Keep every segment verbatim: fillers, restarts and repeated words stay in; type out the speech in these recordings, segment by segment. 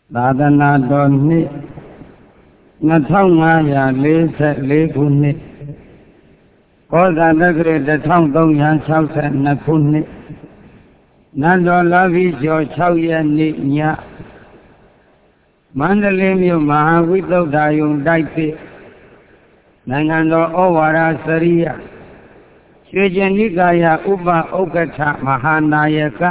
သာသနာတော်နှစ်နှစ်ထောင်ငါးရာလေးဆယ်လေးခုနှစ်ကောဇာတက္ကရာတစ်ထောင်သုံးရာ၆ဆယ်နှစ်ခုနှစ်နတ်တော်လာပြီးကျော်၆ရက်နေ့ညမန္တလေးမြို့မဟာဝိသုဒ္ဓယုံတိုက်သစ်နိုင်ငံတော်ဩဝါဒစရိယရွှေကျင်နိကာယဥပဥက္ကဋ္ဌမဟာနာယက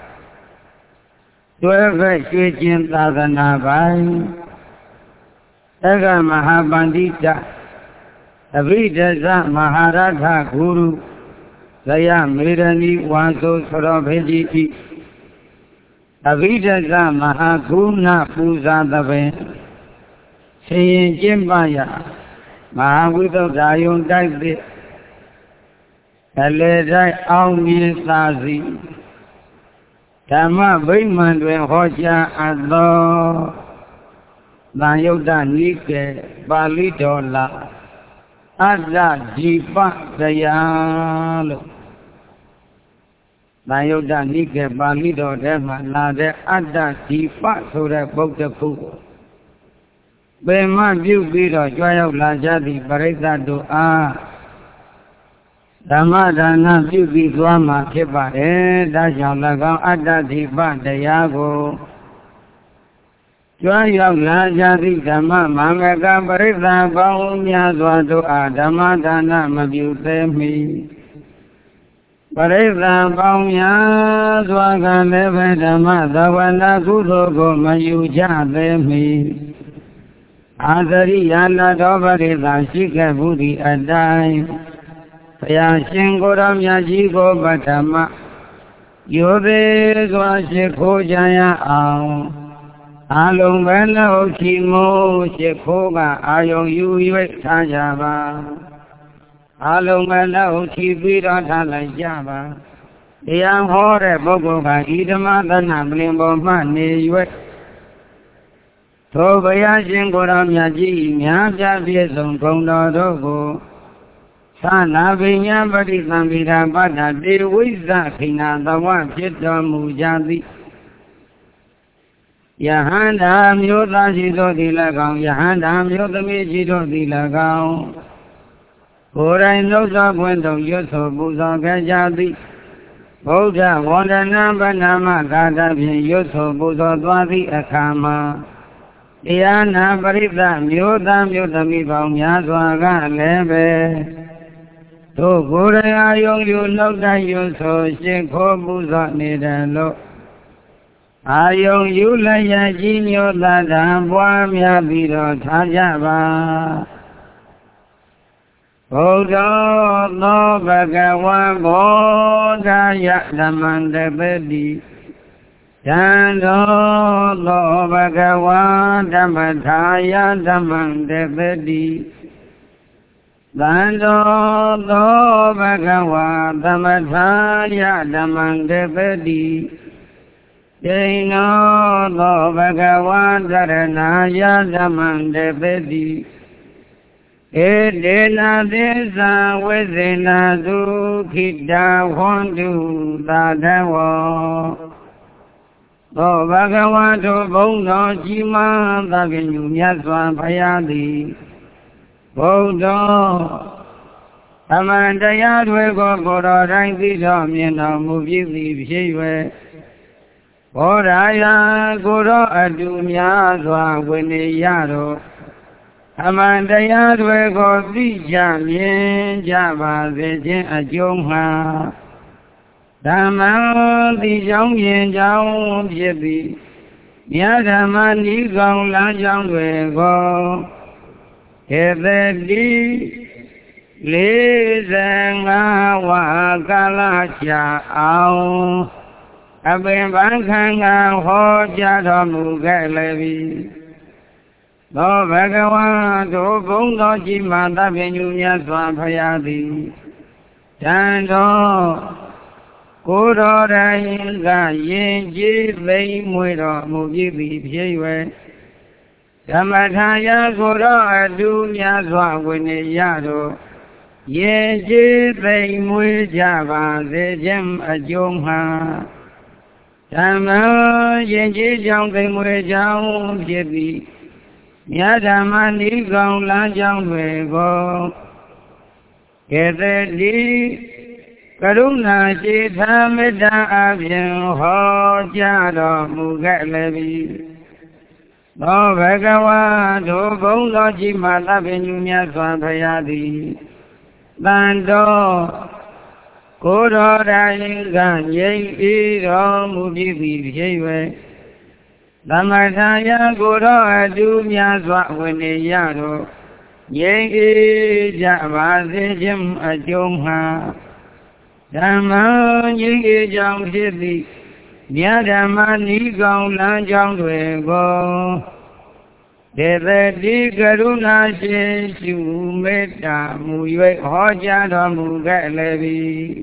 တွဲဖက်ရွှေကျင်သာသနာပိုင်သက္ကမဟာပန္တိတအဘိဓဇမဟာရထဂုရုဇယမေရဏီဝါဆိုသရောဖေကြီးဤအဘိဓဇမဟာဂုဏပူဇာသဘင်ဆင်ရင်ကျင့်ပရမဟာဝိသုဒ္ဓယုံတိုက်သစ်အလေတိုင်းအောင်မြင်သာစီဓမ္မဗိမာန်တွင်ဟောကြားအပ်သောသံယုတ်တနိကေပါဠိတော်လာအတ္တဒီပတရားလို့သံယုတ်တနိကေပါဠိတော်ထဲမှာလာတဲ့အတ္တဒီပဆိုတဲ့ပုဒ်တစ်ခုပင်မပြုပြီးတော့ကြွားရောက်လာကြသည့်ပရိသတ်တို့အားဓမ္မဒါနပြုပြီးသွားမှာဖြစ်ပါတယ်။ဒါကြောင့်၎င်းအတ္တဓိပတရားကိုကြွားရောက်လာကြသည့်ဓမ္မမင်္ဂကပရိသတ်ပေါင်းများစွာတို့အားဓမ္မဒါနမပြုသေးမီပရိသတ်ပေါင်းများစွာကလည်းပဲဓမ္မသဝနာကုသိုလ်ကိုမယူကြသေးမီအာသရိယာနာတော်ပရိသတ်ရှိခဲ့မှုသည့်အတိုင်းဘုရားရှင်ကိုယ်တော်မြတ်ကြီးကိုပထမယောသေးစွာရှိခိုးကြရအောင်အလုံးပဲလို့ချီမိုးရှိခိုးကအာယုံယူ၍ထားကြပါအလုံးပဲလို့ချီပြီးတော့ထားလိုက်ကြပါတရားဟောတဲ့ပုဂ္ဂိုလ်ကဤဓမ္မသနာပလင်ပေါ်မှနေ၍ထိုဘုရားရှင်ကိုယ်တော်မြတ်ကြီးများပြည့်ပြည့်စုံဂုဏ်တော်တို့ကိုသာနာပညာပရိသံဗိဓာပတ္တတေဝိဇ္ဇခိနာသဝဖြစ်တော်မူကြသည်ယဟန္တာမျိုးသားရှိသောသည်၎င်းယဟန္တာမျိုးသမီးရှိသောသည်၎င်းကိုယ်တိုင်နှုတ်သောပွင့်သုံးရွတ်ဆိုပူဇော်ခဲ့ကြသည်ဗုဒ္ဓဝန္ဒနာပဏာမကာသဖြင့်ရွတ်ဆိုပူဇော်သွားသည့်အခါမှာတရားနာပရိသတ်မျိုးသားမျိုးသမီးပေါင်းများစွာကလည်းပဲတို့ကိုယ်ရယုံယူနှုတ်တိုင်းယူဆိုရှင်ခိုးပူဇော်နေတယ်လို့အာယုံယူလည်းရကြီးမျိုးသားတံပွားများပြီးတော့ထားကြပါဘုဒ္ဓသောဘဂဝံဘောဓယဓမ္မံတပတိတံသောသောဘဂဝါဓမ္မထာယဓမ္မံတပတိသံတော်သောဘဂဝါသမထာယဓမ္မံတပတိဒိနောသောဘဂဝါတရဏာယဓမ္မံတပတိဧတေနာသစ္စာဝိဇေနာသုခိတာဟွန်တုသာဓဝောသောဘဂဝါတို့ဘုံတော်ကြီးမားသဖြင့်ယူမြတ်စွာဘုရားသည်ဘုဒ္ဓအမှန်တရားတွေကိုကိုယ်တော်တိုင်းသိတော်မြင်တော်မူပြီးသည်ဖြစ်၍ဘောဓာယကိုယ်တော်အတူများစွာဝိနည်းရတော်အမှန်တရားတွေကိုသိကြမြင်ကြပါစေခြင်းအကျိုးမှာဓမ္မသိကြောင်းမြင်ကြောင်းဖြစ်ပြီးမြတ်ဓမ္မနိကောင်လမ်းကြောင်းတွေကိုဧတတိလေးဆယ်ငါးဝါကာလကြာအောင်အပင်ပန်းခံကဟောကြားတော်မူခဲ့လေပြီသောဘဂဝါတို့ဘုံတော်ကြီးမှသဗ္ဗညုမြတ်စွာဘုရားသည်တန်တော်ကိုယ်တော်တိုင်ကယင်ကြည်သိမ့်မွေတော်မူပြီးပြီဖြစ်၍ဓမ္မထာယကိုယ်တော်အတူများစွာဝိနည်းရတော်ယင်ကြည်သိမ့်မွေကြပါစေခြင်းအကျိုးမှာဓဓမ္မယဉ်ကျေးကြောင့်သိမ်မွေကြောင့်ဖြစ်သည်မြတ်ဓမ္မနိကောင်လမ်းကြောင်းတွေကိုကဲသတိကရုဏာရှိသာမေတ္တာအပြင်ဟောကြားတော်မူခဲ့လည်းပြီသောဘဂဝါတို့ဘုန်းတော်ကြီးမှသဗ္ဗညုမြတ်စွာဘုရားသည်တန်တော်ကိုယ်တော်တိုင်းကငြိမ်ဤတော်မူပြီးပြီဖြစ်၍သမထာယကိုယ်တော်အတူများစွာဝင်နေရတော့ငြိမ်ဤကြပါစေခြင်းအကျုံးမှာဓမ္မငြိမ်ဤကြောင့်ဖြစ်သည်မြတ်ဓမ္မနိကောင်လမ်းကြောင်းတွေကိုဒေသတိကရုဏာရှင်ရှုမေတ္တာမူ၍ဟောကြားတော်မူခဲ့လည်းပြီ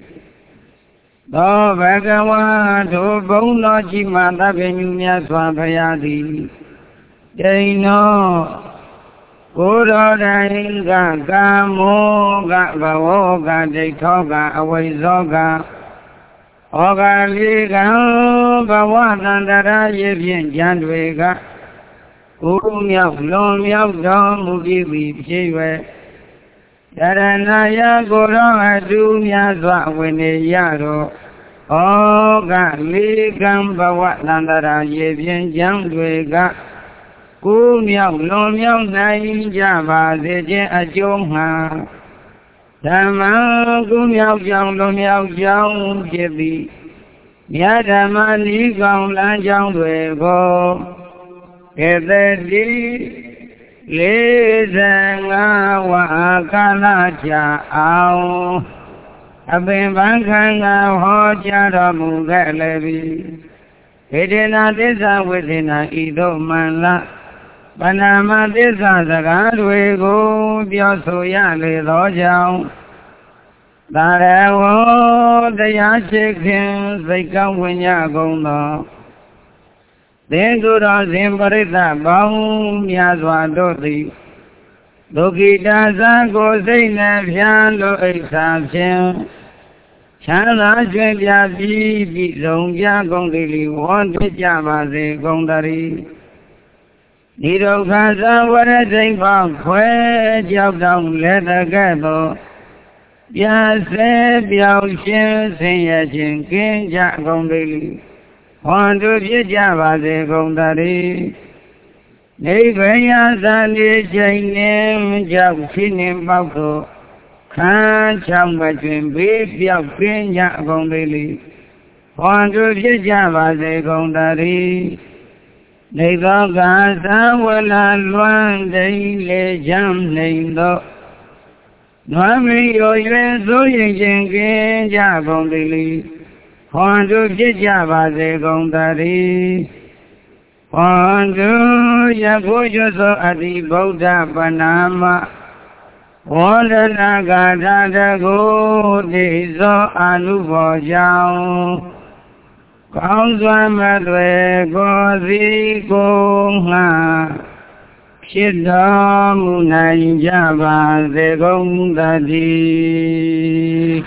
သောဘဂဝါတို့ဘုန်းတော်ကြီးမှသဗ္ဗညုမြတ်စွာဘုရားသည်ဒိန်တော်ကိုယ်တော်တိုင်းကကာမောကဘဝကဒိဋ္ဌောကအဝိဇ္ဇောကဩဃာလိကံဘဝတန္တရာရေဖြင့်ဉာဏ်တွေကကိုယ်မြောက်လွန်မြောက်တော်မူပြီးပြီဖြစ်၍ယရဏယကိုယ်တော်အတူများစွာဝင်နေရတော့ဩဃလိကံဘဝတန္တရာရေဖြင့်ဉာဏ်တွေကကိုယ်မြောက်လွန်မြောက်နိုင်ကြပါစေခြင်းအကျိုးမှာဓမ္မကိုမြောက်ကြောင်းလွန်မြောက်ကြောင်းဖြစ်သည်မြတ်ဓမ္မနိကောင်လမ်းကြောင်းတွေကိုကဲသတိလေးဆယ်ငါးဝါကာလကြာအောင်အပင်ပန်းခံကဟောကြားတော်မူခဲ့လည်းပြီဝေဒနာသစ္စာဝေဒနာဤသို့မှန်လားပဏာမသစ္စာစကားတွေကိုပြောဆိုရလေသောကြောင့်သာရဝတရားရှိခင်စိတ်ကောင်းဝိညာဉ်ကုန်သောသင်္ကုတော်စဉ်ပရိသတ်ပေါင်းများစွာတို့သည်ဒုက္ခိတာဇာကိုစိတ်နှဖြာလို့အိဋ္ဌာဖြင့်ချမ်းသာကျွင်ပြပြီးပြီးဆုံးပြကုန်သည်ဝန္တိကြပါစေကုန်တည်းဒီဒုက္ခသံဝရစိတ်ပေါင်းခွဲကြောက်တောင်းလက်တကဲ့သို့ပြဆဲပြောင်းရှင်းဆင်းရဲခြင်းကင်းကြကုန်သည်ဟွန်တို့ဖြစ်ကြပါစေကုန်တည်းနိဗ္ဗာန်သာနေချိန်နှင့်ကြောက်ဖြစ်နေပေါက်သို့ခံချောင်းမတွင်ဘေးပြောက်ကင်းကြကုန်သည်ဟွန်တို့ဖြစ်ကြပါစေကုန်တည်းနေသောကသာဝလာလွမ်းတိန်လေချမ်းနေသောနွမ်းမီရောရွယ်သိုးရင်ချင်းကင်းကြကုန်သည်ဟွန်တို့ဖြစ်ကြပါစေကုန်တည်းဟွန်တို့ယခုကျွသောအတိဗုဒ္ဓပနာမဝန္ဒနာဂါထာတကုတိသောအာနုဘောကြောင့်ကောင်းစွာမသွေကိုစီကိုငှာဖြစ်တော်မူနိုင်ကြပါစေကုန်သတည်း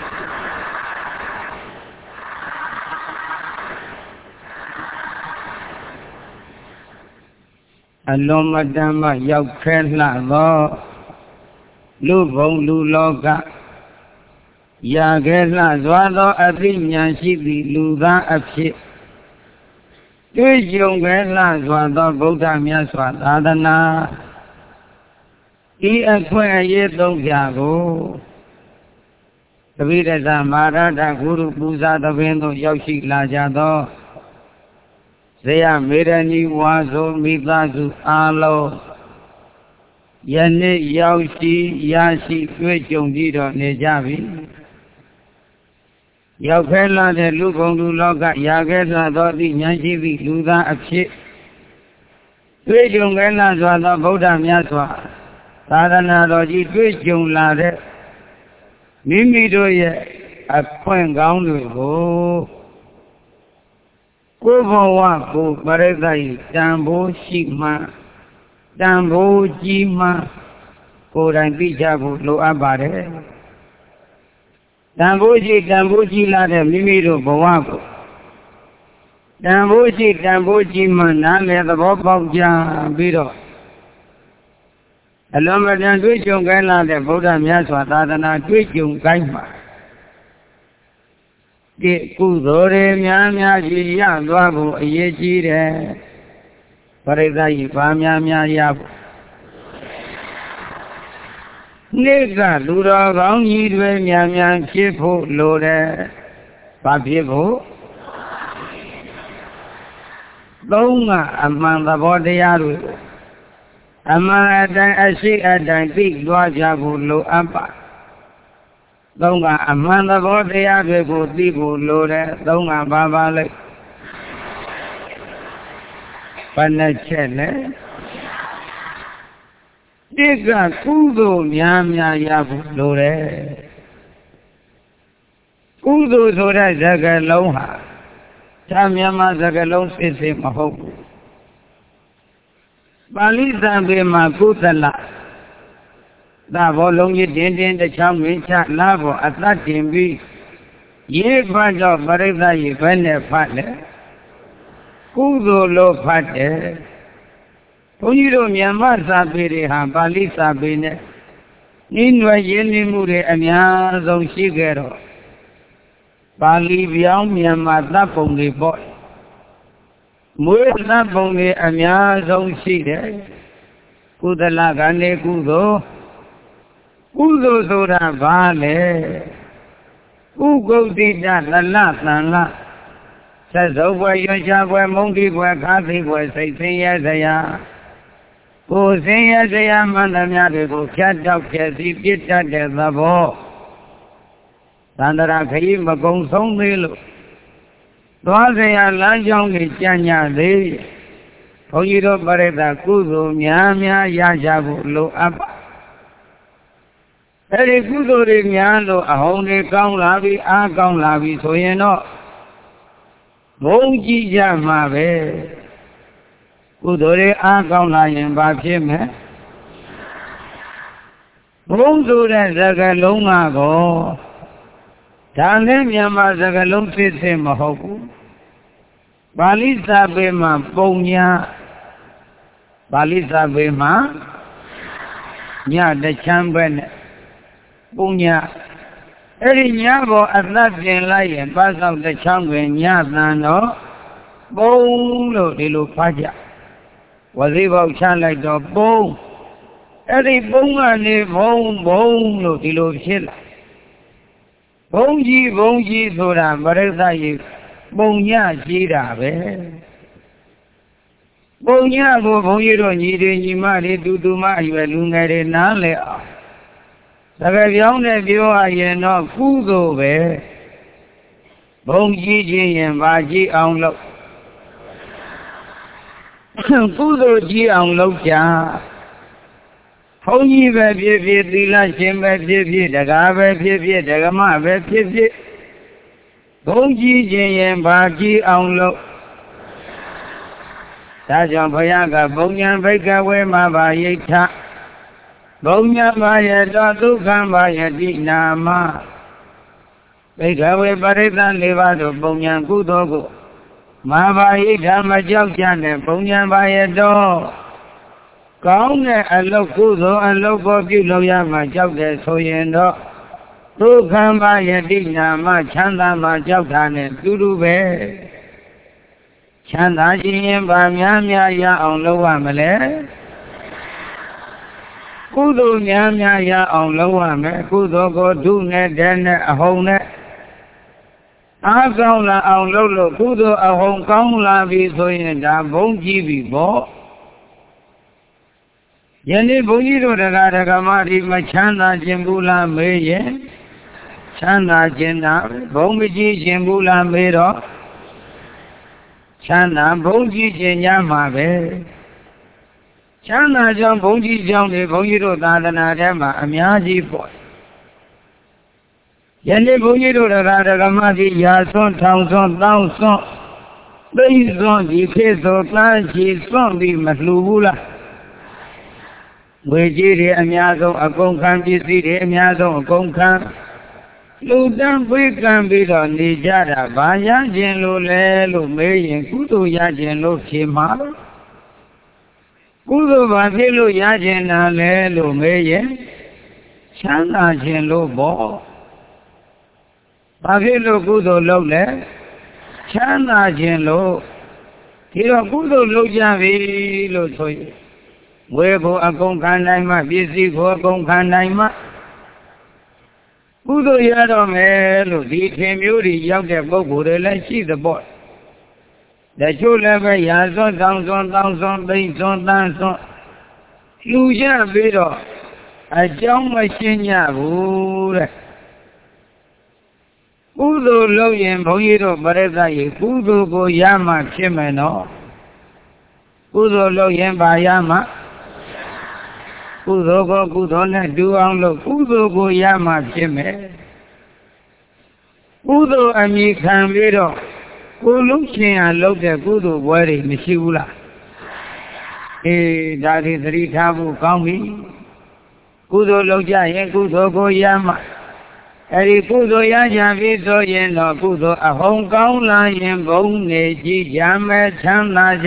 အလုံးမတမ်းမှရောက်ခဲလှသောလူဘုံလူလောကရာခဲလှစွာသောအသိဉာဏ်ရှိသည့်လူသားအဖြစ်တွေ့ကြုံခဲလှစွာသောဗုဒ္ဓမြတ်စွာသာသနာဤအခွင့်အရေးသုံးဖြာကိုတပိဋကမဟာရထဂုရုပူဇာသဘင်သို့ရောက်ရှိလာကြသောဇေယမေရဏီဝါဆိုမိသားစုအားလုံးယနေ့ရောက်ရှိရရှိတွေ့ကြုံကြည့်တော့နေကြပြီရောက်ခဲလာတဲ့လူကုန်လူလောကရာခဲလာသောအသည့်ဉာဏ်ရှိသည့်လူသားအဖြစ်တွေ့ကြုံခဲလာစွာသောဗုဒ္ဓမြတ်စွာသာသနာတော်ကြီးတွေ့ကြုံလာတဲ့မိမိတို့ရဲ့အခွင့်ကောင်းတွေကိုကိုယ်ဘဝကိုပရိသတ်တန်ဖိုးရှိမှတန်ဖိုးကြီးမှကိုယ်တိုင်သိကြဖို့လိုအပ်ပါတယ်တန်ဖိုးရှိတန်ဖိုးကြီးလာတဲ့မိမိတို့ဘဝကိုတန်ဖိုးရှိတန်ဖိုးကြီးမှနားလည်သဘောပေါက်ကြပြီးတော့အလွန်မတန်တွေ့ကြုံကြလာတဲ့ဗုဒ္ဓမြတ်စွာသာသနာတွေ့ကြုံကြမှာဒီကုသိုလ်တွေများများကြီးရသွားဖို့အရေးကြီးတယ်ပရိသတ်ကြီးပါများများရဖို့နေ့ကလူတော်ကောင်းကြီးတွေများများဖြစ်ဖို့လိုတယ်ဘာဖြစ်ဖို့သုံးကအမှန်သဘောတရားတွေအမှန်အတိုင်းအရှိအတိုင်းသိသွားကြဖို့လိုအပ်ပါသုံးကအမှန်သဘောတရားတွေကိုသိဖို့လိုတယ်သုံးကဘာပါလဲဘယ်နှချက်လဲတိကကုသိုလ်များများရဖို့လိုတယ်ကုသိုလ်ဆိုတဲ့စကားလုံးဟာသာမြန်မာစကားလုံးစစ်စစ်မဟုတ်ဘူးပါဠိသံပေမှာကုသလသာဘောလုံးကြီးတင်းတင်းတစ်ချောင်းတွင်ချလာဖို့အသက်တင်ပြီးရေးဖတ်တော့ပရိသတ်ကြီးဘယ်နဲ့ဖတ်လဲကုသိုလ်လို့ဖတ်တယ်ဘုန်းကြီးတို့မြန်မာစာပေတွေဟာပါဠိစာပေနဲ့နှီးနွယ်ရင်းနှီးမှုတွေအများဆုံးရှိခဲ့တော့ပါဠိပြောင်းမြန်မာတပ်ပုံတွေပေါ့မွေးတပ်ပုံတွေအများဆုံးရှိတယ်ကုသလကနေကုသိုလ်ကုသိုလ်ဆိုတာဘာလဲဥကုဋ္ဌိတလလသံလဆက်စုပ်ွယ်ရွှေချွယ်မုံတိွယ်ခါသိွယ်စိတ်ဆင်းရဲစရာကိုယ်ဆင်းရဲစရာမှန်သမျှတွေကိုဖြတ်တောက်ဖြည့်စည်းပြစ်တတ်တဲ့သဘောသန္တရာခရီးမကုံဆုံးသေးလို့သွားစရာလမ်းကြောင်းကြီးကြံ့ညသေးဘုန်းကြီးတို့ပရိသတ်ကုသိုလ်များများရကြဖို့လိုအပ်ပါအဲ့ဒီကုသိုလ်တွေများလို့အဟုန်တွေကောင်းလာပြီအားကောင်းလာပြီဆိုရင်တော့ဘုန်းကြီးကြမှာပဲကုသိုလ်တွေအားကောင်းလာရင်ဘာဖြစ်မလဲဘုန်းဆိုတဲ့စကားလုံးကတော့ဒါနဲ့မြန်မာစကားလုံးဖြစ်စေမဟုတ်ဘူးပါဠိစာပေမှာပုံညာပါဠိစာပေမှာညတချမ်းပဲနဲ့ပုံညာအဲ့ဒီညဘောအသက်ပြင်လိုက်ရင်ပါသောက်တချမ်းတွင်ညသံတော့ပုံလို့ဒီလိုဖတ်ကြဝစီပေါက်ချလိုက်တော့ပုံအဲ့ဒီပုံကနေဘုံဘုံလို့ဒီလိုဖြစ်လာဘုံကြီးဘုံကြီးဆိုတာပရိသတ်ကြီးပုံညကြီးတာပဲပုံညကိုဘုံကြီးတို့ညီတွေညီမတွေတူတူမအရွယ်လူငယ်တွေနားလဲအောင်စကားပြောင်းနဲ့ပြောရရင်တော့ကုသိုလ်ပဲဘုံကြီးခြင်းရင်ပါကြည့်အောင်လို့ကုသိုလ်ကြီးအောင်လုပ်ကြဘုန်းကြီးပဲဖြစ်ဖြစ်သီလရှင်ပဲဖြစ်ဖြစ်တကားပဲဖြစ်ဖြစ်ဒဂမပဲဖြစ်ဖြစ်ဘုန်းကြီးခြင်းရင်ဘာကြည့်အောင်လို့ဒါကြောင့်ဘုရားကဘုံညာဘိကဝေမဘာယိဋ္ဌဘုံညာဘာယတောဒုက္ခံဘာယတိနာမဘိကဝေပရိသတ်လေးပါးတို့ဘုံညာကုသိုလ်ကိုမဘာယိဋ္ဌမကြောက်ကြနဲ့ဘုံညာဘာယတောကောင်းတဲ့အလုပ်ကုသိုလ်အလုပ်ကိုပြုလုပ်ရမှကြောက်တယ်ဆိုရင်တော့ဒုက္ခံဘာယတိနာမချမ်းသာမှကြောက်တာနဲ့တူတူပဲချမ်းသာခြင်းရင်ဗာများများရအောင်လုပ်ရမလဲကုသိုလ်များများရအောင်လုပ်ရမယ်ကုသိုလ်ကိုဒုနဲ့တဲ့နဲ့အဟုန်နဲ့အားကောင်းလာအောင်လုပ်လို့ကုသိုလ်အဟုန်ကောင်းလာပြီဆိုရင်ဒါဘုန်းကြီးပြီပေါ့ယနေ့ဘုန်းကြီးတို့တရားဓမ္မတွေမချမ်းသာခြင်းဘူးလားမေးရင်ချမ်းသာခြင်းသာဘုန်းမကြီးခြင်းဘူးလားမေးတော့ချမ်းသာဘုန်းကြီးခြင်းညမှာပဲချမ်းသာကြောင့်ဘုန်းကြီးကြောင့်တွေဘုန်းကြီးတို့သာသနာထဲမှာအများကြီးပေါ့ယနေ့ဘုန်းကြီးတို့တရားဓမ္မတွေရာစွန်းထောင်စွန်းတောင်းစွန်းသိစွန်းဒီခေတ်ဆိုတန်းချီစွန်းပြီးမလှူဘူးလားဝေကြီးတွေအများဆုံးအကုန်ခံပစ္စည်းတွေအများဆုံးအကုန်ခံလူတန်းပွေးကံပြီးတော့နေကြတာဘာရခြင်းလို့လဲလို့မေးရင်ကုသိုလ်ရခြင်းလို့ဖြေမှာကုသိုလ်ဘာဖြစ်လို့ရခြင်းနာလဲလို့မေးရင်ချမ်းသာခြင်းလို့ပေါ့ဘာဖြစ်လို့ကုသိုလ်လုပ်လဲချမ်းသာခြင်းလို့ဒီတော့ကုသိုလ်လုပ်ကြပြီလို့ဆိုရင်ဝေဖို့အကုန်ခံနိုင်မှပစ္စည်းကိုအကုန်ခံနိုင်မှကုသိုလ်ရတော့မယ်လို့ဒီထင်မျိုးတွေရောက်တဲ့ပုဂ္ဂိုလ်တွေလည်းရှိသပေါ့တချို့လည်းပဲရာစွန်းတောင်းစွန်းတောင်းစွန်းသိမ့်စွန်းတန်းစွန်းလူရပြီးတော့အကြောင်းမရှင်းကြဘူးတဲ့ကုသိုလ်လုပ်ရင်ဘုန်းကြီးတို့ပရိသတ်ကြီးကုသိုလ်ကိုရမှဖြစ်မယ်နော်ကုသိုလ်လုပ်ရင်ဘာရမှကုသိုလ်ကိုကုသိုလ်နဲ့တူအောင်လို့ကုသိုလ်ကိုရမှဖြစ်မယ်ကုသိုလ်အမိခံပြီးတော့ကိုလုံးချင်းအားလုပ်တဲ့ကုသိုလ်ပွဲတွေမရှိဘူးလားအေးဒါဒီသတိထားဖို့ကောင်းပြီကုသိုလ်လုပ်ကြရင်ကုသိုလ်ကိုရမှအဲ့ဒီကုသိုလ်ရကြပြီဆိုရင်တော့ကုသိုလ်အဟုန်ကောင်းလာရင်ဘုံနေကြည်ကြမယ်ချမ်းသာကြ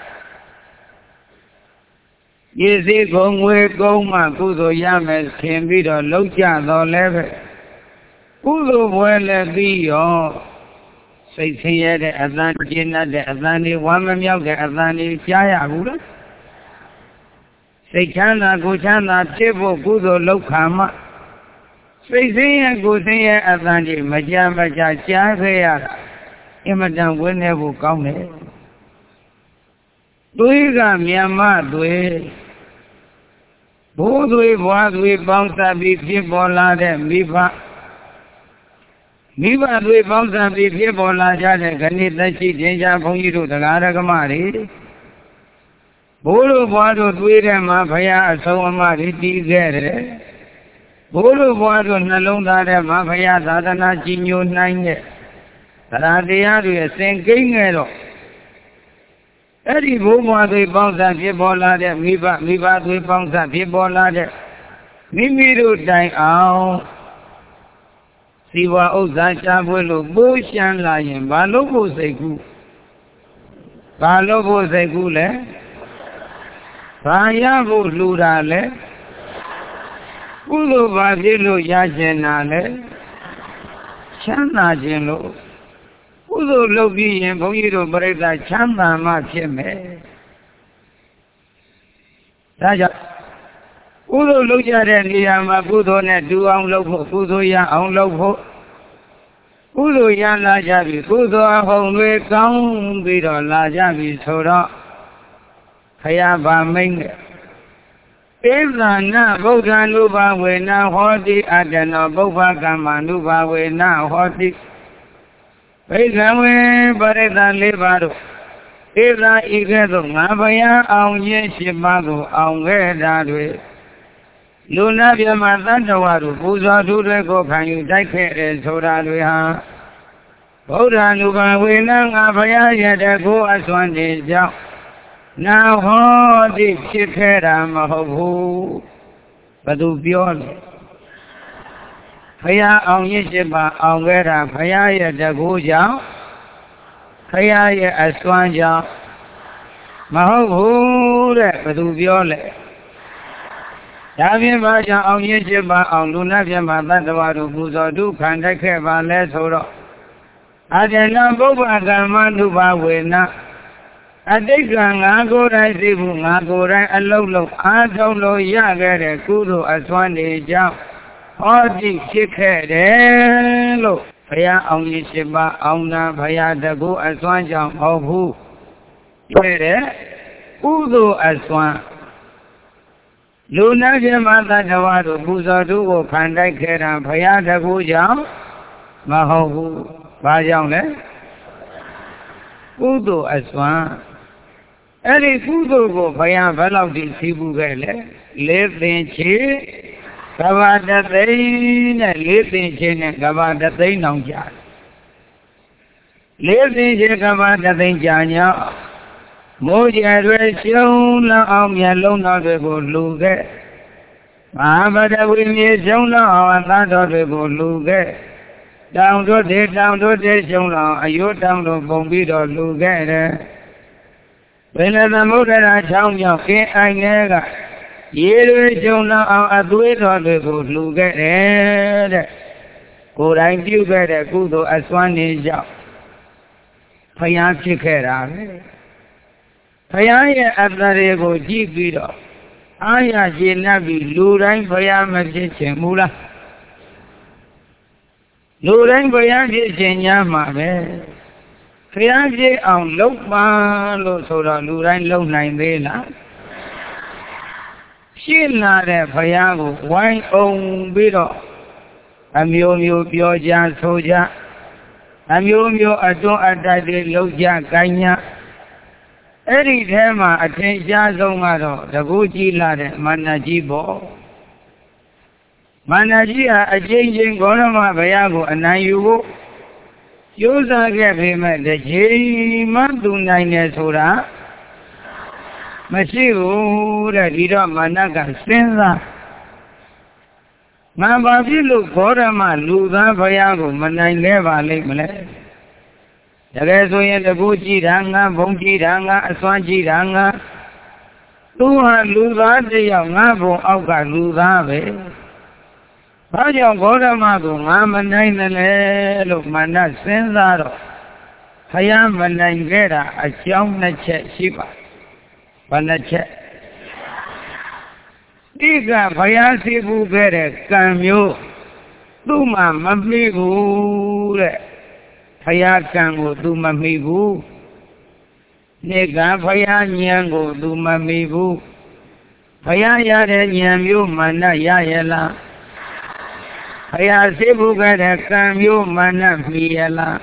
ရည်စည်းကုန်ငွေကုန်မှကုသိုလ်ရမယ်ထင်ပြီးတော့လှုပ်ကြတော့လည်းပဲကုသိုလ်ပွဲလည်းပြီးရောစိတ်ဆင်းရဲတဲ့အသံကျဉ်းတဲ့အသံတွေဝမ်းမမြောက်တဲ့အသံတွေကြားရဘူးလားစိတ်ချမ်းသာကိုယ်ချမ်းသာဖြစ်ဖို့ကုသိုလ်လုပ်ခါမှစိတ်ဆင်းရဲကိုယ်ဆင်းရဲအသံတွေမကြမကြကြားခဲ့ရတာအင်မတန်ဝင်းနေဖို့ကောင်းတယ်သွေးကမြန်မာသွေးဘိုးသွေးဘွားသွေးပေါင်းစပ်ပြီးဖြစ်ပေါ်လာတဲ့မိဘမိဘသွေးပေါင်းစပ်ပြီးဖြစ်ပေါ်လာကြတဲ့ခဏိသက်ရှိတင်ကြဘုန်းကြီးတို့တရားဓမ္မတွေဘိုးတို့ဘွားတို့သွေးထဲမှာဘုရားအဆုံးအမတွေတည်ခဲ့တယ်ဘိုးတို့ဘွားတို့နှလုံးသားထဲမှာဘုရားသာသနာကြီးညိုနိုင်တဲ့တရားတရားတွေအစဉ်ကိန်းခဲ့တော့အဲ့ဒီဘိုးဘွားတွေပေါင်းစပ်ဖြစ်ပေါ်လာတဲ့မိဘမိဘတွေပေါင်းစပ်ဖြစ်ပေါ်လာတဲ့မိမိတို့တိုင်အောင်စီဝါဥစ္စာရှားပွေးလို့ပိုးရှမ်းလာရင်ဘာလို့ဖို့စိတ်ကူးဘာလို့ဖို့စိတ်ကူးလဲဘာရဖို့လှူတာလဲကုသိုလ်ဘာဖြစ်လို့ရခြင်းနာလဲချမ်းသာခြင်းလို့ကုသိုလ်လုပ်ပြီးရင်ဘုန်းကြီးတို့ပြိဿချမ်းသာမှဖြစ်မယ်ဒါကြောင့်ကုသိုလ်လုပ်ကြတဲ့နေရာမှာကုသိုလ်နဲ့တူအောင်လုပ်ဖို့ကုသိုလ်ရအောင်လုပ်ဖို့ကုသိုလ်ရလာကြပြီကုသိုလ်အဟုန်တွေကောင်းပြီးတော့လာကြပြီဆိုတော့ခရဗာမိန်တဲ့ဧသနာဗုဒ္ဓ ानु ဘာဝေနဟောတိအတ္တနောပုဗ္ဗကမ္မ ानु ဘာဝေနဟောတိဘိက္ခဝေပရိသတ်လေးပါးတို့ဧသာဤကဲ့သို့ငါဘုရားအောင်ခြင်းရှိပါကိုအောင်ခဲ့တာတွေလူနာပြမသတ္တဝါတို့ပူဇော်သူတွေကိုခံယူတိုက်ခဲ့တယ်ဆိုတာတွေဟာဗုဒ္ဓ ानु ဘာဝေနငါဘုရားရဲ့တကူအစွမ်းနေကြောင့်နာဟောတိဖြစ်ခဲ့တာမဟုတ်ဘူးဘယ်သူပြောလဲဘုရားအောင်ရရှိပါအောင်ခဲ့တာဘုရားရဲ့တကူကြောင့်ဘုရားရဲ့အစွမ်းကြောင့်မဟုတ်ဘူးတဲ့ဘယ်သူပြောလဲဒါဖြင့်ဘာကြောင့်အောင်ရရှိပါအောင်လူနာပြမသတ္တဝါတို့ပူဇော်ဒုက္ခတိုက်ခဲ့ပါလဲဆိုတော့အတ္တနာပုဗ္ဗကမ္မ ानु ဘာဝေနအတိတ်ကငါကိုယ်တိုင်သိဖို့ငါကိုယ်တိုင်အလုံးလုံးအားထုတ်လို့ရခဲ့တဲ့ကုသိုလ်အစွမ်းတွေကြောင့်ဟောတိဖြစ်ခဲ့တယ်လို့ဘုရားအောင်ကြီးရှိပါအောင်နာဘုရားတကူအစွမ်းကြောင့်မဟုတ်ဘူးတွေ့တဲ့ကုသိုလ်အစွမ်းလူနာပြမသတ္တဝါတို့ပူဇော်သူကိုခံတိုက်ခဲ့တာဘုရားတကူကြောင့်မဟုတ်ဘူးဘာကြောင့်လဲကုသိုလ်အစွမ်းအဲ့ဒီကုသိုလ်ကိုဘုရားဘယ်လောက်ထိသိဘူးခဲ့လဲလေးသင်္ချေကဘာတသိန်းနဲ့လေးသင်္ချေနဲ့ကဘာတသိန်းတောင်ကြာလေးသင်္ချေကဘာတသိန်းကြာညမိုးကြတွေရှုံးလောက်အောင်မျက်လုံးတော်တွေကိုလူခဲ့မဟာဗဒဝိမြေရှုံးလောက်အောင်အသားတော်တွေကိုလူခဲ့ down to the down to the Jona, a you down to Bombido, Lugere. When the Mudra town your king, I never. Ye Jona, a duet or the good Lugere. Good I do better, good as one is job. Payanchi Kera. Payaya at the Rego Gibido. Aya Jinabi, Lurai Payamaji Mula. Lurai Payaji Jenyama. Payaji on Lokma, Losoda, Lurai Low Nine Vela. She not a Payago, wine own Bido. Amio Pioja Soja. Amio Ado Adade Loja Ganya. Every time I attend Jazomaro, the Guji Lade, Manajibo. Manajia, a changing Gonama Bayago, and Nayugo. Yosa gave him at the J. Mandu Nine Sura. Masiu, the leader Managa, Senza. Mababilu, Gorama, Luda Bayago, Manai Leva, Lake. The rest of the Guji Ranga, Bongi Ranga, Swanji Ranga. Luha Luda, the young Abu Auga Luda. Baja Goramago, Mama Nine of Mana Senzaro. Hayam Manangera, a young Nache Shiva. Panache. Diga Payasi Bugere, Camio. Duma Mamigu. Payakango Duma Mibu. Nega Payanyango Duma Mibu. Payaya Yamyu Mana Yayela. Payasi Bugere, Camio Mana Miela.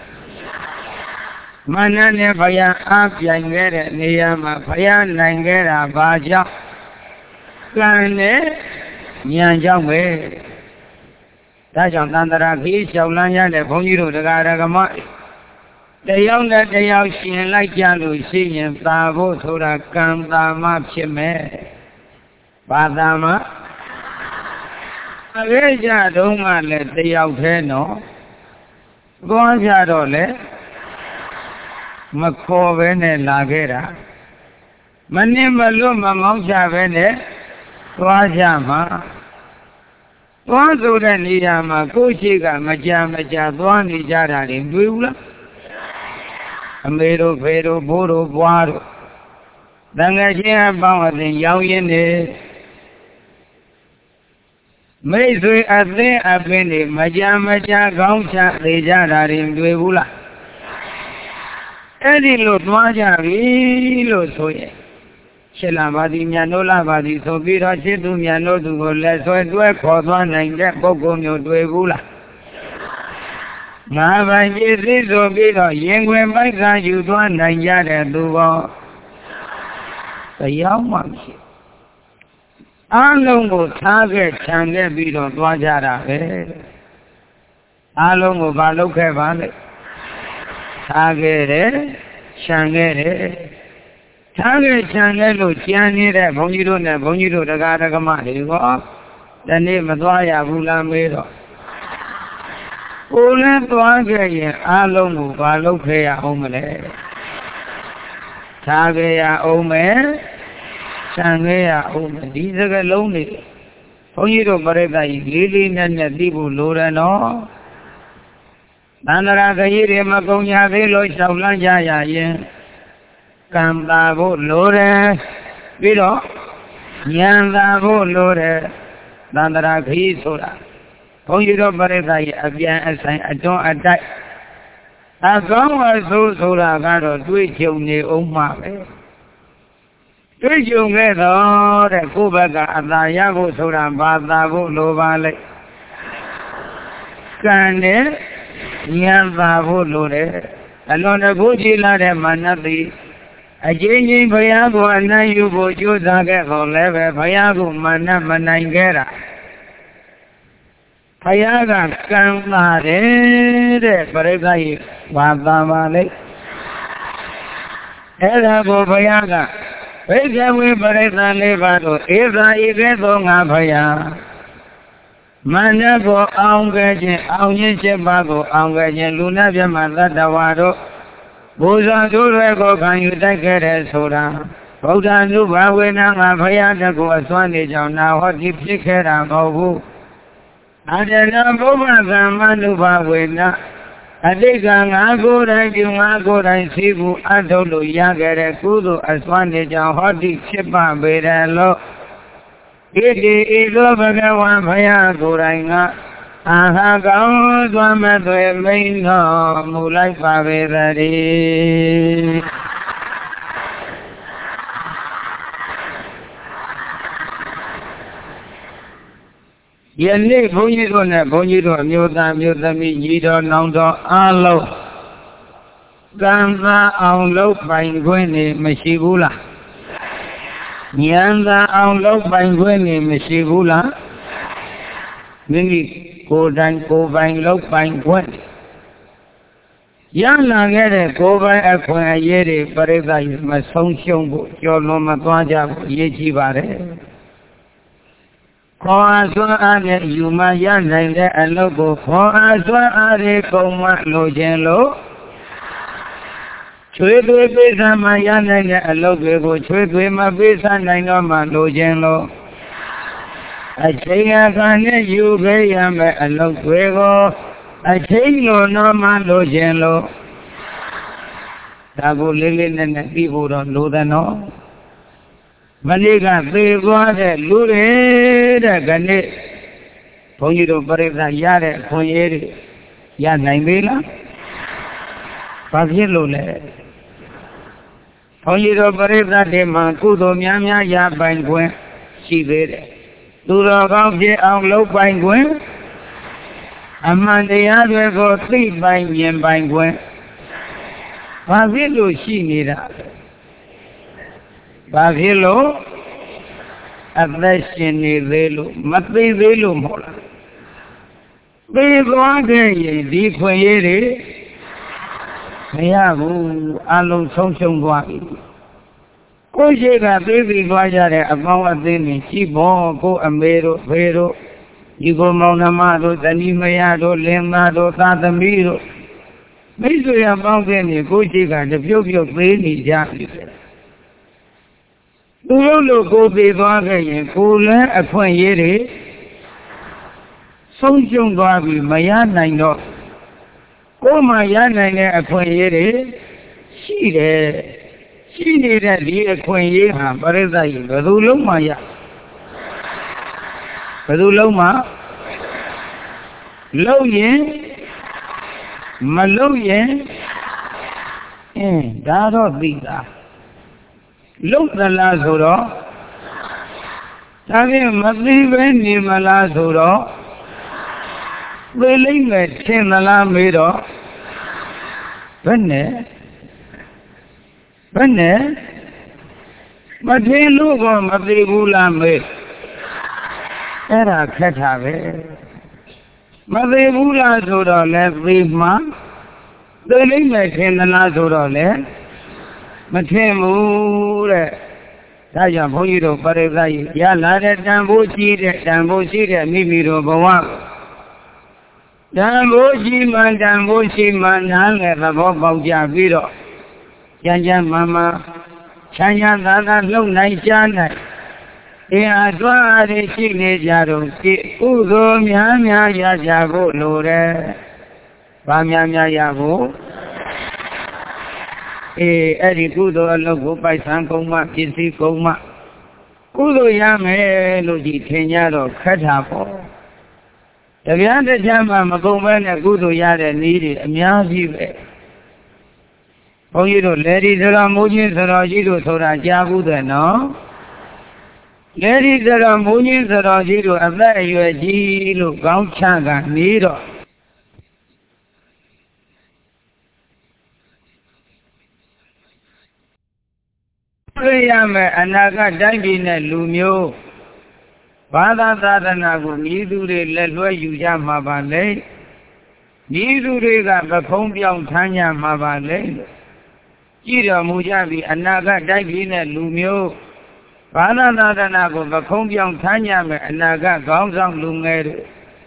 Manane Paya Apyangere, Niyama Payan Langera Baja. Kane Nyanjangwe. That's on Tandara, he shall land at the Ponyo, the Garagama. The young that they are seeing like Yalu, seeing Bravo, Tora, Kanda, Mapchime. Badama Aveja, Doma, let the Yauteno. Go on, Jadole Macovene Lagera. Manimalu, Mamosha Vene, Wajama. One to the Niyama, Kuchiga, Majamaja, Dwani Jara in Bula. Amero, Vero, Boro, Buaro. Dangajia Bawa in Yaoyene. Maisui at the Abene, Majamaja, Gausha, the Jara in Bula. Eddie Lutwaja, Vilo Soye. Shelamadi Mianola Badi, so Vira Chitu Miano to go less or do a cosman and get Bogomio to a gula. Mava is so Vira, Yengwe Maka, you do one and Yada do go. The young monkey. Alongo target can get Vito Dwajara. Alongo Baloke Valley. Target, Shangere. Target Changelo, Gianni, Bonito, and Bonito, the Garagamari, the name of Dwaya Vula Medo. Ula Dwagaya, Alongo, Balokea Omele. Tagaya Ome, Shangaya Ome, these are lonely. Bonito Bareda, Lily and the Dibu Lurano. Nandara Gayri Magonia Velo, Saulanja, yen. Kambavo Lore, Vilo, Yandavo Lore, Nandara Ghisora. Ponyo Bareda, Abian, I don't attack. As long as those who are going to do it, you need Oma. Do you get all the Kubaga and the Yago Sura, Badavo Lovale? Kane, Yandavo Lore, alone a Guji Lade Manati. A changing Payago and Nayugo Judaga or Leve, Payago Mana Manangera. Payaga Kamare, Paregai, Wabamale. Elago Payaga. Pega we Pareta Levato, Eva Iveto Napaya. Manabo Angajan, Angajan Bago, Angajan, Luna Yamada Dawado, Boza Durego, can you take it as Soda? Boda Nuba, when I'm a Payana go as one is on now, what you pick it up over. I don't know, Boba, Manuba, when I think I go that you are good and see who I don't know, younger Kudu as one is on what you chip on with a low. It is over the one Paya Guranga. I have gone to a matter of main home, like Paveri. Yenny Bunito, Bunito, Muta, Mutami, Yido, Nondo, Allo Gamba on low by Gwynny, Meshibula. Nyanda on low by Gwynny, Meshibula. Mini go down, go by low by Gwen. Yana get a go by a Quayere, but if I use my son show, your Loma Twaja, Yechi Bare. Coaswa Yuma Yan and Logo, Coaswa Are Coma Logelo. Trade with Besa Mayana and Logo, trade with my Besa Noma Logelo. I say I can you pay a Logo. I say no Norma Logelo. Tago Lilin and the people don't know the no. Maniga, they got a lure, Gane, Ponyo Bareza Yare, Poyeri, Yanamila, Pazilule, Ponyo Bareza de Mancudo, Miamia, Yabangue, she did. Do the Gauge on low bangue? Among the other go three by Yen bangue. Pazilu, she needed. Bagilo, a question is Velu, Mati Velu Mola. They go on there, deep Quayere, Yabu, Alu Social Guapi. Kojega, baby Guajare, Amawa Dini, Chibo, Go Amero, Vero, you go Monamado, Danimayado, Lemado, Tatamiro. Maybe about any Kojega, the beauty of Baby Japanese. Lulu go be bargain, cooler, a point yere. So young Barbie, Mayana, no. Oh, Mayana, a point yere. She there. She did a dear point yere, but as I Badulu Maya. Baduloma Low yen Malo yen. Eh, that of Vita. Look the Lazuro. Tavim Madriven Nimalazuro. Willing at Chinala Mido. Bene Bene Madrilu or Madribula made. Era Catave Madribula Zuro left Rima. The link at Chinala Zuro left. Matemu, Taja Poyito, Parevai, Yala, Dambochi, Dambochi, Mibiro, Bawa. Dambochi, Man, Dambochi, Man, Hanga, Boja, Viro, Janja Mama, Chanya, Nana, Low, Naijana. They are dry, Signajaro, Ugo, Miamia, Yajago, Lore, Bamiamia Yago. Eh, Eddie Kudo, Logo by San Coma, Kissy Coma. Kudo Yame, Luigi Kenyado, Katapo. The Yanda Jama, Magoman, and Kudo Yada needed a Miazi. Oh, you don't let it around Mujins or Ajido, so that Jaguda, no? Let it around Mujins or Ajido, and let you a Gilo, Gauchanga, Nido. Anaga Dangina Lumio Bada Dadanago, Nidure, Ledwa Yuja Mabale, Nidure got the Pompion Tanya Mabale, Jira Mujabi, Anaga Dangina Lumio Bada Dadanago, the Pompion Tanya, Anaga Gongzang Lumer,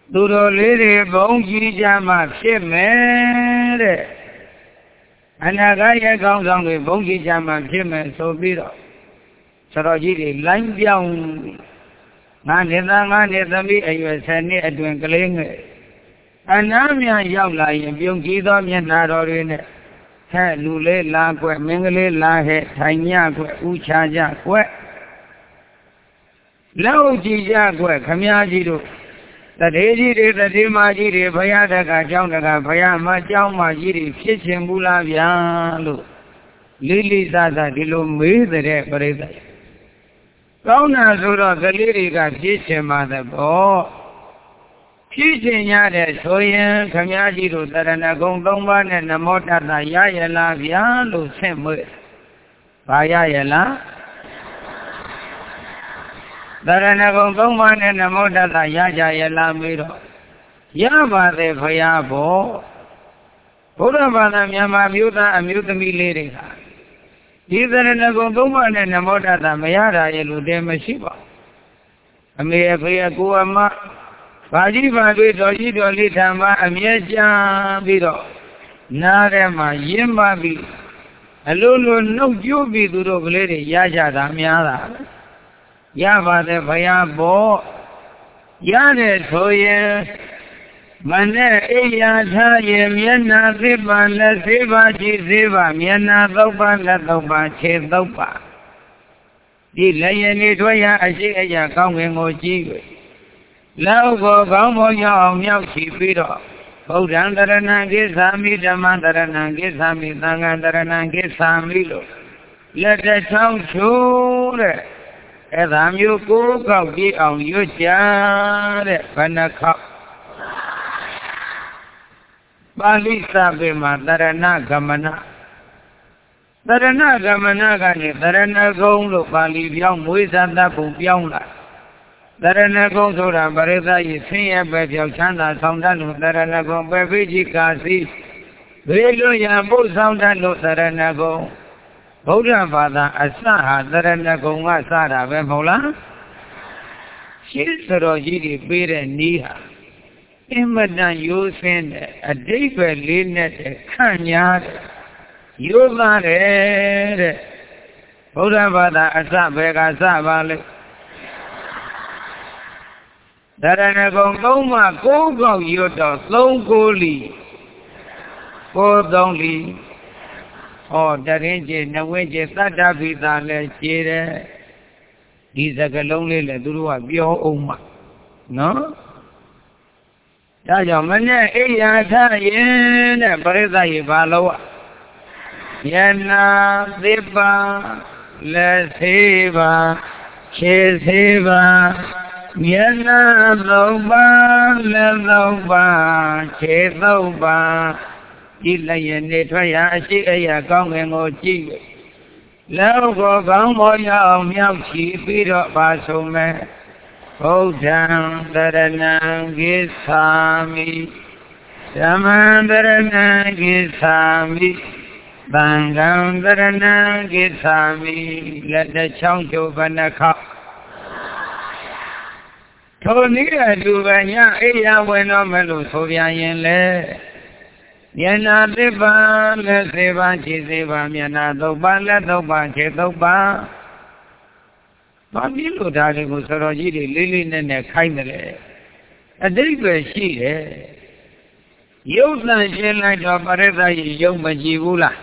သူတော်လေးတွေဘုံကြီးကြမှဖြစ်မယ်တဲ့အနာဂတ်ရဲ့ကောင်းဆောင်တွေဘုံကြီးကြမှဖြစ်မယ်ဆိုပြီးတော့ဆရာကြီးတွေလိုင်းပြောင်းငါနေသားငါနေသမီးအရွယ်ဆယ်နှစ်အတွင်ကလေးငယ်အနားမြန်ရောက်လာရင်ပြုံးကြည့်သောမျက်နှာတော်တွေနဲ့ဟဲ့လူလေးလာကွယ်မင်းကလေးလာဟဲ့ထိုင်ညကွယ်ဥချကြကွယ်လောက်ကြည့်ကြကွယ်ခမည်းကြီးတို့တတိကြီးတွေတတိမကြီးတွေဘုရားတက္ကကျောင်းတက္ကဘုရားမကျောင်းမကြီးတွေဖြစ်ခြင်းဘူးလားဗျာလို့လိလိသသဒီလိုမေးတဲ့ပရိသတ်ကောင်းတာဆိုတော့ကလေးတွေကဖြစ်ခြင်းပါတဲ့ပေါ့ဖြစ်ခြင်းရတဲ့ဆိုရင်ခမည်းကြီးတို့တရဏဂုံသုံးပါးနဲ့နမောတတရရလားဗျာလို့ဆင့်မွေးဘာရရလားတရဏဂုံသုံးပါးနဲ့နမောတတရကြရလားမေးတော့ရပါသေးဖရာဘောဘုရားဘာသာမြန်မာမျိုးသားအမျိုးသမီးလေးတွေကဒီသရဏဂုံသုံးပါးနဲ့နမောတတမရတာရဲ့လို့တည်းမရှိပါဘူးအမေအဖေအကိုအမဘာကြီးဘာတွေတော်ကြီးတော်လေးထံမှာအမြဲကြံပြီးတော့နားထဲမှာရင်းပါပြီးအလိုလိုနှုတ်ကြိုးပြီးသူတို့ကလေးတွေရကြတာများတာရပါတယ်ဘုရားဘောရတယ်ဆိုရင်မနဲ့အိယာထားရင်မျက်နာသိပါလက်သိပါကြည့်သိပါမျက်နာသုံးပါလက်သုံးပါခြေသုံးပါဒီလည်းရနေထွက်ရအရှိအရာကောင်းငင်ကိုကြည့်၍လောက်ကိုကောင်းဖို့ရအောင်မြောက်ချီပြီးတော့ဗုဒ္ဓံတရဏံကိသာမိဓမ္မတရဏံကိသာမိသံဃံတရဏံကိသာမိလို့လက်တစ်ချောင်းချိုးတဲ့အဲ့ဒါမျိုးကိုယ်ကောက်ကြည့်အောင်ရွတ်ကြတဲ့ဘဏ္ဍခောက်ပါဠိစာပေမှာတရဏဂမနတရဏဂမနကနေတရဏဂုံလို့ပါဠိပြောင်းမွေးစားတတ်ပုံပြောင်းလာတရဏဂုံဆိုတာပရိသတ်ကြီးဆင်းရဲပဲပြောက်ချမ်းသာဆောင်တတ်လို့တရဏဂုံပဲပိကြီးကာစီဘေးလွတ်ရာပို့ဆောင်တတ်လို့တရဏဂုံဗုဒ္ဓဘာသာအစဟာတရဏဂုံကစတာပဲမဟုတ်လားရှင်းစတော်ကြီးတွေပေးတဲ့နီးဟာအင်မတန်ရိုးစင်းတဲ့အတိတ်ပဲလေးနဲ့ခန့်ညားတဲ့ရိုးသားတယ်တဲ့ဗုဒ္ဓဘာသာအစဘယ်ကစပါလဲတရဏဂုံသုံးပါးကိုးကောက်ရွတ်တော့သုံးကိုလီကိုးသုံးလီဟောတရင်ကျေနဝင်းကျေသတ္တပိသာလဲကျေတယ်ဒီစကလုံးလေးလည်းသူတို့ကပြောအောင်မှာနော်ဒါကြောင့်မနဲ့အိယာထရင်တဲ့ပရိသတ်ရေဘာလို့ယနာသစ်ပါလက်သေးပါခြေသေးပါမျက်နှာသုံးပါလက်သုံးပါခြေသုံးပါကြည့်လိုက်ရင်နေထွက်ရအရှိအရာကောင်းငင်ကိုကြည့်လောက်ကိုကောင်းပေါ်ရအောင်မြောက်ချီပြီးတော့ပါဆုံးမယ်ဗုဒ္ဓံတရဏံကိသာမိဓမ္မံတရဏံကိသာမိသံဃံတရဏံကိသာမိလက်တစ်ချောင်းကျုပ်ဘဏ္ဍခောက်ထိုနည်းအတူပဲညအိယာဝင်တော့မလို့ဆိုပြန်ရင်လေမျက်နာသစ်ပါလက်သေးပါခြေသေးပါမျက်နာသုံးပါလက်သုံးပါခြေသုံးပါဘာဖြစ်လို့ဒါတွေကိုစတော်ကြီးတွေလေးလေးနက်နက်ခိုင်းတယ်အတိတ်ပဲရှိတယ်ရုပ်သံရှင်းလိုက်တော့ပရိသတ်ကြီးရုပ်မကြည့်ဘူးလား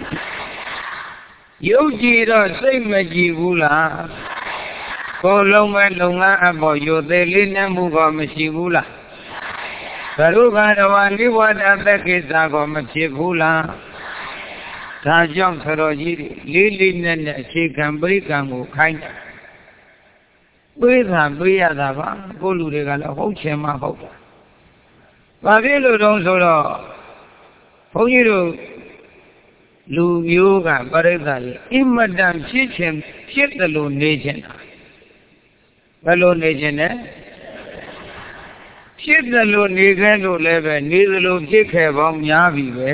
ရုပ်ကြည့်တော့စိတ်မကြည့်ဘူးလားကိုယ်လုံးမဲ့လုပ်ငန်းအပေါ်ယိုသေးလေးနဲ့မှုကမရှိဘူးလားဘရုခါတော်ဝနိဝဒသက်ကိစ္စကိုမဖြစ်ဘူးလားဒါကြောင့်စတော်ကြီးတွေလေးလေးနက်နက်အခြေခံပရိကံကိုခိုင်းတယ်ပေးတာပေးရတာပါကိုလူတွေကလည်းဟုတ်ချင်မှဟုတ်တာဘာဖြစ်လို့တုံးဆိုတော့ဘုန်းကြီးတို့လူမျိုးကပရိသတ်ရဲ့အင်မတန်ဖြစ်ခြင်းဖြစ်တယ်လို့နေခြင်းတာဘယ်လိုနေခြင်းလဲဖြစ်တယ်လို့နေခဲ့လို့လည်းပဲနေသလိုဖြစ်ခဲ့ပေါင်းများပြီပဲ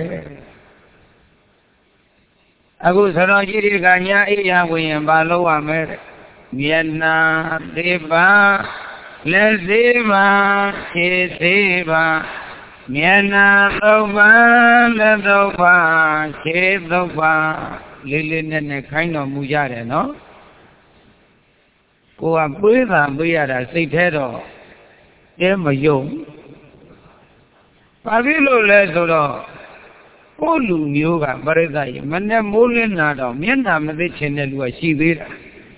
အခုဆရာကြီးတွေကညာအိယာဝင်ရင်ဘာလုပ်ရမလဲမျက်နာသေးပါလက်သေးပါခြေသေးပါမျက်နှာသုံးပါလက်သုံးပါခြေသုံးပါလေးလေးနက်နက်ခိုင်းတော်မူကြတယ်နော်ကိုကပွေးတာပွေးရတာစိတ်แท้တော့တဲမယုံဘာဖြစ်လို့လဲဆိုတော့ကိုလူမျိုးကပရိသတ်ရေမနဲ့မိုးလင်းလာတော့မျက်နှာမသိချင်တဲ့လူကရှိသေးတာ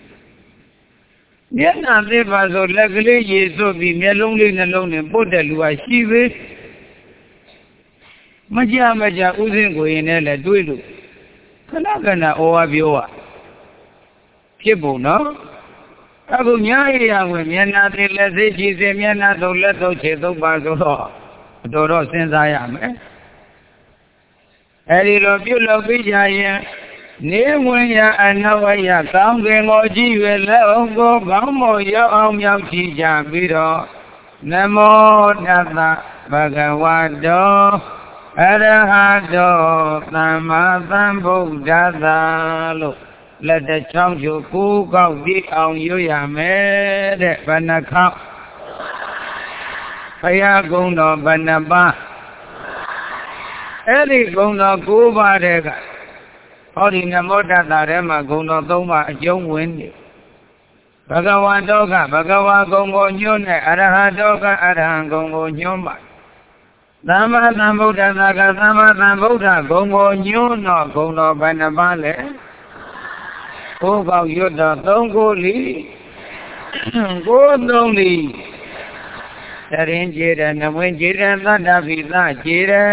မျက်နှာသိပါဆိုလက်ကလေးရေစွပ်ပြီးမျက်လုံးလေးနှလုံးနဲ့ပုတ်တဲ့လူကရှိသေးမကြမကြဥစဉ်ကိုရင်နဲ့လည်းတွေးလို့ခဏခဏဩဝါပြောอ่ะဖြစ်ပုံနော်အခုညာရရဝင်မျက်နှာသိလက်သိကြည့်စေမျက်နှာသုံးလက်သုံးခြေသုံးပါဆိုတော့တော်တော်စဉ်းစားရမယ်အဲဒီလိုပြုလုပ်ပြီးကြရင်နေဝင်ရအနဝရကောင်းကင်ကိုကြည့်ရလက်အောင်ကိုကောင်းမောရောက်အောင်မြောက်ကြည့်ကြပြီးတော့နမောတတ္တဗုဒ္ဓဝါတောအရဟတောသမ္မာသမ္ဗုဒ္ဓတ္တလို့လက်တစ်ချောင်းချိုကိုးကောက်ပြီးအောင်ရွရမယ်တဲ့ဘဏ္ဍခေါက်ဘုရားကုံတော်ဘဏ္ဍပါအဲ့ဒီဂုဏ်တော်၉ပါးတဲ့ကဟောဒီနမောတတ္တထဲမှာဂုဏ်တော်၃ပါးအကျုံးဝင်နေဘဂဝါတောကဘဂဝါဂုဏ်ကိုညွှန်းနဲ့အရဟတောကအရဟံဂုဏ်ကိုညွှန်းပါသမ္မာသမ္ဗုဒ္ဓသာကသမ္မာသမ္ဗုဒ္ဓဂုဏ်ကိုညွှန်းတော့ဂုဏ်တော်ဘယ်နှပါးလဲကိုယ်ကောက်ရွတ်တော်၃ကိုလီကိုယ်သုံးလီတရင်ကျေတယ်နဝင်းကျေတယ်သတ္တပိသကျေတယ်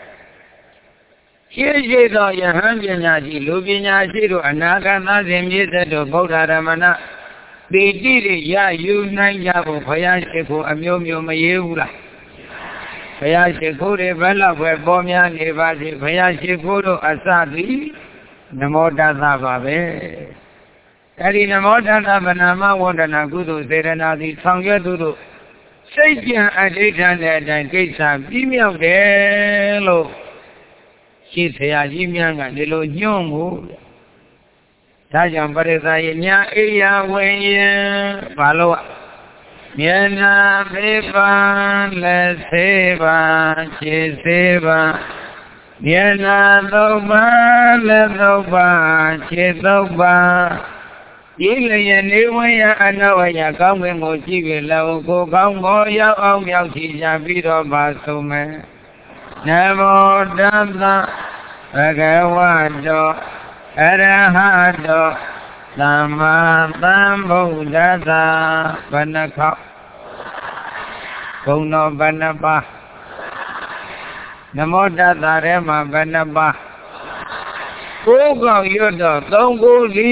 ရှိရှိသောယဟန်ပညာရှိလူပညာရှိတို့အနာဂတ်သားစဉ်မြည့်တဲ့တို့ဗုဒ္ဓရမဏပိတိတွေရယူနိုင်ကြဖို့ဘုရားရှိခိုးအမျိုးမျိုးမရေးဘူးလားဘုရားရှိခိုးတွေဘယ်လောက်ပဲပေါ်များနေပါစေဘုရားရှိခိုးတို့အစသည်နမောတတ္တပါပဲအဲဒီနမောတတ္တဗနာမဝန္ဒနာကုသိုလ်စေရနာသည်ဆောင်ရွက်သူတို့စိတ်ကြံအဋ္ဌာန်တဲ့အတိုင်းကိစ္စပြီးမြောက်တယ်လို့ရှိဆရာကြီးများကဒီလိုညွှန်းမှုဒါကြောင့်ပရိသတ်ရဲ့ညာအိယာဝင်ရင်ဘာလို့မျက်နှာပေးပါလက်သေးပါခြေသေးပါမျက်နှာသုံးပါလက်သုံးပါခြေသုံးပါဒီလျက်နေဝင်ရအနဝရကောင်းကင်ကိုကြည့်ပြီးလောက်ကိုကောင်းကိုရောက်အောင်မြောက်ချကြပြီးတော့ပါဆုံးမယ်နမောတတ္တဘဂဝတောအရဟတောသမ္မာသမ္ဗုဒ္ဓတ္တဘဏ္ဍခေါက်ဂုဏ်တော်ဘဏ္ဍပါနမောတတ္တထဲမှာဘဏ္ဍပါကိုးကောက်ရွတ်တော့သုံးကိုလီ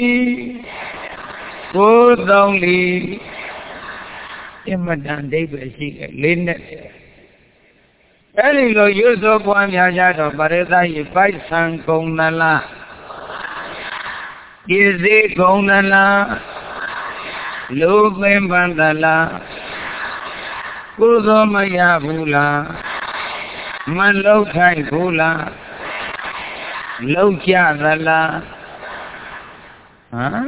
ကိုးသုံးလီအမတန်ဒိဗ္ဗေရှိတယ်လေးနဲ့အဲ့ဒီလိုရွတ်ဆိုပွားများကြတော့ပရိသတ်ရေပိုက်ဆံကုန်သလားပြည့်စည်ကုန်သလားလူပင်ပန်းသလားကုသိုလ်မရဘူးလားမလောက်ခိုက်ဘူးလားလောက်ကြသလားဟမ်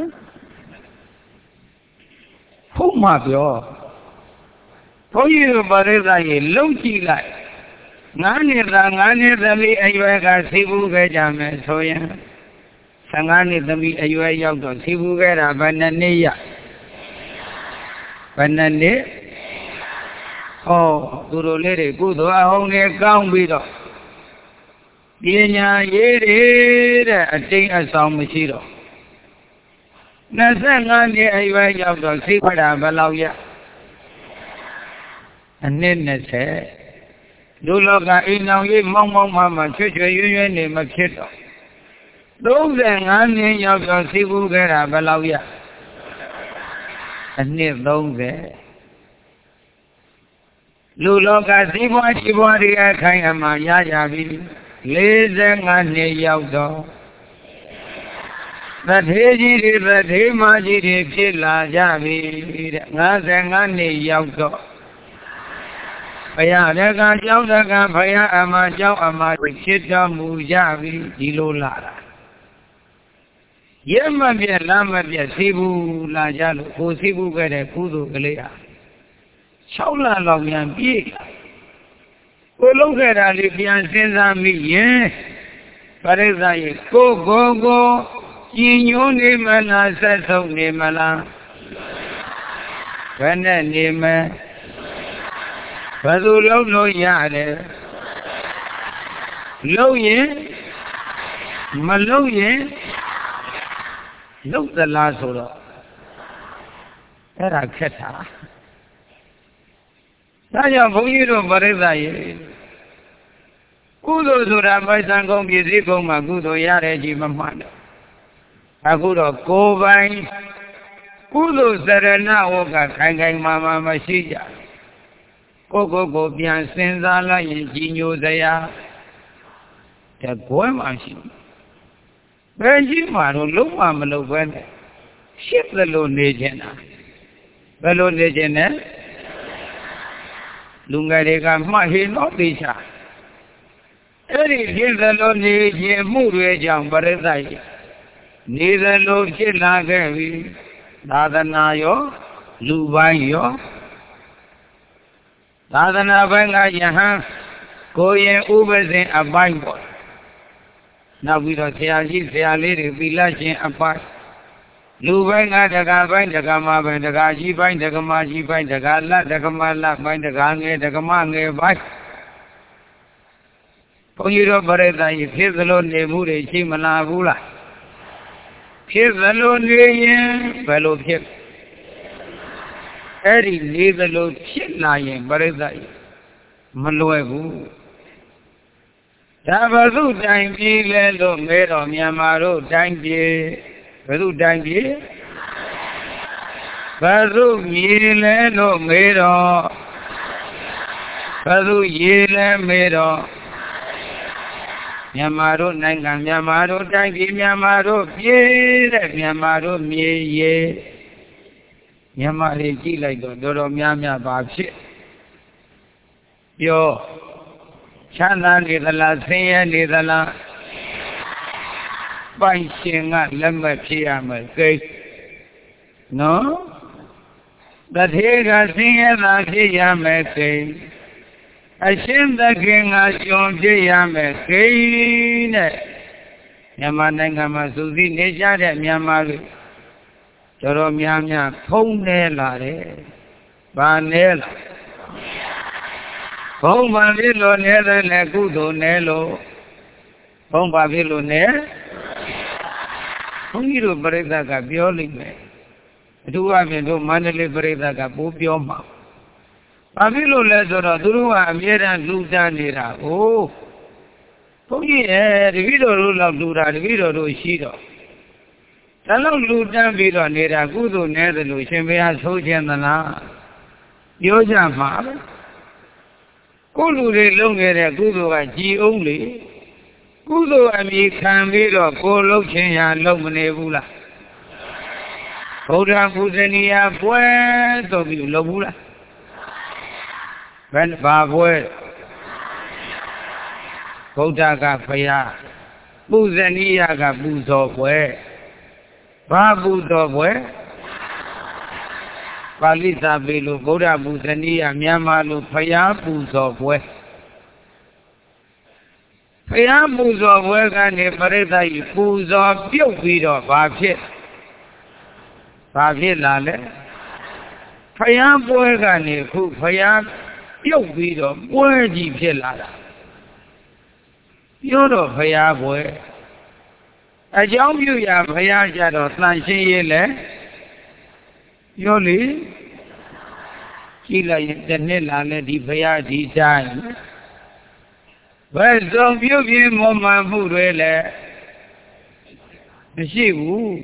ဟုတ်မှပြောဘုန်းကြီးတို့ပရိသတ်ရေလောက်ကြည့်လိုက်ငါးနှစ်သားငါးနှစ်သမီးအရွယ်ကသိဘူးခဲ့ကြမယ်ဆိုရင်ဆယ်ငါးနှစ်သမီးအရွယ်ရောက်တော့သိဘူးခဲ့တာဘယ်နှစ်နှစ်ရဘယ်နှစ်နှစ်ဟောသူတို့လေးတွေကုသိုလ်အဟောင်းတွေကောင်းပြီးတော့ပညာရေးတွေတဲ့အတိတ်အဆောင်မရှိတော့နှစ်ဆယ်ငါးနှစ်အရွယ်ရောက်တော့သိခွက်တာဘယ်လောက်ရအနှစ်နှစ်ဆယ်လူလောကအိမ်အောင်ရေးမောင်းမောင်းမှမှချွတ်ချွတ်ရွရွနေမဖြစ်တော့သုံးဆယ်ငါးနှစ်ရောက်တော့သိဘူးခဲ့တာဘယ်လောက်ရအနှစ်သုံးဆယ်လူလောကစီးပွားชีပွားတွေအခိုင်အမာရကြပြီလေးဆယ်ငါးနှစ်ရောက်တော့သထေကြီးတွေသထေမကြီးတွေဖြစ်လာကြပြီတဲ့ငါးဆယ်ငါးနှစ်ရောက်တော့ဘုရားတက္ကကြောင့်တက္ကဘုရားအမကြောင့်အမဖြစ်တော်မူကြပြီဒီလိုလာတာရဲမပြက်လမ်းမပြက်သိဘူးလာကြလို့ကိုသိဘူးခဲ့တဲ့ကုသိုလ်ကလေးဟာ sáu là lòng nhà biết cô lúc cái đó thìပြန်sinh ra mi nhé và đây là gì cô cô cô chỉ nhớ niệm mà là sẽ sống niệm mà là cái này niệm mà và tôi lâu lâu nhà đấy lâu nhé mà lâu nhé lâu là là số đó cái là khét hả ta giờ bông như đồ bà rết ra vậy cú đồ số ra bài sang công biệt sĩ công mà cú đồ ya rẻ chỉ mà mạng được à cú đồ cô bay cú đồ sẽ ra na vô cả khánh khánh mà mà mà xí chả cô cô cô biên sinh ra là những chỉ nhô ra ya thì cô mà xí bên chỉ mà rồi lúc mà mà lúc bên xếp là lô nê chên à bên lô nê chên á lúc ngày đấy cả mà hình nó đi xa ấy thì hiện giờ lô nê chên mũ rùi chẳng bà rết ra nê ra lô chên là cái gì đá thân à yo lưu bánh yo đá thân à bánh là यहाँ cô yên u bê sinh à bánh bột nào bây giờ xe gì xe lấy để bị lá trên áp bách lưu bánh à đặc cả bánh đặc cả mà bánh đặc cả gì bánh đặc cả mà gì bánh đặc cả lá đặc cả mà lá bánh đặc cả nghe đặc cả mà nghe bánh phong như đó bờ đây tại phía dưới luôn để mua để chi mà là mua lại phía dưới luôn đi phải luôn phía cái gì đi dưới luôn phía này bờ đây tại mà lùi bu đã vào lúc đánh bia lên rồi nghe rồi nhà mà rồi đánh bia vào lúc đánh bia vào lúc gì lên rồi nghe rồi vào lúc gì lên nghe rồi nhà mà rồi này cả nhà mà rồi đánh bia nhà mà rồi bia đấy nhà mà rồi bia ye nhà mà thì chỉ lại rồi rồi nhà nhà bảo chết yo chán là đi ra là sinh đi ra là bánh sinh à lâm mà phía mà cây nó đã thế cả sinh là phía mà cây à sinh đã kinh à chọn phía mà cây này nhà mà này ngà mà su di nê cha đấy nhà mà cho rồi nhà nhà không nê là đấy ba nê là không bao nhiêu lô nè đây nè cú đồ nè lô không bao nhiêu lô nè không như đồ bơi ra cả biểu linh này chú à mình đồ mang lên bơi ra cả bố biểu mà bao nhiêu lô là rồi chú à mình ra lưu ra đi ra ô không như thế thì ví dụ là lưu ra thì ví dụ là xí đóถ้าเราlưu ra ví dụ này ra cú đồ nè thì lưu xem bây giờ số tiền là biểu ra mà cô lưu để lâu ngày này cô lưu cái gì ông lý cô lưu anh bị khám biết rồi cô lâu chuyện nhà lâu mà này vui là cô ra cô sẽ đi à quê tôi bị lâu vui là bên bà quê cô ra cả phải à cô sẽ đi à cả bù sò quê bà bù sò quê Pali sabi lu Buddha Bhusaniya Myanmar lu Phaya Puso Bwe Phaya Puso Bwe kane Parita yi Puso Pyuk pi do ba phit ba phit la le Phaya Bwe kane khu Phaya Pyuk pi do Bwe ji phit la da Pyo do Phaya Bwe a jaung pyu ya Phaya ja do tlan shin yi le yo li chỉ là những cái là này đi phải đi sai vậy xong biểu hiện một màn phụ rồi là chỉ u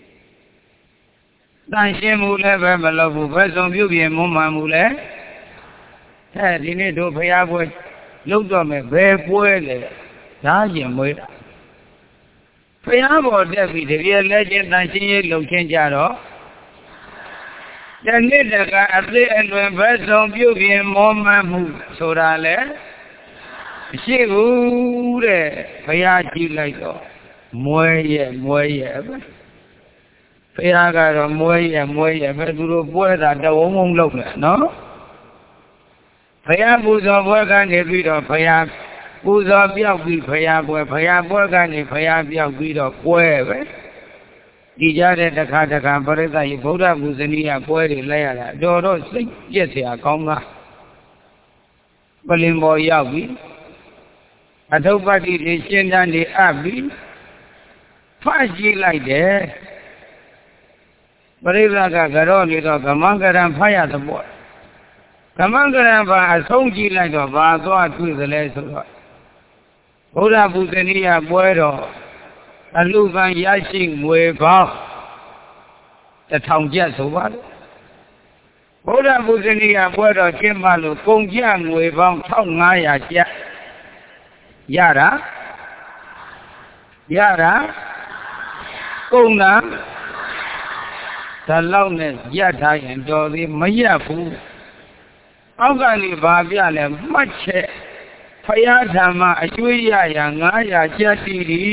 đang xem mu là vậy mà là phụ vậy xong biểu hiện một màn phụ là thế thì này đồ phải áp với lúc đó mình về quê là giá gì mới phải áp vào để vì thế là trên đang xem lúc trên cha đó Then later, at the end when birds of beauty and more mammoth, so that she would Fayachi like Moye, Moye. Fayaga, Moye, Moye, but to the boy that the woman looked at, no? ဖယားပူဇော်ပွဲကနေပြီးတော့ဖယားပူဇော်ပြောက်ပြီးဖယားပွဲဖယားပွဲကနေဖယားပြောက်ပြီးတော့ပွဲပဲဒီကြတဲ့တစ်ခါတစ်ခါပရိသတ်ကြီးဗုဒ္ဓဘုဇနီးကပွဲတွေလိုက်ရတာတော်တော့စိတ်ပြည့်စရာကောင်းသားပလင်ပေါ်ရောက်ပြီးအထုပ်ပတ္တိတွေရှင်းတန်းတွေအပ်ပြီးဖတ်ကြည့်လိုက်တယ်ပရိသတ်ကကြောနေတော့ကမံကရံဖတ်ရသဘောကမံကရံဘာအဆုံးကြည့်လိုက်တော့ဘာသွားတွေ့သလဲဆိုတော့ဗုဒ္ဓဘုဇနီးကပွဲတော်အလူကံရရှိငွေပေါင်းတစ်ထောင်ကျပ်ဆိုပါလို့ဗုဒ္ဓဘုဇနီးကပွဲတော်ကျင်းပလို့ကုန်ကျငွေပေါင်းတစ်ထောင်ငါးရာကျပ်ရတာရတာကုန်တာဒါလောက်နဲ့ရထားရင်တော်သေးမရဘူးအောက်ကနေဘာပြလဲမှတ်ချက်ဖယားဓမ္မအကျွေးရရာငါးရာကျပ်တီတီ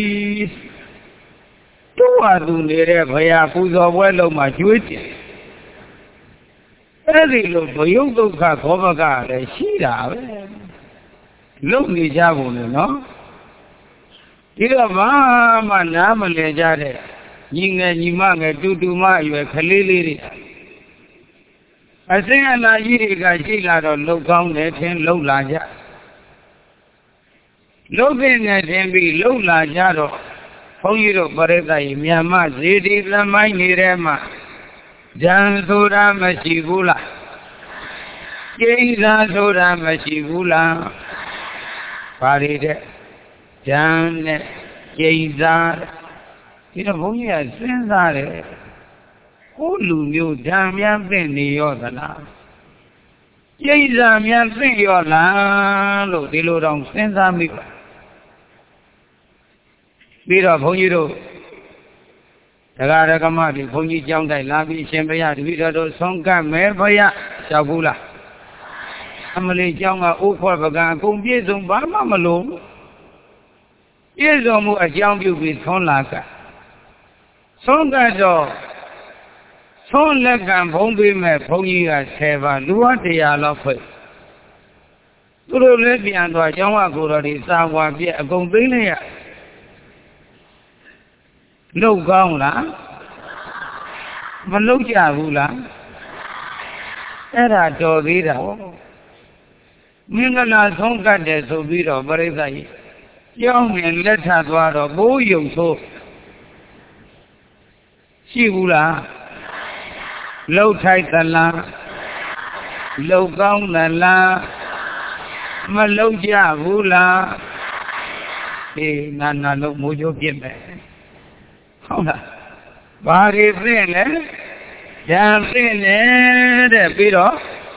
တို့ဟာသူနေတဲ့ဘုရားပူဇော်ပွဲလုံးမှာကျွေးတယ်အဲ့ဒီလိုဘယုတ်ဒုက္ခခောဘကလည်းရှိတာပဲလုံနေကြပုံလေနော်ဒီတော့ဘာမှနားမလည်ကြတဲ့ညီငယ်ညီမငယ်တူတူမအရွယ်ကလေးလေးတွေအစင်းအလာကြီးတွေကရှိလာတော့လှုပ်ကောင်းတယ်ထင်လှုပ်လာကြလှုပ်တဲ့နဲ့ထင်ပြီးလှုပ်လာကြတော့ဘုန်းကြီးတို့ပရိသတ်ကြီးမြန်မာဇေဒီလမိုင်းနေတဲ့မှာဉာဏ်ဆိုတာမရှိဘူးလားကျိန်းစာဆိုတာမရှိဘူးလားပါရတဲ့ဉာဏ်နဲ့ကျိန်းစာဒီတော့ဘုန်းကြီးကစဉ်းစားတယ်ကိုယ်လူမျိုးဓာများသိနေရောသလားကျိန်းစာများသိရောလားလို့ဒီလိုတော့စဉ်းစားမိပါပြီးတော့ဘုန်းကြီးတို့တရားရကမတွေဘုန်းကြီးကျောင်းတိုင်လာပြီးရှင်ဘုရားတပည့်တော်တို့ဆုံးကပ်မယ်ဘုရားလျှောက်ဘူးလားအမလေးကျောင်းကအိုးခေါ်ပကံအကုန်ပြည့်စုံဘာမှမလုံးပြည့်စုံမှုအကြောင်းပြုပြီးဆုံးလာကဆုံးကတော့ဆုံးလက်ကံဘုံပေးမဲ့ဘုန်းကြီးကဆယ်ပါလူဝတရားလောက်ဖွဲ့သူတို့လည်းပြန်သွားကျောင်းကကိုတော်ဒီစာဝါပြည့်အကုန်သိနေရလုတ်ကောင်းလားမလုတ်ကြဘူးလားအဲ့ဒါတော်သေးတာမင်္ဂလာဆုံးကတ်တယ်ဆိုပြီးတော့ပရိသတ်ကြီးကြောင်းမြင်လက်ထသွားတော့ဘိုးယုံဆိုးရှိဘူးလားလှုပ်ထိုက်သလားလှုပ်ကောင်းသလားမလှုပ်ကြဘူးလားအေးနာနာလို့မိုးချိုးပြစ်မယ်ဟုတ်လားဘာတွေသိလဲဉာဏ်သိနေတဲ့ပြီးတော့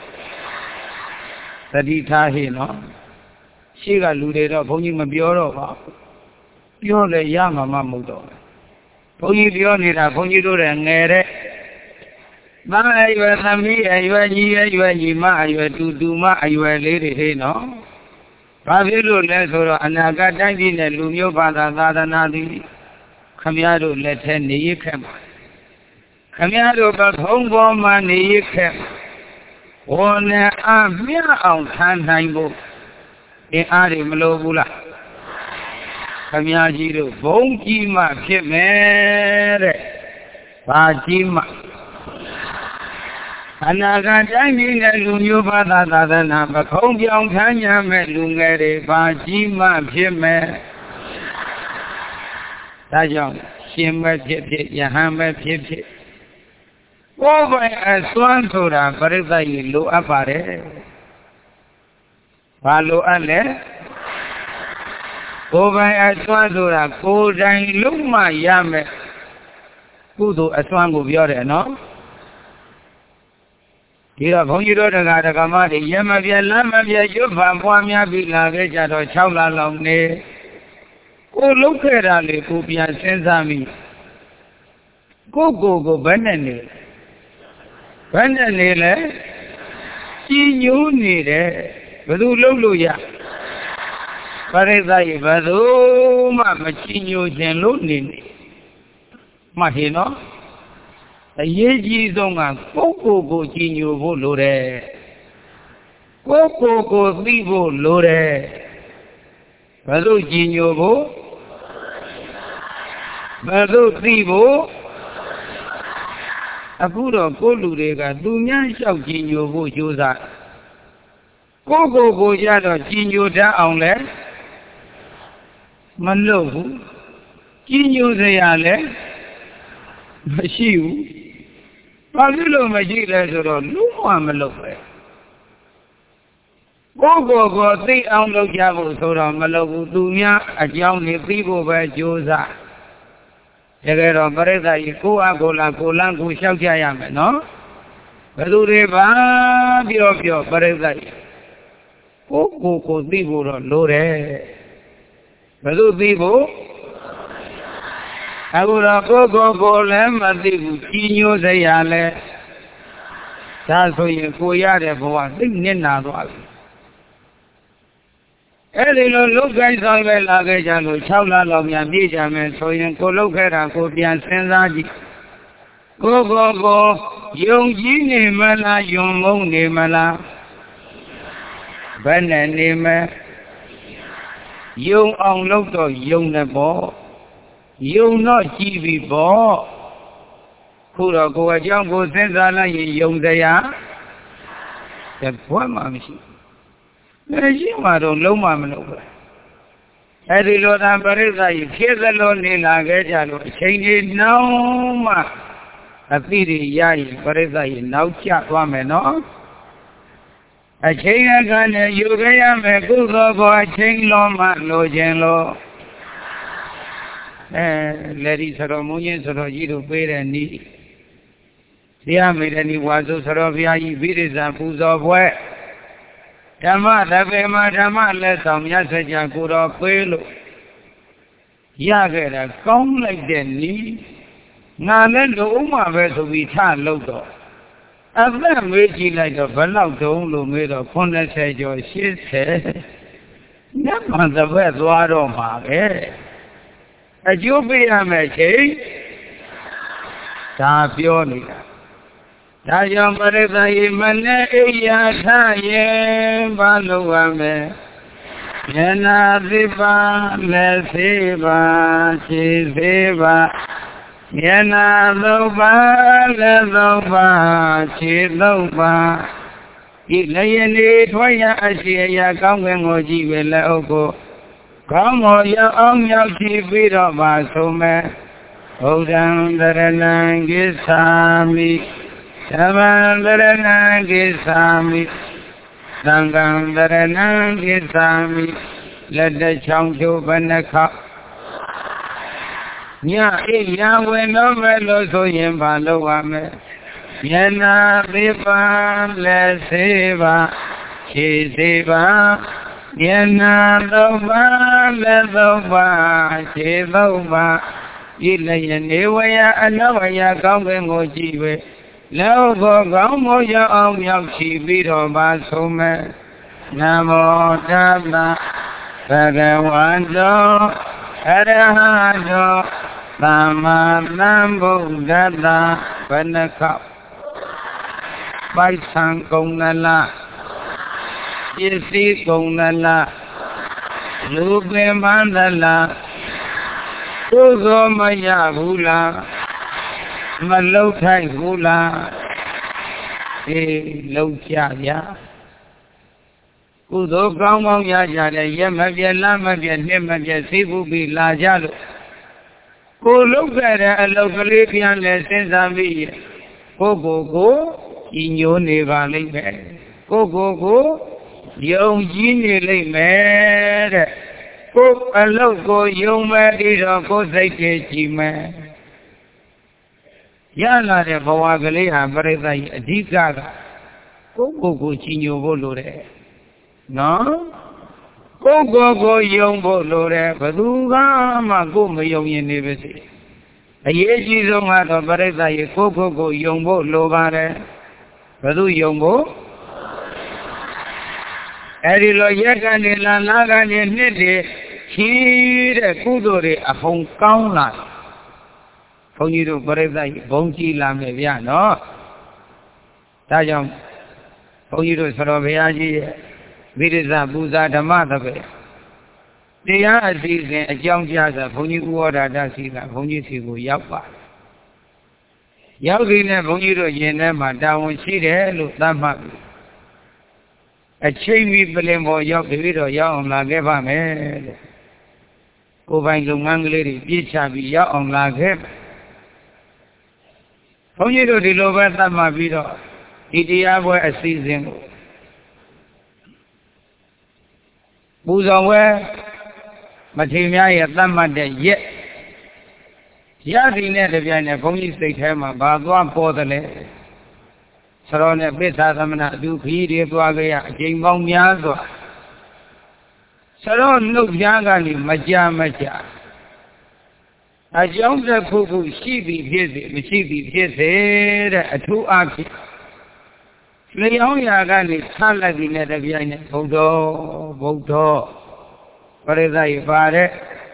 သတိထားဟိနော်ရှိကလူတွေတော့ဘုန်းကြီးမပြောတော့ပါပြောလဲရမှာမဟုတ်တော့ဘုန်းကြီးပြောနေတာဘုန်းကြီးတို့လည်းငယ်တဲ့သားအရွယ်သမီးအရွယ်ညီအရွယ်ညီမအရွယ်တူတူမအရွယ်လေးတွေဟိနော်ဘာဖြစ်လို့လဲဆိုတော့အနာဂတ်တိုင်းပြည်နဲ့လူမျိုးဘာသာသာသနာသည်ခမည်းတော်လက်ထဲနေရခဲ့မှာခမည်းတော်ပထုံးပေါ်မှာနေရခဲ့ဝေါ်နဲ့အမြအောင်ခံနိုင်ဖို့အင်းအားတွေမလိုဘူးလားခမည်းကြီးတို့ဘုံကြီးမှဖြစ်မယ်တဲ့ဘာကြီးမှအနာဂတ်တိုင်းပြည်နဲ့လူမျိုးဘာသာသာသနာပခုံးပြောင်းထမ်းရမယ်လူငယ်တွေဘာကြီးမှဖြစ်မယ်ဒါကြောင့်ရှင်မဲ့ဖြစ်ဖြစ်ယဟန်မဲ့ဖြစ်ဖြစ်ကိုယ်ပိုင်အစွမ်းဆိုတာပရိသတ်ကြီးလိုအပ်ပါတယ်ဘာလိုအပ်လဲကိုယ်ပိုင်အစွမ်းဆိုတာကိုယ်တိုင်လုံးမရမယ်ကုသိုလ်အစွမ်းကိုပြောတယ်နော်ဒီတော့ဘုန်းကြီးတို့တရားဓမ္မတွေရမပြလမ်းမပြရွတ်ဖန်ပွားများပြီးလာခဲ့ကြတော့၆လလောက်နေကိုလုံးခဲ့တာလေကိုပြန်စဉ်းစားမိကိုကိုကိုဘယ်နဲ့နေဘယ်နဲ့နေလဲကြီးညိုးနေတယ်ဘယ်သူလုံးလို့ရပရိသတ်ဘယ်သူမှမကြီးညိုခြင်းလို့နေနေမှတ်ဟင်နော်အရေးကြီးဆုံးကကိုကိုကိုကြီးညိုဖို့လိုတယ်ကိုကိုကိုသိဖို့လိုတယ်ဘယ်လိုကြည်ညိုဖို့ဘယ်လိုသိဖို့အခုတော့ကိုလူတွေကသူများလျှောက်ကြည်ညိုဖို့ကြိုးစားကိုကိုကိုရတော့ကြည်ညိုတတ်အောင်လဲမလုပ်ဘူးကြည်ညိုစရာလည်းမရှိဘူးဘာဖြစ်လို့မရှိလဲဆိုတော့လူ့မှမလုပ်ပဲကိုကိုကိုသိအောင်လုပ်ကြဖို့ဆိုတော့မလုပ်ဘူးသူများအကြောင်းတွေသိဖို့ပဲကြိုးစားတကယ်တော့ပရိသတ်ကြီးကိုအကိုလာကိုလန်းကိုလျှောက်ကြရမယ်နော်ဘယ်သူတွေပါပြောပြောပရိသတ်ကြီးကိုကိုကိုသိဖို့တော့လိုတယ်ဘယ်သူသိဖို့အခုတော့ကိုကိုကိုလည်းမသိဘူးကြီးညိုစရာလဲဒါဆိုရင်ကိုရတဲ့ဘဝသိနစ်နာသွားပြီအဲ့ဒီလိုလုတ်ကိုင်းဆောင်ပဲလာခဲ့ကြလို့၆လလောက်များပြည့်ကြမယ်ဆိုရင်ကိုလုတ်ခဲ့တာကိုပြန်စဉ်းစားကြည့်ကိုကိုကိုယုံကြည်နေမလားယုံမုန်းနေမလားဘယ်နဲ့နေမလဲယုံအောင်လုပ်တော့ယုံနေပေါ့ယုံတော့ကြည်ပြီပေါ့ခုတော့ကိုယ်အကြောင်းကိုစဉ်းစားလိုက်ရင်ယုံတရားတဘွက်မှမရှိမရှိမှတော့လုံးဝမလုပ်ဘူးအဲဒီလိုသာပရိသတ်ကြီးဖြစ်သလိုနေလာခဲ့ကြလို့အချိန်ကြီးနောက်မှအသိတွေရရင်ပရိသတ်ကြီးနောက်ကျသွားမယ်နော်အချိန်ကလည်းယူခဲ့ရမယ်ကုသိုလ်ဘောအချိန်လုံးမှလိုခြင်းလို့အဲလက်ဒီဆိုတော့မုန်းချင်းဆိုတော့ကြီးတို့ပေးတဲ့နီးတရားမေတ္တာနီးဝါစုဆိုတော့ဘုရားကြီးဗိရိဇာပူဇော်ပွဲဓမ္မတပေမှာဓမ္မလက်ဆောင်မြတ်စွာဘုရားကိုတော်ပေးလို့ရခဲ့တာကောင်းလိုက်တဲ့နီးငါလည်းလူဥမှာပဲဆိုပြီးထလို့တော့အသက်မေးကြည့်လိုက်တော့ဘယ်လောက်တုံးလို့မေးတော့ခုနှစ်ဆယ်ကျော်ရှစ်ဆယ်ညမှသဘက်သွားတော့မှာပဲအကျိုးပေးရမယ်ချိန်ဒါပြောနေတာဒါကြောင့်ပရိသတ်ရေမနဲ့အိယာထရဲ့ဘာလို့ရမယ်ဉာဏသိပါလက်သေးပါခြေသေးပါဉာဏသုံးပါလက်သုံးပါခြေသုံးပါဒီလည်းနေထွက်ရအရှိအရာကောင်းကင်ကိုကြည့်ပဲလက်အုပ်ကိုကောင်းမောရအောင်ရောက်ကြည့်ပြီးတော့ပါဆုံးမယ်ဘုဒ္ဓံတရဏံကိသာမိဓမ္မံတရဏံကိသာမိသံဃံတရဏံကိသာမိလက်တချောင်းချိုးဘနှခညအိယာဝင်တော့မယ်လို့ဆိုရင်ဘာလုပ်ရမလဲဉာဏသိပါလက်စေပါခြေစေပါဉာဏသုံးပါလက်သုံးပါခြေသုံးပါဤလည်းနေဝယအနဝယကောင်းကင်ကိုကြည့်ပဲလောကောကောင်းမို့ရအောင်ရောက်ရှိပြီးတော့ပါဆုံးမဲ့နမောတတ္တဘဂဝန္တောအရဟတောသမ္မာသမ္ဗုဒ္ဓတ္တဘဏ္ဍခောက်ပိုက်ဆံကုန်နလားပစ္စည်းကုန်နလားလူပင်ပန်းသလားကိုယ်သောမရဘူးလားမလှုပ်ထိုက်ဘူးလားအေးလှုပ်ကြဗျာကုသိုလ်ကောင်းကောင်းရကြတယ်ရက်မပြတ်လမပြတ်နှစ်မပြတ်သိဘူးပြီးလာကြလို့ကိုလှုပ်ခဲ့တဲ့အလုပ်ကလေးပြန်လဲစဉ်းစားပြီးကိုကိုကိုဤညိုနေပါလိမ့်မယ်ကိုကိုကိုယုံကြည်နေလိမ့်မယ်တဲ့ကိုအလုပ်ကိုယုံမဲ့ပြီးတော့ကိုစိတ်ကြီးကြည်မယ်ရလာတဲ့ဘဝကလေးဟာပရိသတ်ကြီးအဓိကကကိုကိုကိုကြည်ညိုဖို့လိုတယ်နော်ကိုကိုကိုယုံဖို့လိုတယ်ဘယ်သူကမှကိုမယုံရင်နေပါစေအရေးကြီးဆုံးကတော့ပရိသတ်ကြီးကိုကိုကိုယုံဖို့လိုပါတယ်ဘယ်သူယုံဖို့အဲဒီလိုရက်ကနေလာလာကနေနှစ်တွေချီးတဲ့ကုသိုလ်တွေအဟုန်ကောင်းလာဘုန်းကြီးတို့ပရိသတ်ကြီးဘုံကြည်လာမယ်ဗျာနော်ဒါကြောင့်ဘုန်းကြီးတို့ဆရာဘုရားကြီးရဲ့ဝိရိသပူဇာဓမ္မသဘေတရားအစီအစဉ်အကြောင်းကြားစာဘုန်းကြီးဥဝဒါဒစီကဘုန်းကြီးစီကိုရောက်ပါရောက်ပြီးနဲ့ဘုန်းကြီးတို့ယင်ထဲမှာတာဝန်ရှိတယ်လို့သတ်မှတ်အချိန်မီပလင်ပေါ်ရောက်ပြီးတော့ရောက်အောင်လာခဲ့ပါမယ်တဲ့ကိုယ်ပိုင်လုပ်ငန်းကလေးတွေပြည့်ချပြီးရောက်အောင်လာခဲ့ဘုန်းကြီးတို့ဒီလိုပဲသတ်မှတ်ပြီးတော့ဒီတရားပွဲအစီအစဉ်ကိုပူဇော်ပွဲမထေရများရဲ့သတ်မှတ်တဲ့ရက်ရသည်နဲ့တပြိုင်နက်ဘုန်းကြီးစိတ်ထဲမှာဘာသွားပေါ်တယ်လဲဆရောနဲ့ပိဿာသမဏအတူခီးတွေသွားကြရအချိန်ပေါင်းများစွာဆရောနှုတ်ပြားကနေမကြာမကြာအကြောင်းတစ်ခုခုရှိသည်ဖြစ်စေမရှိသည်ဖြစ်စေတဲ့အထူးအားဖြင့်လျောင်းရာကနေဆန့်လိုက်ပြီးနဲ့တပြိုင်နက်ဘုဒ္ဓဘုဒ္ဓပရိသတ်ရပါတဲ့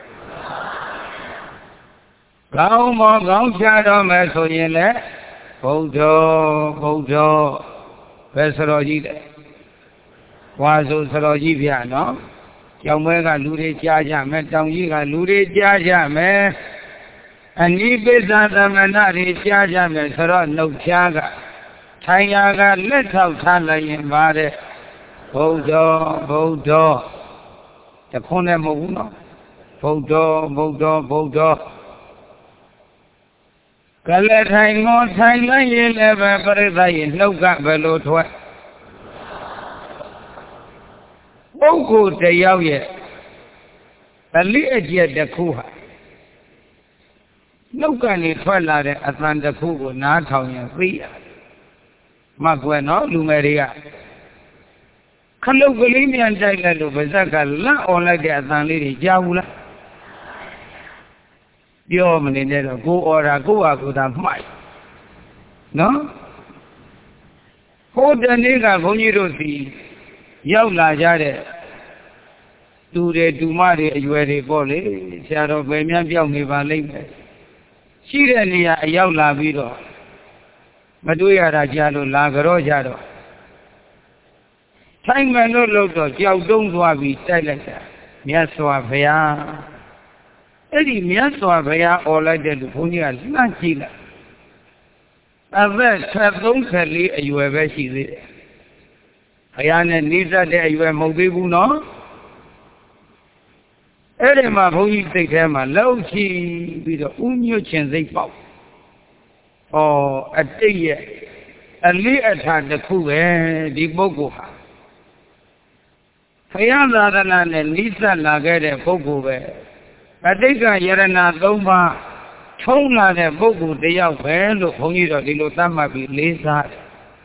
ကောင်းမောကောင်းချတော်မယ်ဆိုရင်လည်းဘုဒ္ဓဘုဒ္ဓပဲဆရာကြီးတဲ့ဝါဆိုဆရာကြီးပြနော်ကျောင်းမဲကလူတွေကြားကြမယ်တောင်ကြီးကလူတွေကြားကြမယ်အနိပိသသမဏတွေကြားကြမယ်ဆိုတော့နှုတ်ချားကထိုင်ရာကလက်ထောက်ထားလိုက်ရင်ပါတဲ့ဘုဒ္ဓဘုဒ္ဓတခွန်းနဲ့မဟုတ်ဘူးနော်ဘုဒ္ဓဘုဒ္ဓဘုဒ္ဓကလည်းထိုင်ငေါထိုင်လိုက်ရင်လည်းပဲပြိဿရဲ့နှုတ်ကဘယ်လိုထွက်ပုဂ္ဂိုလ်တယောက်ရဲ့အလိအကျက်တစ်ခုဟာနှုတ်ကနေထွက်လာတဲ့အသံတစ်ခုကိုနားထောင်ရင်သိရမှတ်ကွယ်နော်လူငယ်တွေကခလုတ်ကလေးမြန်တိုက်လိုက်လို့ဗဇက်ကလန့်အောင်လိုက်တဲ့အသံလေးတွေကြားဘူးလားပြောမနေနဲ့တော့ကိုအော်တာကိုဟာကိုသာမှိုက်နော်ဟိုတနေ့ကဘုန်းကြီးတို့စီရောက်လာကြတဲ့တူတယ်တူမတွေအရွယ်တွေပေါ့လေဆရာတော်ဘယ်များပြောင်းနေပါလိမ့်မယ်ရှိတဲ့နေရာအရောက်လာပြီးတော့မတွေ့ရတာကြားလို့လာကြတော့ကြတော့ထိုင်မယ်လို့လို့တော့ကြောက်တုံးသွားပြီးတိုက်လိုက်တာမြတ်စွာဘုရားအဲ့ဒီမြတ်စွာဘုရားអော်လိုက်တဲ့လူဘုန်းကြီးကလှမ်းကြည့်လိုက်အသက်ဆက်သုံးဆက်လေးအရွယ်ပဲရှိသေးတယ်ဘုရားနဲ့နှိစက်တဲ့အရွယ်မဟုတ်သေးဘူးနော်အဲ့ဒီမှာဘုန်းကြီးစိတ်ထဲမှာလှုပ်ချပြီးတော့ဥညွတ်ခြင်းစိတ်ပေါက်ဩအတိတ်ရဲ့အလေးအထားတစ်ခုပဲဒီပုဂ္ဂိုလ်ဟာဘုရားသာသနာနဲ့နှိစက်လာခဲ့တဲ့ပုဂ္ဂိုလ်ပဲအတိတ်ကယရဏသုံးပါးထုံးလာတဲ့ပုဂ္ဂိုလ်တယောက်ပဲလို့ဘုန်းကြီးတို့ဒီလိုသတ်မှတ်ပြီးလေးစားတယ်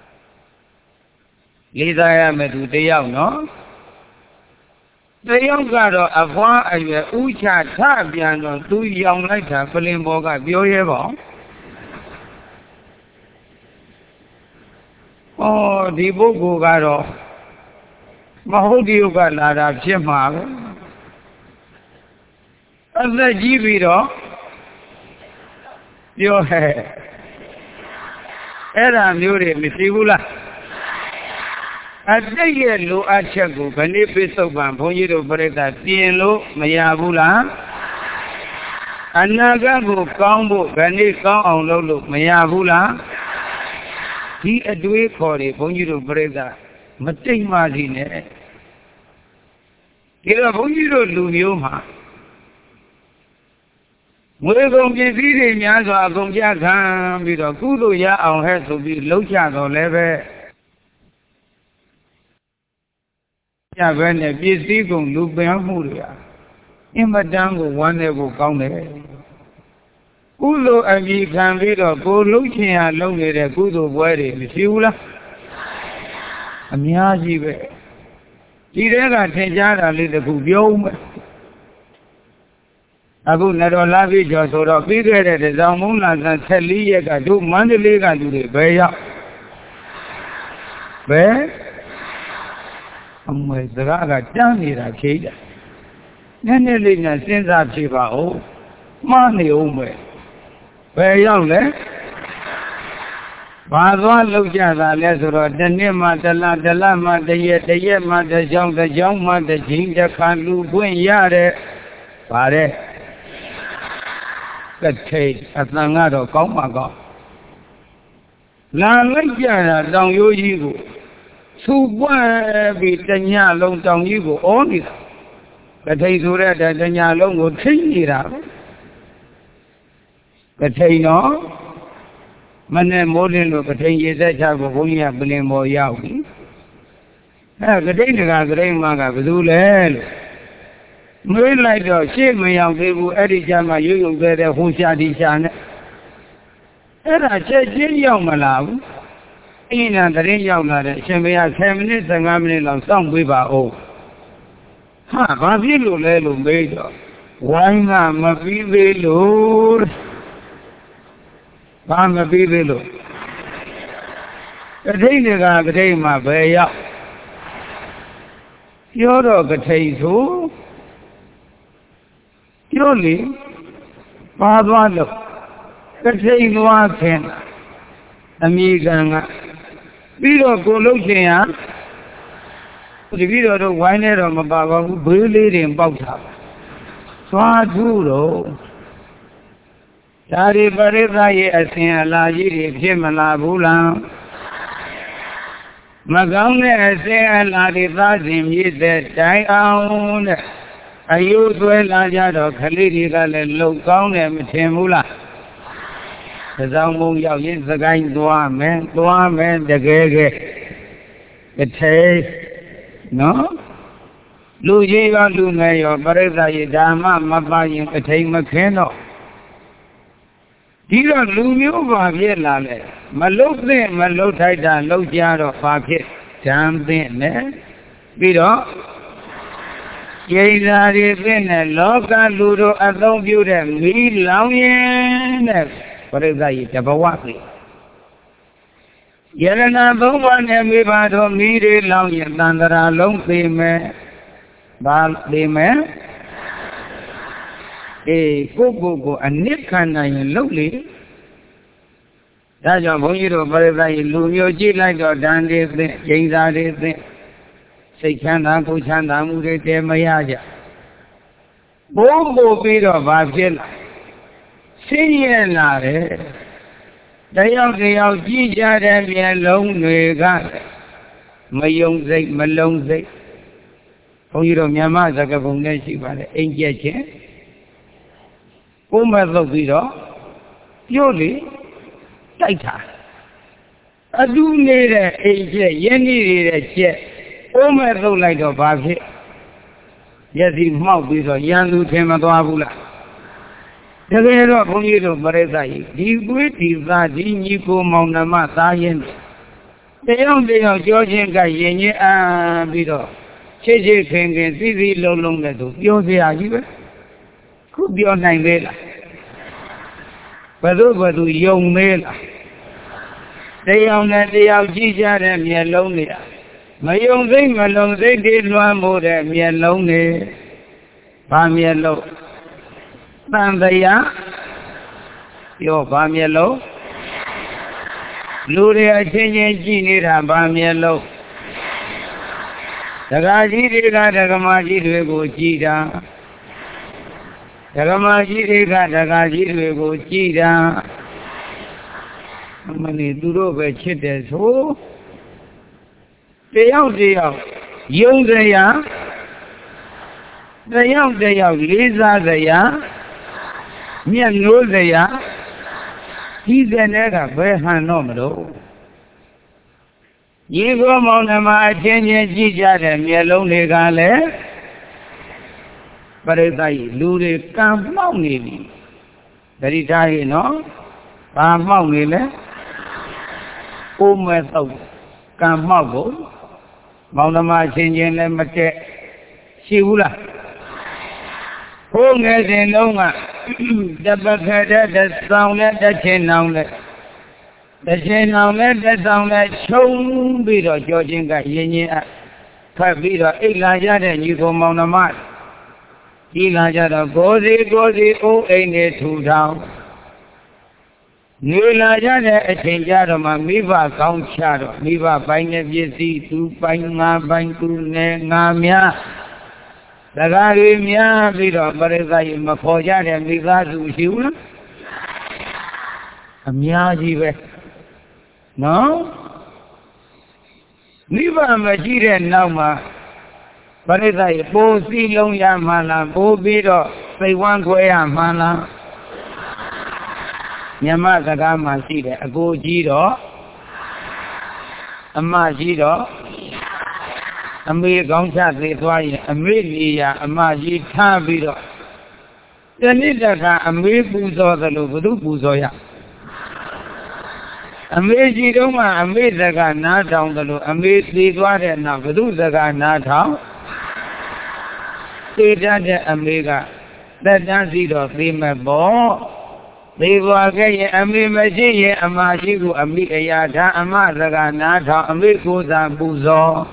လေးစားရမယ်သူတယောက်နော်တယောက်ကတော့အဖွားအရွယ်ဥချထပြန်တော့သူရောင်လိုက်တာပလင်ပေါ်ကပြောရဲပါဩဒီပုဂ္ဂိုလ်ကတော့မဟုတ်ဒီဥကလာတာဖြစ်မှာပဲအသက်ကြီးပြီးတော့ပြောဟဲ့အဲ့ဒါမျိုးတွေမရှိဘူးလားအတိတ်ရဲ့လိုအပ်ချက်ကိုခဏပိဿုပံဘုန်းကြီးတို့ပြိဿပြင်လို့မရဘူးလားအနာဂတ်ကိုကောင်းဖို့ခဏကောင်းအောင်လုပ်လို့မရဘူးလားဒီအတွေးခေါ်တွေဘုန်းကြီးတို့ပြိဿမတိတ်မှစီနဲ့ဒီတော့ဘုန်းကြီးတို့လူမျိုးမှာငွေကုန်ပစ္စည်းတွေများစွာအကုန်ကြခံပြီးတော့ကုသိုလ်ရအောင်ဟဲ့ဆိုပြီးလှုပ်ချတော့လည်းပဲကြပဲနဲ့ပစ္စည်းကုန်လူပင်မှုတွေဟာအင်မတန်ကိုဝမ်းနေဖို့ကောင်းတယ်ကုသိုလ်အပြီးခံပြီးတော့ကိုလှုပ်ချင်ရလှုပ်နေတဲ့ကုသိုလ်ပွဲတွေမရှိဘူးလားအများကြီးပဲဒီတဲကထင်ရှားတာလေးတခုပြောဦးမယ်အခုနတော်လာပြီကျော်ဆိုတော့ပြီးခဲ့တဲ့တစောင်းမုံလာဆန်ဆက်လေးရက်ကတို့မန္တလေးကလူတွေဘယ်ရောက်ဘယ်အမေစကားကတန်းနေတာဖြေးတယ်နည်းနည်းလေးနဲ့စဉ်းစားဖြေပါဦးမှားနေဦးမယ်ဘယ်ရောက်လဲ Father looked at the letter, the name of the La de Lama, the Yet, the Yema, the Young, the Young Man, the Jing, the Kanlu, Gwen Yare, Pare, the Tate, at Langado, Komago. La Lajana, down your ego. So why be the Yalong down ego only? The Tate read that the Yalong would change it out. The Tate no. Mane modern look at ten years that have a one year blame or yawi. Have the day to go to Maga with Ule. Marine like the shame my young people, Eddie Jama, you will get a Hushadi Shan. And I said, young Malaw. In and the young lad, Shemia, ten minutes and I'm in on some with our own. Ha, Babilu Lelu made. Why not, Mabi Lord? I'm a baby. The thing is, I could take my way up. You're a potato. You're only Father. The thing was ten. Amiga. We don't go looking at the video of wine on my baba who bullied in Bauta. So I do. Dari Barita, as in a large Jimala Bula Magone, as in a large is that die on a usual large of Khalidi, low down and Timula. The Zamu Yao is the guy Duaman, Duaman, the Gege, the taste, no? Luigi Luna, or Barita, Dama, Mabayan, a take Macano. These are Lumio Vavielale, Malok, Malotaita, Logiado, Fakit, Jambi, eh? Vido Yari Vene, Loka, Ludo, Adon Buda, me, Lawian, what is that? Tabawaki Yelena, no one, and we bad on me, Lawian, Dandara, Long Payme, Bal Payme. A go go go and Nick can I lovely. That's a boy of Barry Lumio G like your dandy, James Adi, say Chanda, Chanda, Mute, Mayaja. Bobo bit of Avila. Senior Lare. The young Gija and me alone, we got my young Zake, Malone Zake. Oh, you don't Yamaza, Gabonesi, but ain't yet. Oma Loviro, Yoli, Taita. I do need a jet, Yenny a jet. Oma Lo like a Bavi. Yes, his mouth is a young Temadabula. The way of Bonito Barezai, the great is that in Nico Monama Science. The young day of Georgian Gayene and Bido. Cheche can get busy low longer to Yosi. Could be on nine vela. But over to young male. They own that they have Gija and me alone. My young thing alone, they did one more than me alone. Pamielo. Pambaya. Yo, Pamielo. Luria changing genie and Pamielo. The Gaji got a Gamaji to go Gita. The Gamaji got a Gaji to go Gita. How many do over chitters? Oh, they out there. Young they are. The young they are. Lisa they are. Me and no they are. He's an egg, very phenomenal. You go on my changing Gija and me alone, Gale. But if I lose it, come on, maybe. Very tired, no? Come on, maybe. Oh, my soul. Come on, Maunama changing them a check. Shula. Who gets in longer? The bucket, the sound, the chain on it. The chain on it, the sound that show bit of Georgian Yen. Kabira, Elijah, and you go Maunama. Elijah, gozy, gozy, oh, ain't it too down? Nila jane attenjaro ma miva kauncharo miva baine biesi tu bainga bainku ne ngamya dagari mya bido parizai mapojare miva su siula amya jive no miva majire nauma parizai po si long ya mala po bido sai wan kwe ya mala Nyama saka ma shi de ago ji do amma ji do ame kaung cha thai thwa yin ame ni ya amma ji tha pi do tani takha ame pu so thalo badu pu so ya ame ji dong ma ame saka na taung thalo ame thi thwa de na badu saka na taung thi ta de ame ka tat tan si do thi ma bo Dewa kaya ami masih ye amasi ku ami kaya dah amat segala dah ami ku dah buzo.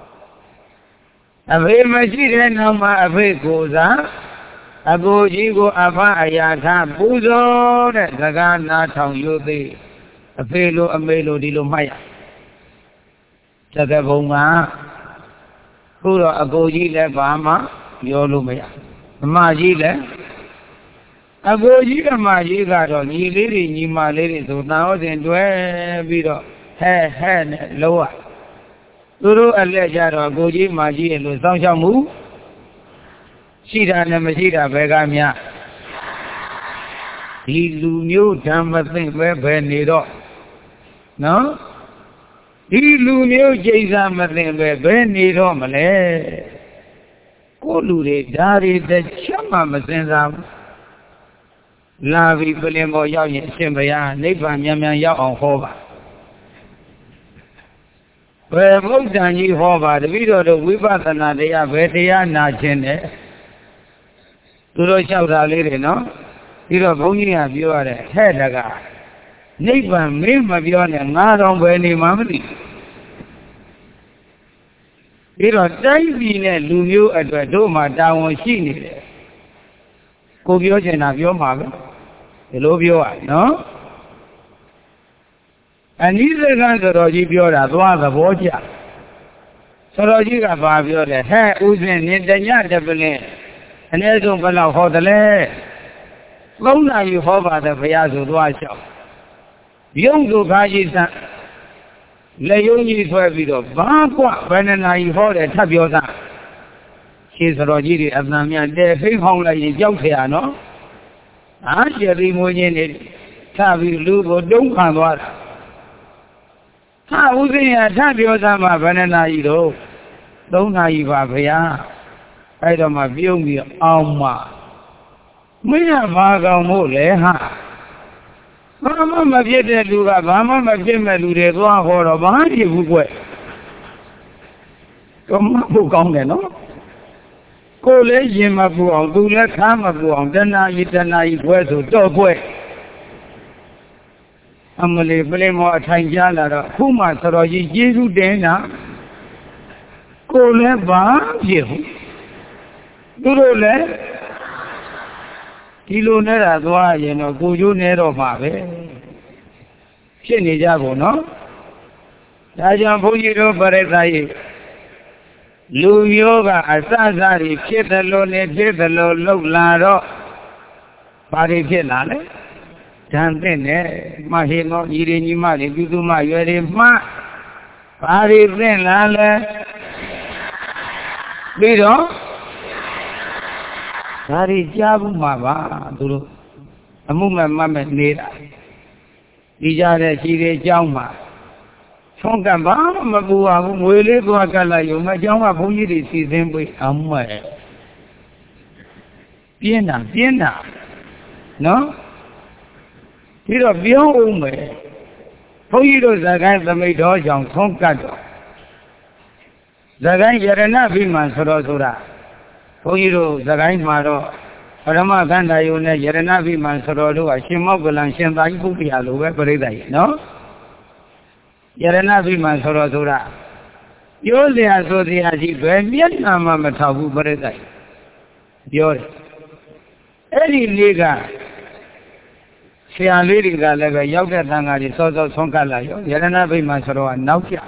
Ami masih ye nama ami ku dah abu jiku apa ayat dah buzo dah segala dah yuti. Ami lu ami lu di lu maya. Jaga bunga. Kuro abu jiku bama yo lu maya. Amasi le. Ago ji ma ji ga do ni le ri ni ma le ri so na ho sin twe pi do he he ne lo wa tu ru a let ja do ago ji ma ji lo saung chao mu shi da ne ma shi da be ka mya di lu myo dham ma thin be be ni do no di lu myo jai sa ma thin be be ni do ma le ko lu de da ri de chat ma ma sin sa La vi pelemo yao yin shin baya nibbaan myan myan yao aung ho ba. Be Buddha ji ho ba tapi do do vipassana taya be taya na chin de. Tu do lyauk ta le de no. Pi do bhuang ji ka pyo yade the taka nibbaan min ma pyo ne nga taung be ni ma ma thi. Pi do tai pi ne lu myo atwat do ma tawon shi ni de. Ko pyo chin ta pyo ma be. Hello pyo à no ani se kan so ro ji pyo da twa thabo cha so ro ji ka ba pyo de he u sin ni tanya de plin ane song ba law ho de le three na yi ho ba de phaya so twa chao yong so kha ji san le yong ji thwe pi do ba kwa ba na yi ho de that pyo sa shi so ro ji ri a than mya de phai khong lai yin pyauk thaya no Ah, jadi mungkin ni, tapi lu bodong kan tuar. Ha, usahanya tapi orang apa nak itu, dong nak apa ya? Ada mah biung biung, amma. Mana bagai mule ha? Mama macam ni juga, mama macam ni juga tuan orang bahan je buat. Kamu bukan ni no? Cô lấy gì mà buồn, tôi lấy khá mà buồn, đến nay, đến nay quê tôi cho quê. Ông mà lấy bê mò thành ra là đó, khu mà sau đó gì dễ rút đến đó. Cô lấy bá dịu. Tôi đâu lấy. Thì lúc này là tôi vậy nó, cô chú này đó mà bé. Chuyện này ra của nó. Đã chẳng phụ gì đâu bà rệt ra gì. Lu yoga asasa ri phit thalo ne phit thalo lok la do ba ri phit la le dan thint ne ma he ngo yi ri nyi ma ri pyu tu ma yue ri ma ba ri thint la le pi do ba ri ja bu ma ba tu lo amu ma ma me ne da di ja de chi de chaung ma Phong cảnh bá mà bù à bù mùi lê qua cả là dùng mà cháu mà bông như đi xì thêm bùi ấm mẹ. Biến à, biến à. Nó. Thì đó biến ôm mẹ. Phong như đó giả gai ta mấy đó chẳng không cắt đó. Giả gai giả ra nà bí mà sổ đó sổ ra. Phong như đó giả gai mà đó. Ở đó mà khán đại dụng này giả ra nà bí mà sổ đó đó. Xin mọc cái lần xin tài bù bì hà lũ bè bà rì đại. Nó. Yarana Bima Sora Sora. Yosia Sodia Vietnam Matabu Beredai. Yor. Any nigger. ဆရာလေးတွေကလည်းပဲရောက်တဲ့တန်ခါကြီးစောစောဆုံးကတ်လာရောရတနာဗိမာန်ဆိုတော့နောက်ပြ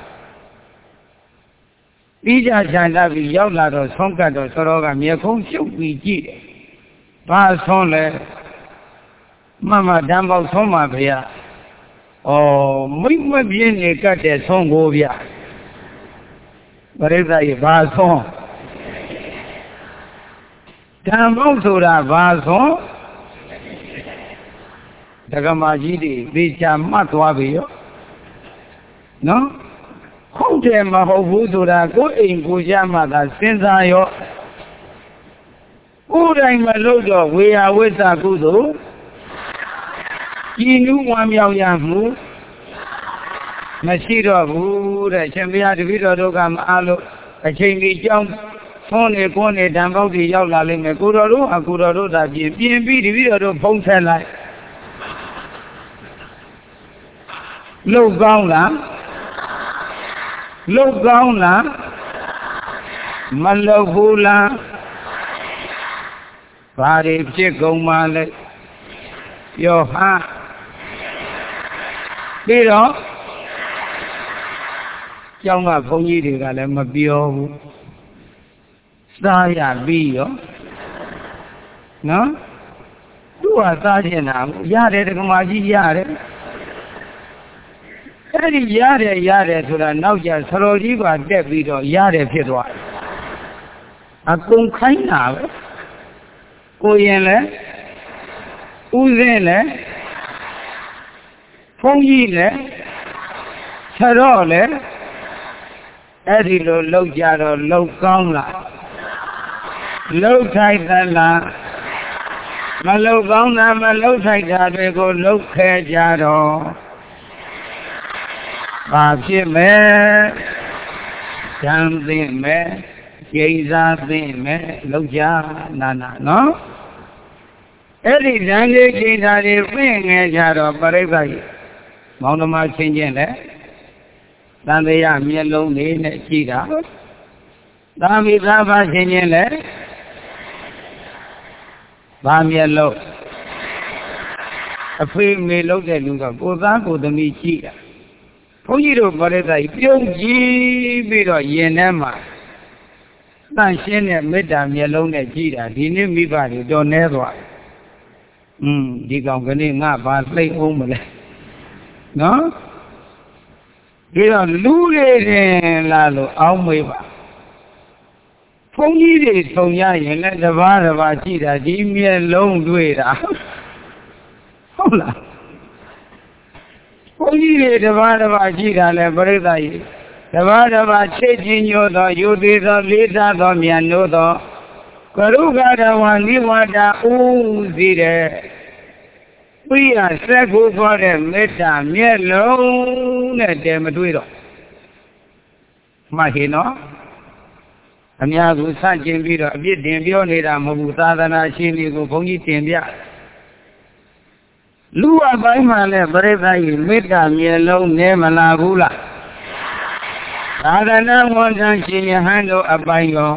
ပြီးကြချန်လာပြီးရောက်လာတော့ဆုံးကတ်တော့ဆိုတော့ကမြေခုံးရှုပ်ပြီးကြည့်တယ်ဘာဆုံးလဲမမတန်ပေါက်ဆုံးပါဗျာဩမိမပြင်းနေကတ်တဲ့ဆုံးကိုဗျာပရိသတ်ကြီးဘာဆုံးတန်ပေါက်ဆိုတာဘာဆုံးဒကမာကြီးတွေသေချာမှတ်သွားပြီရောနော်ဟုတ်တယ်မဟုတ်ဘူးဆိုတာကိုယ်အိမ်ကိုကြမှသာစဉ်းစားရောကိုယ်တိုင်မလို့တော့ဝေယဝိသကုသိုလ်ကြည်နူးဝမ်းမြောက်ရမှုမရှိတော့ဘူးတဲ့ရှင်ဘုရားတပည့်တော်တို့ကမအားလို့အချိန်ကြီးကြောင်းဖုံးနေကိုယ်နေတံပေါက်တွေရောက်လာလိမ့်မယ်ကိုတော်တို့အကူတော်တို့သာပြင်ပြင်ပြီးတပည့်တော်တို့ဖုံးဆက်လိုက်လုတ်ကောင်းလားလုတ်ကောင်းလားမလုတ်ဘူးလားဘာတွေဖြစ်ကုန်မှလဲပြောဟာပြီးတော့ကျောင်းကဘုန်းကြီးတွေကလည်းမပြောဘူးစားရပြီးရောနော်သူကစားချင်တာရတယ်တက္ကမကြီးရတယ်အဲ့ဒီရတယ်ရတယ်ဆိုတာနောက်ကျဆရာကြီးကတက်ပြီးတော့ရတယ်ဖြစ်သွားတယ်အကုန်ခိုင်းတာပဲကိုရင်လဲဦးစင်းလဲဘုန်းကြီးလဲဆရာလဲအဲ့ဒီလိုလောက်ကြတော့လောက်ကောင်းလားလောက်ထိုက်သလားမလောက်ကောင်းတာမလောက်ထိုက်တာတွေကိုလောက်ခဲကြတော့ဘာဖြစ်မဲ့ဉာဏ်သိမဲ့ကျိန်းစားသိမဲ့လောက်ကြနာနာနော်အဲ့ဒီဉာဏ်လေးကျိန်းစားတွေပြင့်ငယ်ကြတော့ပရိသတ်ကြီးမောင်နှမချင်းချင်းလဲသံတရားမျက်လုံးလေးနဲ့ကြည့်တာသာမိသာဖချင်းချင်းလဲဘာမျက်လုံးအဖေမေလုံးတဲ့လူကကိုသားကိုသမီးကြည့်တာဘုန်းကြီးတို့ပရိသတ်ကြီးပြုံးကြည့်ပြီးတော့ယင်ထဲမှာတန့်ရှင်းတဲ့မေတ္တာမျက်လုံးနဲ့ကြည့်တာဒီနေ့မိဘတွေတော်နေသွားတယ်อืมဒီကောင်ကလေးငါဘာသိအောင်မလဲနော်ဒီတော့လူတွေတင်လာလို့အောင်းမေးပါဘုန်းကြီးတွေထုံရရင်လည်းတပါးတပါးကြည့်တာဒီမျက်လုံးတွေ့တာဟုတ်လားဘုန်းကြီးတွေတပါးတပါးကြည့်တာလဲပရိသတ်ကြီးတပါးတပါးချစ်ချင်းညို့သောယူသေးသောလေးစားသောမြတ်နိုးသောကရုကရဝံနိဝါဒဥစီတဲ့ပြိယစက်ကိုခေါ်တဲ့မေတ္တာမျက်လုံးနဲ့တည်းမတွေ့တော့မှတ်ဟင်နော်အများစုစကျင်ပြီးတော့အပြစ်တင်ပြောနေတာမဟုတ်ဘူးသာသနာရှင်တွေကိုဘုန်းကြီးတင်ပြလူအပိုင်းမှလည်းပရိသတ်ကြီးမေတ္တာမျက်လုံးနဲ့မလာဘူးလားသာသနာဝန်ထမ်းရှင်ယဟန်တို့အပိုင်းရော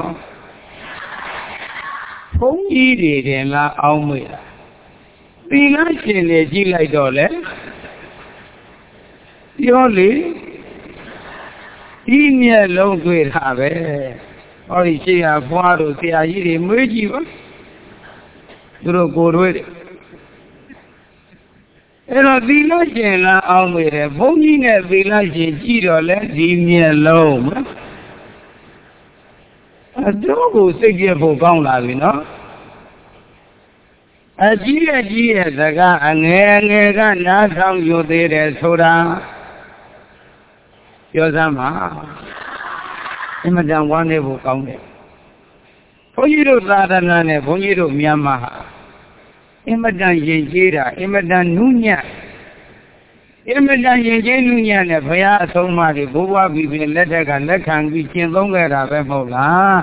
ဘုန်းကြီးတွေတင်လားအောင်းမေ့လားသီလရှင်တွေကြည့်လိုက်တော့လေပြောလေဒီမျက်လုံးတွေ့တာပဲဟောဒီရှိရဖွားတို့ဆရာကြီးတွေမွေးကြည့်ပါသူတို့ကိုယ်တွေအဲ့တော့သီလရှင်လားအောင်းမေ့တယ်ဘုန်းကြီးနဲ့သီလရှင်ကြည့်တော့လေဒီမျက်လုံးအတော့ကိုစိတ်ပြဖို့ကောင်းလာပြီနော်အကြီးအကြီးရဲ့စကားအငယ်ငယ်ကနားထောင်ယူသေးတယ်ဆိုတာပြောစမ်းပါအမှန်တန်ဝမ်းနေဖို့ကောင်းတယ်ဘုန်းကြီးတို့သာသနာနဲ့ဘုန်းကြီးတို့မြန်မာဟာအမှန်တန်ရင်ကျေးတာအမှန်တန်နုညံ့အမှန်တန်ရင်ကျေးနုညံ့နဲ့ဘုရားအဆုံးအမတွေဘိုးဘွားပြီးပြီးလက်ထက်ကလက်ခံပြီးကျင့်သုံးခဲ့တာပဲမဟုတ်လား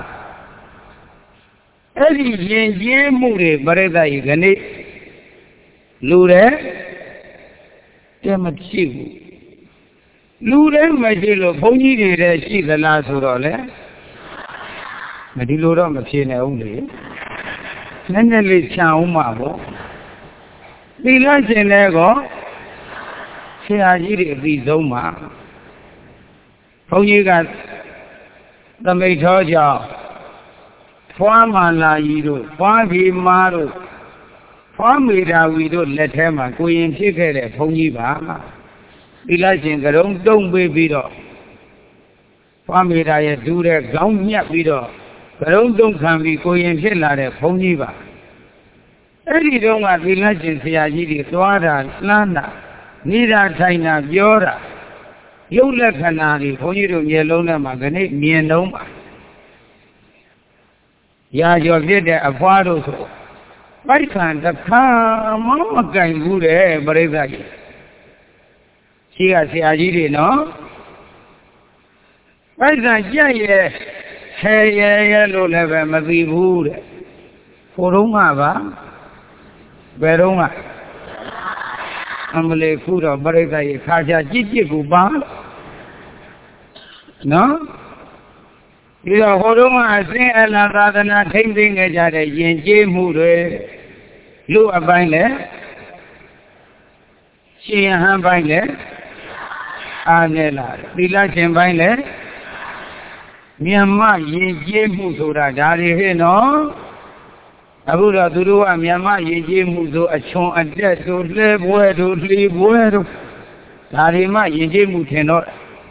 အဲ့ဒီရင်ကျေးမှုတွေပရိသတ်ကြီးခဏလူတဲ့တဲမရှိဘူးလူတဲ့မရှိလို့ဘုန်းကြီးတွေတဲ့ရှိသလားဆိုတော့လေမဒီလိုတော့မဖြေနိုင်ဘူးလေနည်းနည်းလေးချန်အောင်ပါဗောဒီလိုက်ရှင်လည်းကောဆရာကြီးတွေအပြီးဆုံးမှာဘုန်းကြီးကသမိတ်ထောကြောင့်ဖွားမာလာကြီးတို့ဖွားဒီမာတို့ဖွားမေတာဝီတို့လက်ထဲမှာကိုရင်ဖြစ်ခဲ့တဲ့ဘုန်းကြီးပါဒီလိုက်ရှင်ကရုံတုံးပေးပြီးတော့ဖွားမေတာရဲ့ဒူးတဲ့ခေါင်းညက်ပြီးတော့ကရုံတုံးခံပြီးကိုရင်ဖြစ်လာတဲ့ဘုန်းကြီးပါအဲ့ဒီတော့ကဒီလိုက်ရှင်ဆရာကြီးတွေသွားတာလှမ်းတာနေတာထိုင်တာပြောတာရုပ်လက္ခဏာတွေဘုန်းကြီးတို့မျက်လုံးထဲမှာခဏမြင်တော့ပါရာကျော်ဖြစ်တဲ့အဖွားတို့ဆိုပိုက်ဆံတစ်ခါမှမကင်ဘူးတဲ့ပရိသတ်ကြီးရှိကဆရာကြီးတွေနော်ပိုက်ဆံကြက်ရဲ့ဆယ်ရဲ့ရဲ့လို့လည်းပဲမသိဘူးတဲ့ဖိုးတော့ကပါဘယ်တော့ကအမလေးခုတော့ပရိသတ်ကြီးခါချာကြည့်ကြည့်ကိုပါနော်ဒီတော့ဟိုတုန်းကအစင်းအလားသာသနာထိမ့်သိမ်းခဲ့ကြတဲ့ယဉ်ကျေးမှုတွေလူအပိုင်းလဲရှင်ဟန်ပိုင်းလဲအားနေလာတယ်သီလရှင်ပိုင်းလဲမြန်မာယဉ်ကျေးမှုဆိုတာဒါတွေဟဲ့နော်အခုတော့သူတို့ကမြန်မာယဉ်ကျေးမှုဆိုအချွန်အတက်တို့လှဲပွဲတို့လှီပွဲတို့ဒါတွေမှယဉ်ကျေးမှုထင်တော့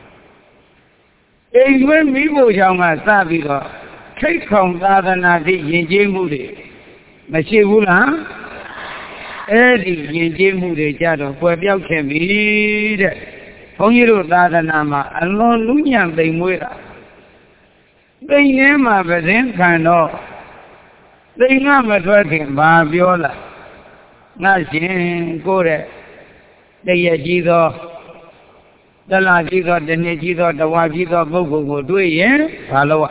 အိမ်တွင်းမိဖို့ချောင်းကစပြီးတော့ထိတ်ခေါင်သာသနာတိယဉ်ကျေးမှုတွေမရှိဘူးလားအဲ့ဒီယဉ်ကျေးမှုတွေကြတော့ကွယ်ပြောက်ခဲ့ပြီတဲ့ဘုန်းကြီးတို့သာသနာမှာအလွန်လူညံသိမ်မွေးတာသိမ်ထဲမှာပဇင်းခံတော့သိမ်ကမထွက်ခင်ဘာပြောလားငါရှင်ကိုတဲ့တည့်ရကြီးသောတလားကြီးသောတနေ့ကြီးသောတဝါကြီးသောပုဂ္ဂိုလ်ကိုတွေ့ရင်ဘာလို့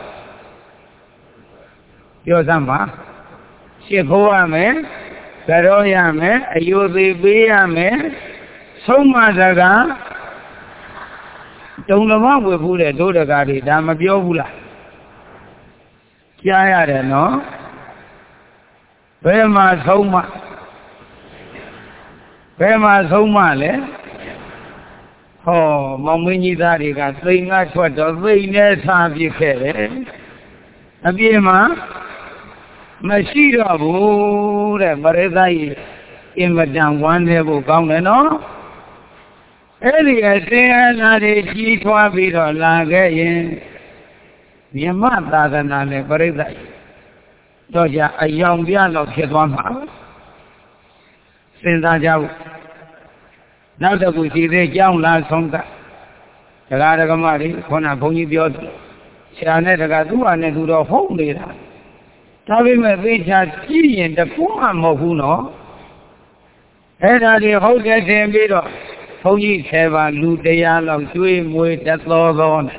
ပြောစမ်းပါရှစ်ခိုးရမယ်ကြောရမယ်အယုသေးပေးရမယ်ဆုံးမစကားတုံလမဝေဖူးတဲ့ဒုဒကာတွေဒါမပြောဘူးလားကြားရတယ်နော်ဘယ်မှာဆုံးမဘယ်မှာဆုံးမလဲဟောမောင်မင်းကြီးသားတွေကသိငါထွက်တော့သိနဲ့ထားပြစ်ခဲ့တယ်အပြေမှာမရှိတော့ဘူးတဲ့ပရိသတ်ကြီးအင်မတန်ဝမ်းနေဖို့ကောင်းတယ်နော်အဲ့ဒီအစင်းအနာတွေကြီးထွားပြီးတော့လာခဲ့ရင်မြမသာသနာနဲ့ပရိသတ်တော့ကြအယောင်ပြတော့ဖြစ်သွားမှာစဉ်းစားကြဖို့နောက်တစ်ခုရှိသေးကြောင်းလာဆုံးကတရားဓမ္မတွေခေါင်းကဘုန်းကြီးပြောတယ်ဆရာနဲ့တကသူ့ဟာနဲ့သူတော့ဟုတ်နေတာဒါပေမဲ့သေချာကြည့်ရင်တကူမှမဟုတ်ဘူးနော်အဲ့ဒါတွေဟုတ်တယ်ထင်ပြီးတော့ဘုန်းကြီးဆယ်ပါလူတရားလောက်ကျွေးမွေးတသောသောနဲ့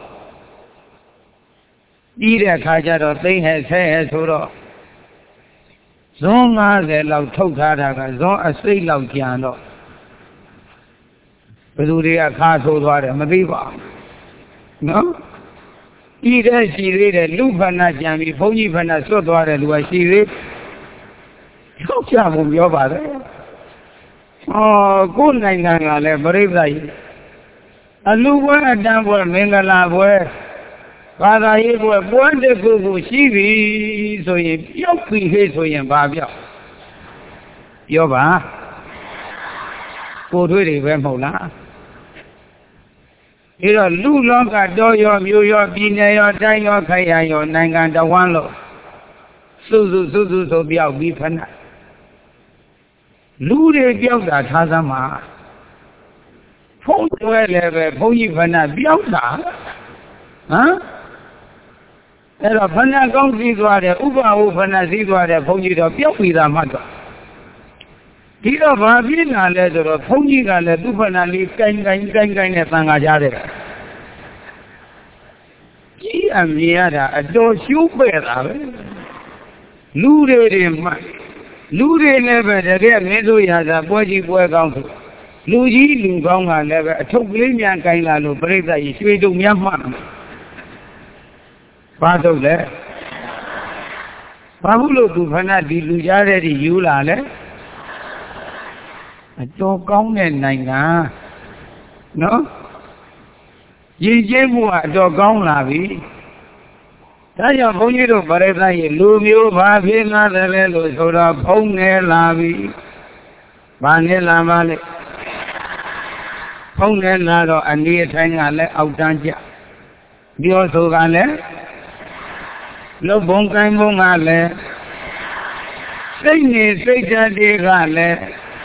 ပြီးတဲ့အခါကျတော့သိဟဲ့ဆဲဟဲ့ဆိုတော့ဇွန်၅၀လောက်ထုတ်ထားတာကဇွန်အစိတ်လောက်ကျန်တော့ဘယ်သူတွေကခါဆိုးသွားတယ်မသိပါဘူးနော်ဤတဲ့ရှိသေးတယ်လူဖဏကြံပြီးဘုန်းကြီးဖဏဆွတ်သွားတယ်လူကရှိသေးထုတ်ကြဖို့ပြောပါတယ်ဟောကိုယ်နိုင်ငံကလည်းပြိဿကြီးအလူပွဲအတန်းပွဲမင်္ဂလာပွဲဘာသာရေးပွဲပွဲတစ်ခုခုရှိပြီဆိုရင်ပြုတ်ပြီးဟေ့ဆိုရင်ဘာပြောပြောပါကိုထွေးတွေပဲမဟုတ်လားဒီတော့လူလောကတော့ရောမျိုးရောပြည်နယ်ရောတိုင်းရောခိုင်ရရောနိုင်ငံတဝန်းလို့စုစုစုစုဆိုပြောက်ပြီးဖဏလူတွေပြောက်တာထားသမှာဖုံးတွဲလည်းပဲဘုန်းကြီးဖဏပြောက်တာဟမ်အဲ့တော့ဖဏကောင်းစည်းသွားတယ်ဥပဝုဖဏစည်းသွားတယ်ဘုန်းကြီးတော့ပြောက်ပြီးသားမှတ်သွားဒီတော့ဘာဖြစ်လာလဲဆိုတော့ဘုန်းကြီးကလည်းသူ့ဖဏလေးကိုင်းကိုင်းကိုင်းကိုင်းနဲ့သံဃာကြားတယ်ကြီးအမြင်ရတာအတော်ရှုပ်ပဲ့တာပဲလူတွေတွေမှလူတွေလည်းပဲတကယ်မင်းတို့ရတာပွဲကြီးပွဲကောင်းဆိုလူကြီးလူကောင်းကလည်းပဲအထုပ်ကလေးများကိုင်းလာလို့ပြိဿကြီးရွှေတုံများမှတ်ဘာထုတ်လဲဘာဘူးလို့သူဖဏဒီလူကြားတဲ့ဒီယူလာလဲตัวก้องเนี่ยไหนงาเนาะยิงเจ็บหัวตัวก้องลาบีถ้าจะพงยี่ดูบริษัทลูมิวบาพินาเดเลลูโซดาพงเนลาบีบานเนลามาเลพงเนลาโดอันนี้ใช้งานและเอาตันจ้ะเดี๋ยวสู้กันเลยลูกบงกันบงกันเลยสิ่งนี้สิ่งจะดีกันเลย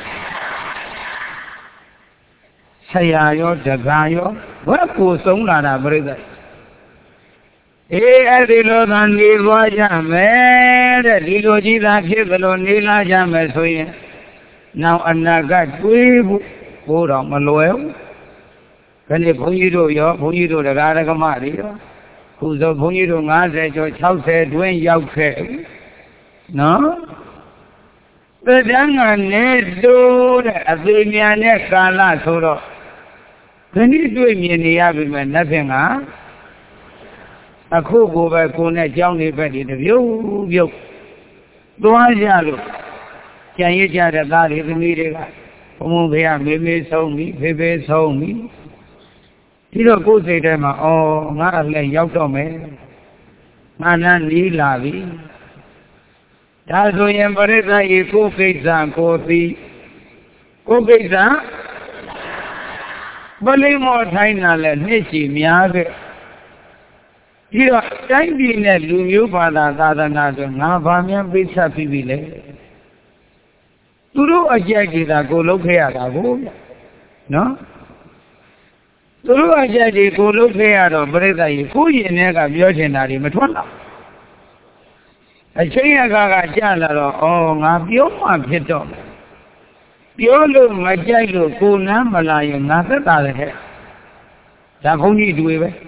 เสียโยจะกายโยว่ากูส่งลาดาบริษัทเออดีโลตันดีกว่าจะแม่เด็ดดีโลจีตาเชื่อโลนีลาจะแม่สวยน้าอันนั้นก็คุยบุบุรมาลอยกันนี่พงยีโรยพงยีโรเด็กอะไรก็มาดีอ่ะคุณจะพงยีโรงงานเสร็จจะเช่าเสร็จด้วยยาวแค่เนาะแต่ยังไงเนี่ยดูเนี่ยอัศวินเนี่ยกาลาสุโรกันนี่ด้วยมีเนียบิมันนับเป็นอ่ะအခုကိုပဲကိုနဲ့ကြောင်းနေပဲဒီတပြုတ်ပြုတ်သွားကြလို့ကြံရကြတဲ့သားတွေသမီးတွေကဘုံဘုံဖေကမေးမေးဆုံးပြီဖေဖေဆုံးပြီဒီတော့ကိုယ်စိတ်ထဲမှာအော်ငါလည်းရောက်တော့မယ်ငါနဲ့နီးလာပြီဒါဆိုရင်ပရိသတ်ရေကိုယ်ကိစ္စကိုသိကိုယ်ကိစ္စပလိမောထိုင်းတာလည်းနှစ်ချီများခဲ့ဒီတော့တိုင်းပြည်နဲ့လူမျိုးဘာသာသာသနာဆိုငါဘာများပိဿတ်ပြီးပြီလဲသူတို့အကြိုက်ကြီးတာကိုလုပ်ခဲ့ရတာကိုနော်သူတို့အကြိုက်ကြီးကိုလုပ်ခဲ့ရတော့ပြိဿကြီးကိုရင်ထဲကပြောချင်တာတွေမထွက်တော့အချိန်ရကကကြာလာတော့ဩငါပြောမှဖြစ်တော့ပြောလို့မကြိုက်လို့ကိုနမ်းမလာရင်ငါသက်သာတယ်ခဲ့ဒါဘုန်းကြီးတွေ့ပဲ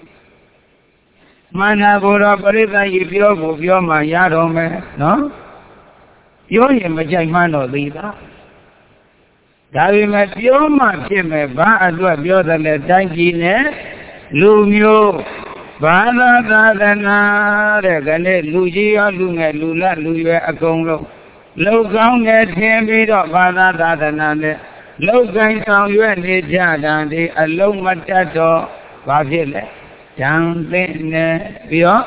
မနာဘောရပရိသတ်ကြီးပြောဖို့ပြောမှရတော့မယ်နော်ပြောရင်မကြိုက်မှန်းတော့သေးတာဒါပေမဲ့ပြောမှဖြစ်မယ်ဘာအတွက်ပြောတယ်လဲတိုင်းပြည်နဲ့လူမျိုးဘာသာသာသနာတဲ့ကနေ့လူကြီးရောလူငယ်လူလတ်လူရွယ်အကုန်လုံးလောက်ကောင်းတဲ့ထင်ပြီးတော့ဘာသာသာသနာနဲ့လောက်ကိုင်းဆောင်ရွက်နေကြတာဒီအလုံးမတတ်တော့ဘာဖြစ်လဲจำเป็นเนี่ยပြီးတော့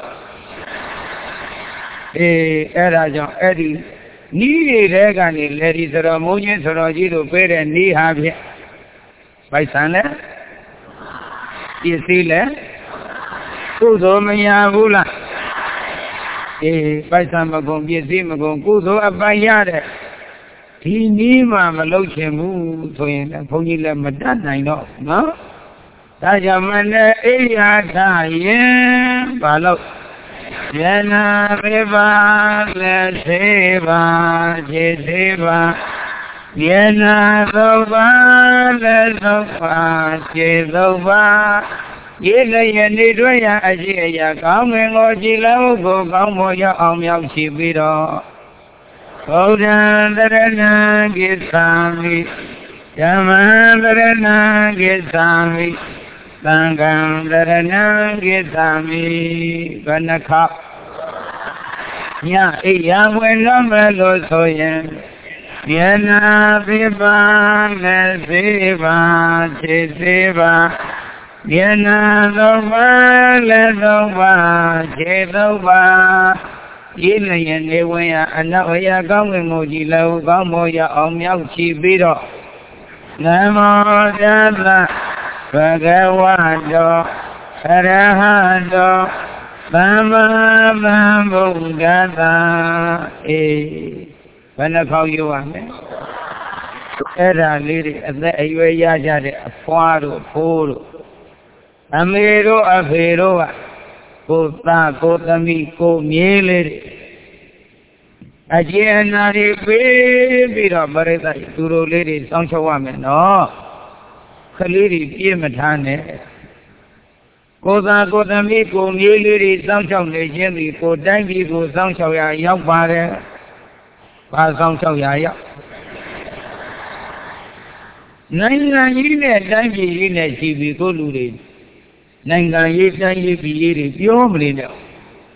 အေးအဲ့ဒါကြောင့်အဲ့ဒီနီးနေတဲ့ကနေလေဒီဆိုတော့မုံချင်းဆိုတော့ကြီးတို့ပေးတဲ့နီးဟာဖြင့်ပိုက်ဆံလဲပစ္စည်းလဲကုသိုလ်မရဘူးလားအေးပိုက်ဆံမကုန်ပစ္စည်းမကုန်ကုသိုလ်အပိုင်ရတဲ့ဒီနီးမှမလုပ်ချင်ဘူးဆိုရင်ဘုန်းကြီးလည်းမတတ်နိုင်တော့နော်ဒါကြောင့်မနဲ့အိယာထားရင်ဘာလို့ယနာပြပါလက်သေးပါခြေသေးပါယနာသုံးပါလက်သုံးပါခြေသုံးပါရေလည်းယနေ့တွေ့ရအရှိအရာကောင်းငင်ကိုကြည်လို့ကိုကောင်းဖို့ရအောင်မြောက်ရှိပြီးတော့ဘုရားတရဏကိသာမိဓမ္မတရဏကိသာမိသံဃံတရဏကိသာမိဘဏခညအိယာဝင်လို့မလို့ဆိုရင်ယနာပိပါနဲ့စေပါခြေစေပါယနာသုံးပါလက်သုံးပါခြေသုံးပါရည်လည်းရနေဝင်ရအနောက်အရာကောင်းဝင်ကိုကြည်လို့ကောင်းဖို့ရအောင်မြောက်ချီပြီးတော့နမောတတ္တဘဂဝတောအရဟတောသမ္မာသမ္ဗုဒ္ဓတ္တအေးဘယ်နှခေါက်ယူရမလဲအဲ့ဒါလေးတွေအသက်အရွယ်ရကြတဲ့အဖွားတို့ဖိုးတို့အမေတို့အဖေတို့ကကိုသားကိုသမီးကိုမြေးလေးတွေအကျေအနာတွေပေးပြီးတော့ပရိသတ်သူတို့လေးတွေစောင့်ရှောက်ရမယ်နော်ခလေးတွေပြေးမထားနဲ့ကိုသားကိုသမီးကိုမြေးလေးတွေစောင့်ရှောက်နေခြင်းဒီကိုတိုင်းပြည်ကိုစောင့်ရှောက်ရရောက်ပါတယ်ဘာစောင့်ရှောက်ရရောက်နိုင်ငံကြီးနဲ့တိုင်းပြည်ကြီးနဲ့ရှိပြီးကိုလူတွေနိုင်ငံရေးတိုင်းရေးပြည်ရေးတွေပြောမနေနဲ့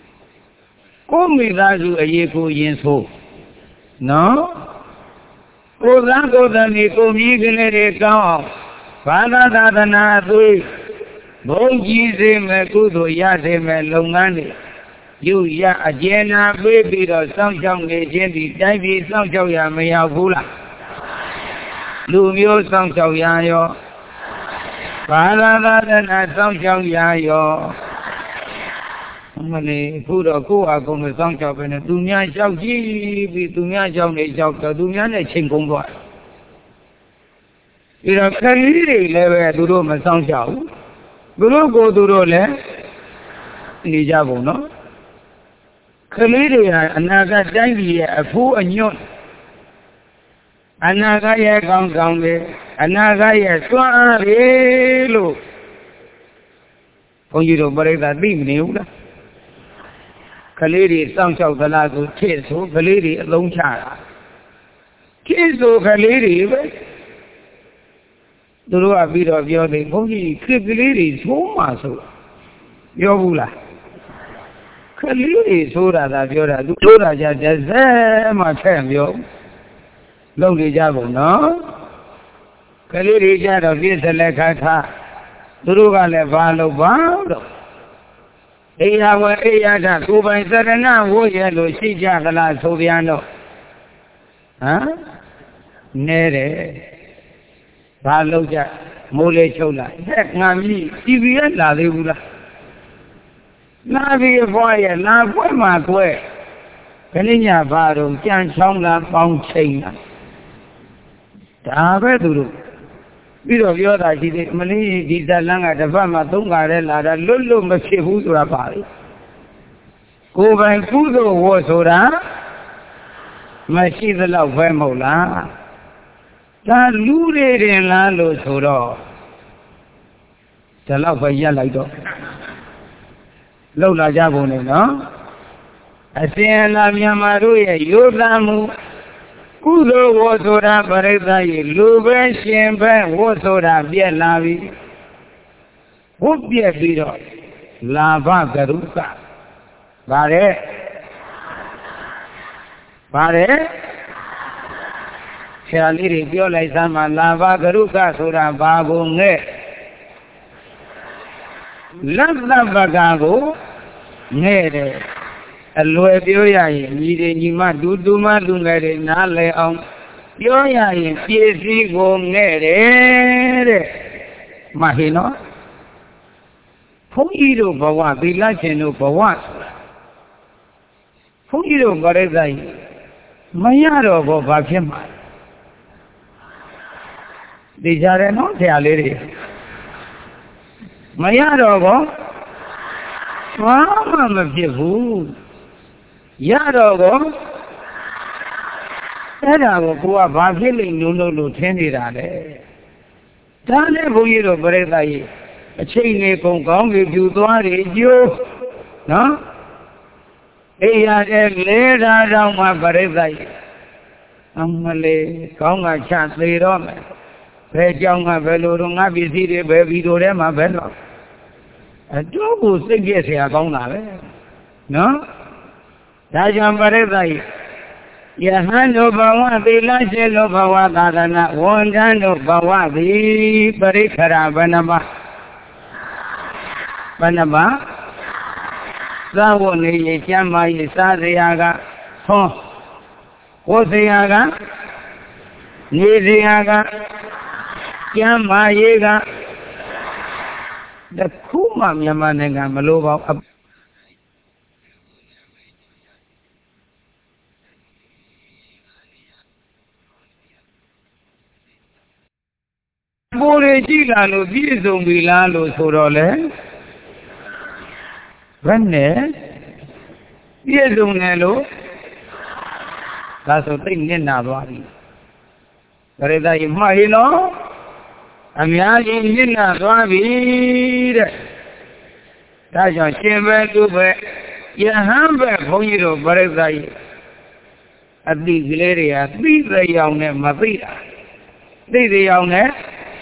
ကိုမိသားစုအရေးကိုရင်ဆိုနော်ကိုယ်သာကိုယ်သမီးကိုမြည်ကလေးတွေကောင်းအောင်ဘာသာသာသနာအသွေးဘုံကြီးစေမဲ့ကုသိုလ်ရစေမဲ့လုပ်ငန်းတွေယူရအကျဉ်းနာပေးပြီးတော့စောင့်ရှောက်နေခြင်းဒီတိုင်းပြည်စောင့်ရှောက်ရမရောက်ဘူးလားလူမျိုးစောင့်ရှောက်ရရောဘာသာသာသနာစောင့်ရှောက်ရရောမလေးအခုတော့ကိုယ့်အကုန်လုံးစောင့်ရှောက်ပဲနဲ့သူများလျှောက်ကြည့်ပြီးသူများလျှောက်နေလျှောက်တော့သူများနဲ့ချိန်ကုန်သွားပြီးတော့ခရီးတွေလည်းပဲသူတို့မစောင့်ရှောက်ဘူးသူတို့ကိုသူတို့လည်းနေကြပုံနော်ခလေးတွေဟာအနာဂတ်တိုင်းပြည်ရဲ့အဖိုးအညွန့်အနာဂတ်ရဲ့ကောင်းဆောင်တွေအနာဂတ်ရဲ့စွမ်းအားတွေလို့ဘုန်းကြီးတို့ပြိဿသိမနေဘူးလားခလေးတွေစောင့်ရှောက်သလားဆိုထည့်ဆိုခလေးတွေအလုံးချတာထည့်ဆိုခလေးတွေပဲသူတို့ကပြီးတော့ပြောတယ်ဘုန်းကြီးခစ်ကလေးတွေသုံးပါဆိုပြောဘူးလားခလေးတွေဆိုတာသာပြောတာသူပြောတာကြတဲ့ဇဲမှထည့်ပြောလုံနေကြပုံနော်ခလေးတွေကြတော့ပြည့်စလက်ခါထားသူတို့ကလည်းဘာလို့ဘာတော့အိယာဝအိယာထကိုယ်ပိုင်သရဏဝိရလို့ရှိကြသလားဆိုပြန်တော့ဟမ်နဲတယ်ဘာလို့ကြမိုးလေးချုပ်လာဟဲ့ငါမြည်တီဗီကလာသေးဘူးလားလာပြီးဖွားရဲ့လာဖွက်မှာကွဲခဏညဘာတော့ကြံချောင်းလာပေါင်းချိန်လာဒါပဲသူတို့ပြီးတော့ပြောတာရှိသေးမလေးဒီဇလန်းကတစ်ပတ်မှသုံးခါရဲလာတာလွတ်လွတ်မဖြစ်ဘူးဆိုတာပါလေကိုယ်ပိုင်ကုသိုလ်ဝတ်ဆိုတာမရှိသလောက်ပဲမဟုတ်လားဒါလူတွေတင်လားလို့ဆိုတော့ဒါတော့ပဲရက်လိုက်တော့လောက်လာကြပုံနဲ့နော်အစဉ်အလာမြန်မာတို့ရဲ့ရိုးသားမှုကုသိုလ်ဝတ်ဆိုတာပရိသတ်ရဲ့လူပဲရှင်ပဲဝတ်ဆိုတာပြက်လာပြီဝတ်ပြက်ပြီးတော့လာဘကရုကဗါတဲ့ဗါတဲ့ဆရာလေးတွေပြောလိုက်စမ်းမှာလာဘကရုကဆိုတာဘာကိုငဲ့လတ်သပကကိုငဲ့တယ်အလွယ်ပြောရရင်ညီတွေညီမတူတူမလူငယ်တွေနားလည်အောင်ပြောရရင်ပြည့်စည်ကိုငဲ့တယ်တဲ့မဟိနော်ဘုန်းကြီးတို့ဘဝသီလရှင်တို့ဘဝဘုန်းကြီးတို့ပရိသတ်မရတော့ဘောဘာဖြစ်မှာသိကြတယ်နော်ဆရာလေးတွေမရတော့ဘောဘာမှမဖြစ်ဘူးရတော့ကောအဲ့ဒါကိုကိုကဘာဖြစ်လိမ့်လို့လို့လို့ထင်နေတာလေဒါနဲ့ဘုန်းကြီးတို့ပြိဿကြီးအချိန်နေကုန်ကောင်းပြီပြူသွားတယ်ကျိုးနော်အေးရတဲ့လေဓာတောင်မှပြိဿကြီးအမလေးကောင်းကချသေးတော့မယ်ဘယ်ကြောင့်ကဘယ်လိုတော့ငါပစ္စည်းတွေပဲဗီဒီယိုထဲမှာပဲတော့အတူကိုစိတ်ပြည့်เสียကောင်းတာပဲနော်ဒါကြောင့်ပရိသတ်ယဟန်တို့ဘဝသီလရှိလို့ဘဝသာသနာဝန်ထမ်းတို့ဘဝသည်ပရိခရာဘဏမဘဏမသာဝနေရကျမ်းမာရေးစားစရာကဟောဝတ်စရာကနေစရာကကျမ်းမာရေးကတခုမှမြန်မာနိုင်ငံမလိုပါဘူးပိုးတွေကြည့်လာလို့ပြည့်စုံပြီလားလို့ဆိုတော့လေဘယ်နဲ့ပြည့်စုံတယ်လို့ဒါဆိုသိနေနာသွားပြီပရိသတ်ကြီးမှားရင်တော့အများကြီးညစ်နာသွားပြီတဲ့ဒါကြောင့်ရှင်ပဲသူပဲယဟန်ပဲဘုန်းကြီးတို့ပရိသတ်ကြီးအတိကလေးတွေကသိတဲ့အောင်နဲ့မသိတာသိတဲ့အောင်နဲ့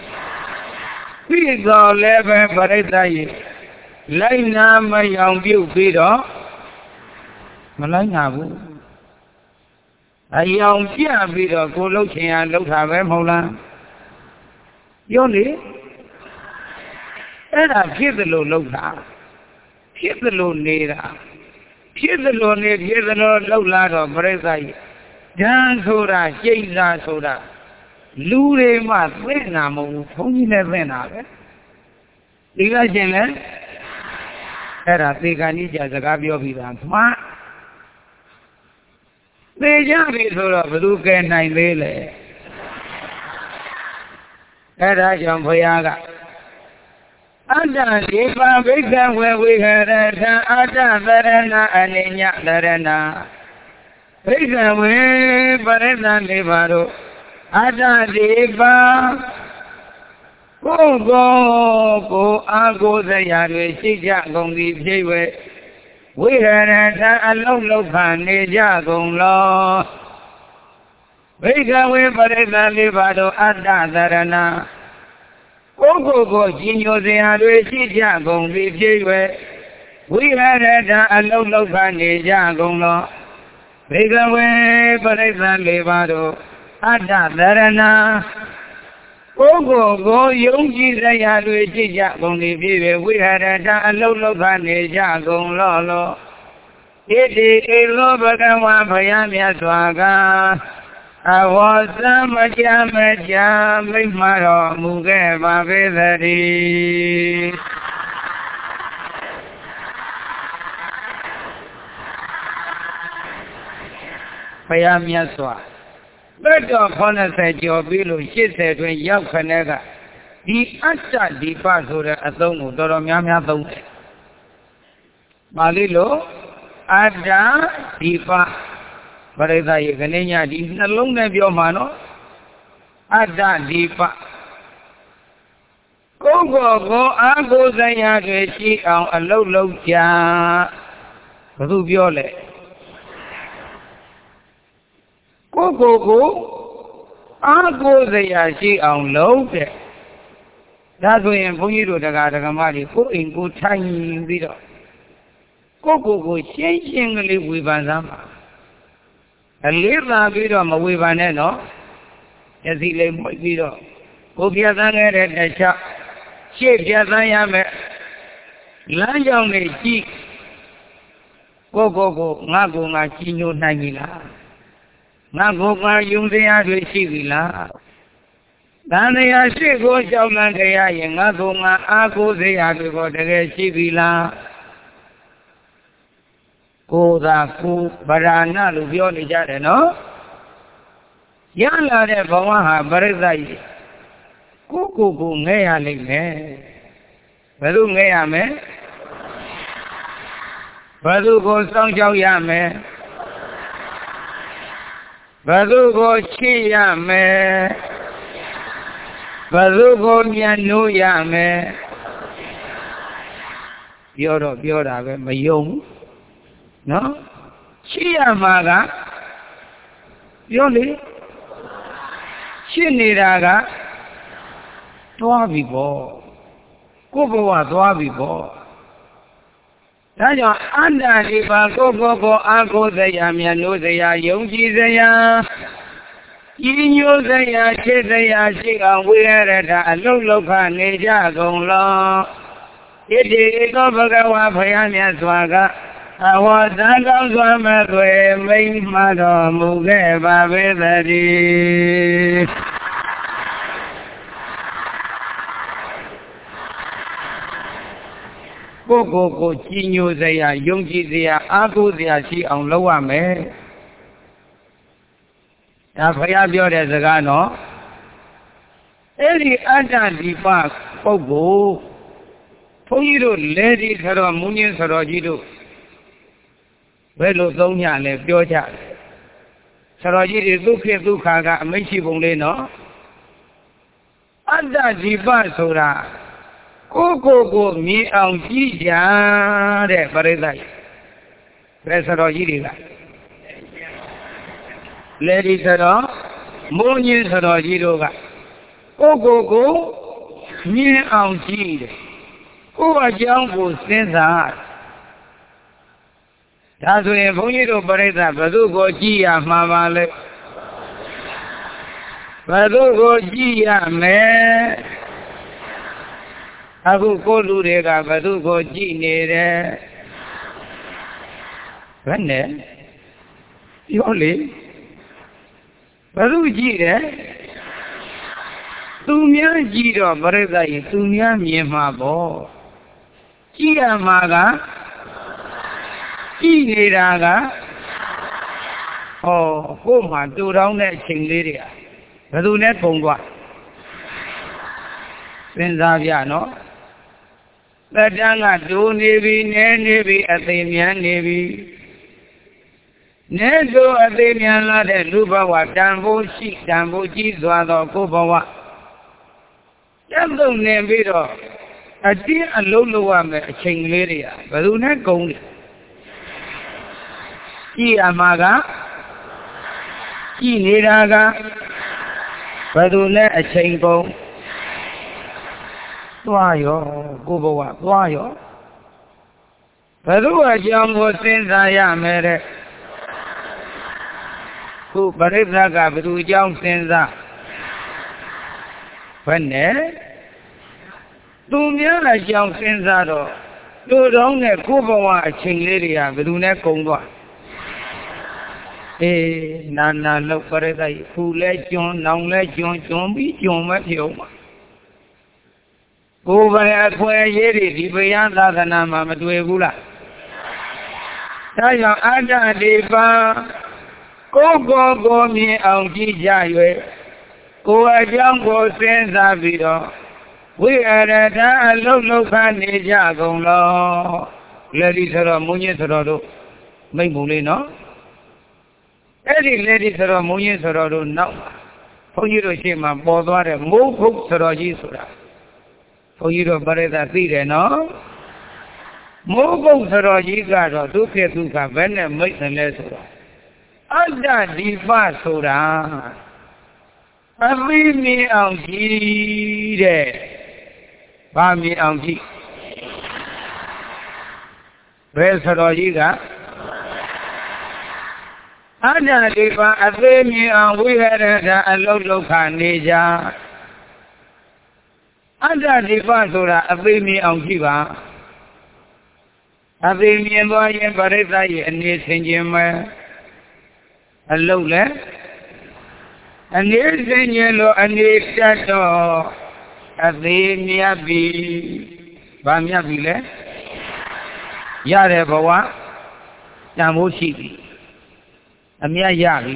ပြီးတော့လည်းပဲပရိသတ်ကြီးလိုက်နာမယောင်ပြုတ်ပြီးတော့မလိုက်နာဘူးအယောင်ပြပြီးတော့ကိုလှုပ်ချင်ရလှုပ်တာပဲမဟုတ်လားပြောလေအဲ့ဒါဖြစ်သလိုလှုပ်တာဖြစ်သလိုနေတာဖြစ်သလိုနေဖြစ်သလိုလှုပ်လာတော့ပြိဿကြီးဉာဏ်ဆိုတာစိတ်ဓာတ်ဆိုတာလူတွေမှသိနာမဟုတ်ဘူးဘုန်းကြီးလည်းသိနာပဲဒီကရှင်လည်းအဲ့ဒါသေကံကြီးကြာစကားပြောပြီးတာမှန်သေကြပြီဆိုတော့ဘယ်သူကဲနိုင်သေးလဲအဲ့ဒါကြောင့်ဘုရားကအတ္တဒီပါဘိက္ခဝေဝိဟရထံအတ္တသရဏအနေညသရဏဘိက္ခဝေပရိသတ်လေးပါတို့အတ္တဒီပါကိုယ်ကိုကိုအာကိုစရာတွေရှိကြကုန်သည်ဖြစ်ဝေဝိဟရထံအလုံးလုံးခံနေကြကုန်လောဘိက္ခဝေပရိသတ်လေးပါတို့အတ္တသရဏကိုယ်ကိုကိုကြီးညိုစရာတွေရှိကြကုန်သည်ဖြစ်ဝေဝိဟရထံအလုံးလုံးခံနေကြကုန်လောဘိက္ခဝေပရိသတ်လေးပါတို့အတ္တသရဏကိုယ်ကိုကိုယုံကြည်စရာတွေရှိကြကုန်သည်ဖြစ်ပေဝိဟရထအလုံးလုံးကနေကြကုန်လောလောဣတိဧလောဘဂဝါဘုရားမြတ်စွာကအဝေါသမကြမကြမိမတော်မူခဲ့ပါပေသတည်းဘုရားမြတ်စွာဘတ်တော်ခေါင်းဆယ်ကျော်ပြီးလို့ရှစ်ဆယ်တွင်ရောက်ခနဲ့ကဒီအတ္တဒီပဆိုတဲ့အသုံးကိုတော်တော်များများသုံးတယ်။ပါဠိလိုအတ္တဒီပပရိသတ်ရေခဏညဒီနှလုံးနဲ့ပြောမှာနော်အတ္တဒီပကိုယ်ကိုယ်ကိုအာကိုယ်စရာတွေရှိအောင်အလုတ်လုံးကြဘယ်သူပြောလဲကိုကိုကိုအာကိုစရာရှိအောင်လုပ်တဲ့ဒါဆိုရင်ဘုန်းကြီးတို့တရားဓမ္မတွေကိုအိမ်ကိုထိုင်ပြီးတော့ကိုကိုကိုရှင်းရှင်းကလေးဝေဖန်စမ်းပါအလေးသာပြီးတော့မဝေဖန်နဲ့နော်မျက်စိလေးမှိတ်ပြီးတော့ကိုပြတ်သန်းခဲ့တဲ့တခြားရှေ့ပြတ်သန်းရမယ်လမ်းကြောင်းလေးကြည့်ကိုကိုကိုငါကိုငါကြီးညိုနိုင်ပြီလားငါကိုယ်ကယုံတရားတွေရှိပြီလားတန်တရားရှိကိုကြောက်လန့်တရားရင်ငါကိုယ်ငါအားကိုးစရာတွေကိုတကယ်ရှိပြီလားကိုယ်သာကိုယ်ဗရာဏလို့ပြောနေကြတယ်နော်ရလာတဲ့ဘဝဟာပရိသတ်ကြီးကိုယ်ကိုယ်ကိုငဲရလိမ့်မယ်ဘယ်လိုငဲရမလဲဘယ်သူကိုစောင့်ကြောက်ရမယ်ဘယ်သူကိုချစ်ရမယ်ဘယ်သူကိုမြတ်နိုးရမယ်ပြောတော့ပြောတာပဲမယုံနော်ချစ်ရမှာကပြောလေချစ်နေတာကသွားပြီပေါ့ကိုယ့်ဘဝသွားပြီပေါ့ဒါကြောင့်အန္တဒီပါကိုကိုကိုအာကိုစရာမြတ်လို့စရာယုံကြည်စရာဤညိုစရာချစ်စရာရှိအောင်ဝိရထအလုံးလောက်ခနေကြကုန်လောဣတိဧသောဘဂဝါဘုရားမြတ်စွာကအဝါသံကောင်းစွာမသွေမိမ့်မှတော်မူခဲ့ပါပေသတည်းကိုကိုကိုကြီးညိုစရာယုံကြည်စရာအားကိုးစရာရှိအောင်လုပ်ရမယ်ဒါဘုရားပြောတဲ့စကားနော်အဲ့ဒီအတ္တဒီပပုဂ္ဂိုလ်ဘုန်းကြီးတို့လဲဒီဆိုတော့မူညင်းဆိုတော့ကြီးတို့ဘယ်လိုသုံးညလဲပြောကြတယ်ဆိုတော့ကြီးတွေဒုက္ခဒုက္ခကအမိတ်ရှိပုံလေးနော်အတ္တဒီပဆိုတာကိုကိုကိုမြင်အောင်ကြည့်ကြတဲ့ပရိသတ်ဘယ်ဆိုတော့ကြီးတွေကလေဒီဆိုတော့မုန်းကြီးဆိုတော့ကြီးတို့ကကိုကိုကိုမြင်အောင်ကြည့်တယ်ကိုအကြောင်းကိုစဉ်းစားဒါဆိုရင်ဘုန်းကြီးတို့ပရိသတ်ဘယ်သူကိုကြည့်ရမှာပါလဲဘယ်သူကိုကြည့်ရမယ်အခုကိုလူတွေကဘယ်သူကိုကြည့်နေတယ်ဘယ်နဲ့ပြောလေဘယ်သူကြည့်တယ်သူများကြည့်တော့ပရိသတ်ရင်သူများမြင်မှာပေါ့ကြည့်ရမှာကကြည့်နေတာကဟောကို့မှာတူတောင်းတဲ့အချိန်လေးတွေကဘယ်သူနဲ့ပုံသွားစဉ်းစားပြနော်သက်တမ်းကတိုးနေပြီနည်းနေပြီအသိဉာဏ်နေပြီနည်းဆိုအသိဉာဏ်လာတဲ့လူဘဝတန်ဖိုးရှိတန်ဖိုးကြီးစွာသောကိုယ်ဘဝတက်သုံးနေပြီးတော့အတင်းအလုံးလုံးရမယ်အချိန်လေးတွေကဘယ်သူနဲ့ကုန်လဲကြည့်ရမှာကကြည့်နေတာကဘယ်သူနဲ့အချိန်ကုန်သွားရောကိုယ်ဘဝသွားရောဘယ်သူအကြောင်းကိုစဉ်းစားရမယ်တဲ့ခုပရိသတ်ကဘယ်သူအကြောင်းစဉ်းစားဘယ်နဲ့သူများအကြောင်းစဉ်းစားတော့သူတော်နဲ့ကိုယ်ဘဝအချိန်လေးတွေကဘယ်သူနဲ့ကုန်သွားအေးနာနာလောက်ပရိသတ်ခုလဲကျွန်းနောင်လဲကျွန်းကျွန်းပြီးကျွန်းမဖြစ်အောင်ပါကိုယ်ပိုင်အခွင့်အရေးတွေဒီဘုရားသာသနာမှာမတွေ့ဘူးလားဒါကြောင့်အတ္တဒီပါကိုယ်ကိုယ်ကိုမြင်အောင်ကြည့်ကြ၍ကိုယ်အကြောင်းကိုစဉ်းစားပြီးတော့ဝိရဒအလုံးလုံးခနေကြကုန်လောလက်ဒီဆိုတော့မုန်းကြီးဆိုတော့တို့မိတ်မုံလေးနော်အဲ့ဒီလက်ဒီဆိုတော့မုန်းကြီးဆိုတော့တို့နောက်ဘုန်းကြီးတို့ရှေ့မှာပေါ်သွားတဲ့မိုးဖုတ်ဆိုတော့ကြီးဆိုတာဘုန်းကြီးတို့ပရိသတ်သိတယ်နော်မိုးဖုတ်ဆိုတော့ကြီးကတော့ဒုက္ခဒုက္ခဘယ်နဲ့မိတ်တယ်လဲဆိုတော့အတ္တဒီပဆိုတာအသိမြင်အောင်ကြည့်တဲ့ဘာမြင်အောင်ကြည့်ဘယ်ဆိုတော့ကြီးကအတ္တဒီပအသိမြင်အောင်ဝိဟရဒအလုံးဒုက္ခနေကြအတ္တဒီပဆိုတာအသိမြင်အောင်ကြည့်ပါအသိမြင်သွားရင်ပရိသတ်ရဲ့အနေဆင်ခြင်းပဲအလုံးလဲအနေဆင်ခြင်းလို့အနေတတ်တော့အသေးမြတ်ပြီဗာမြတ်ပြီလဲရတဲ့ဘဝတန်ဖိုးရှိပြီအမြတ်ရပြီ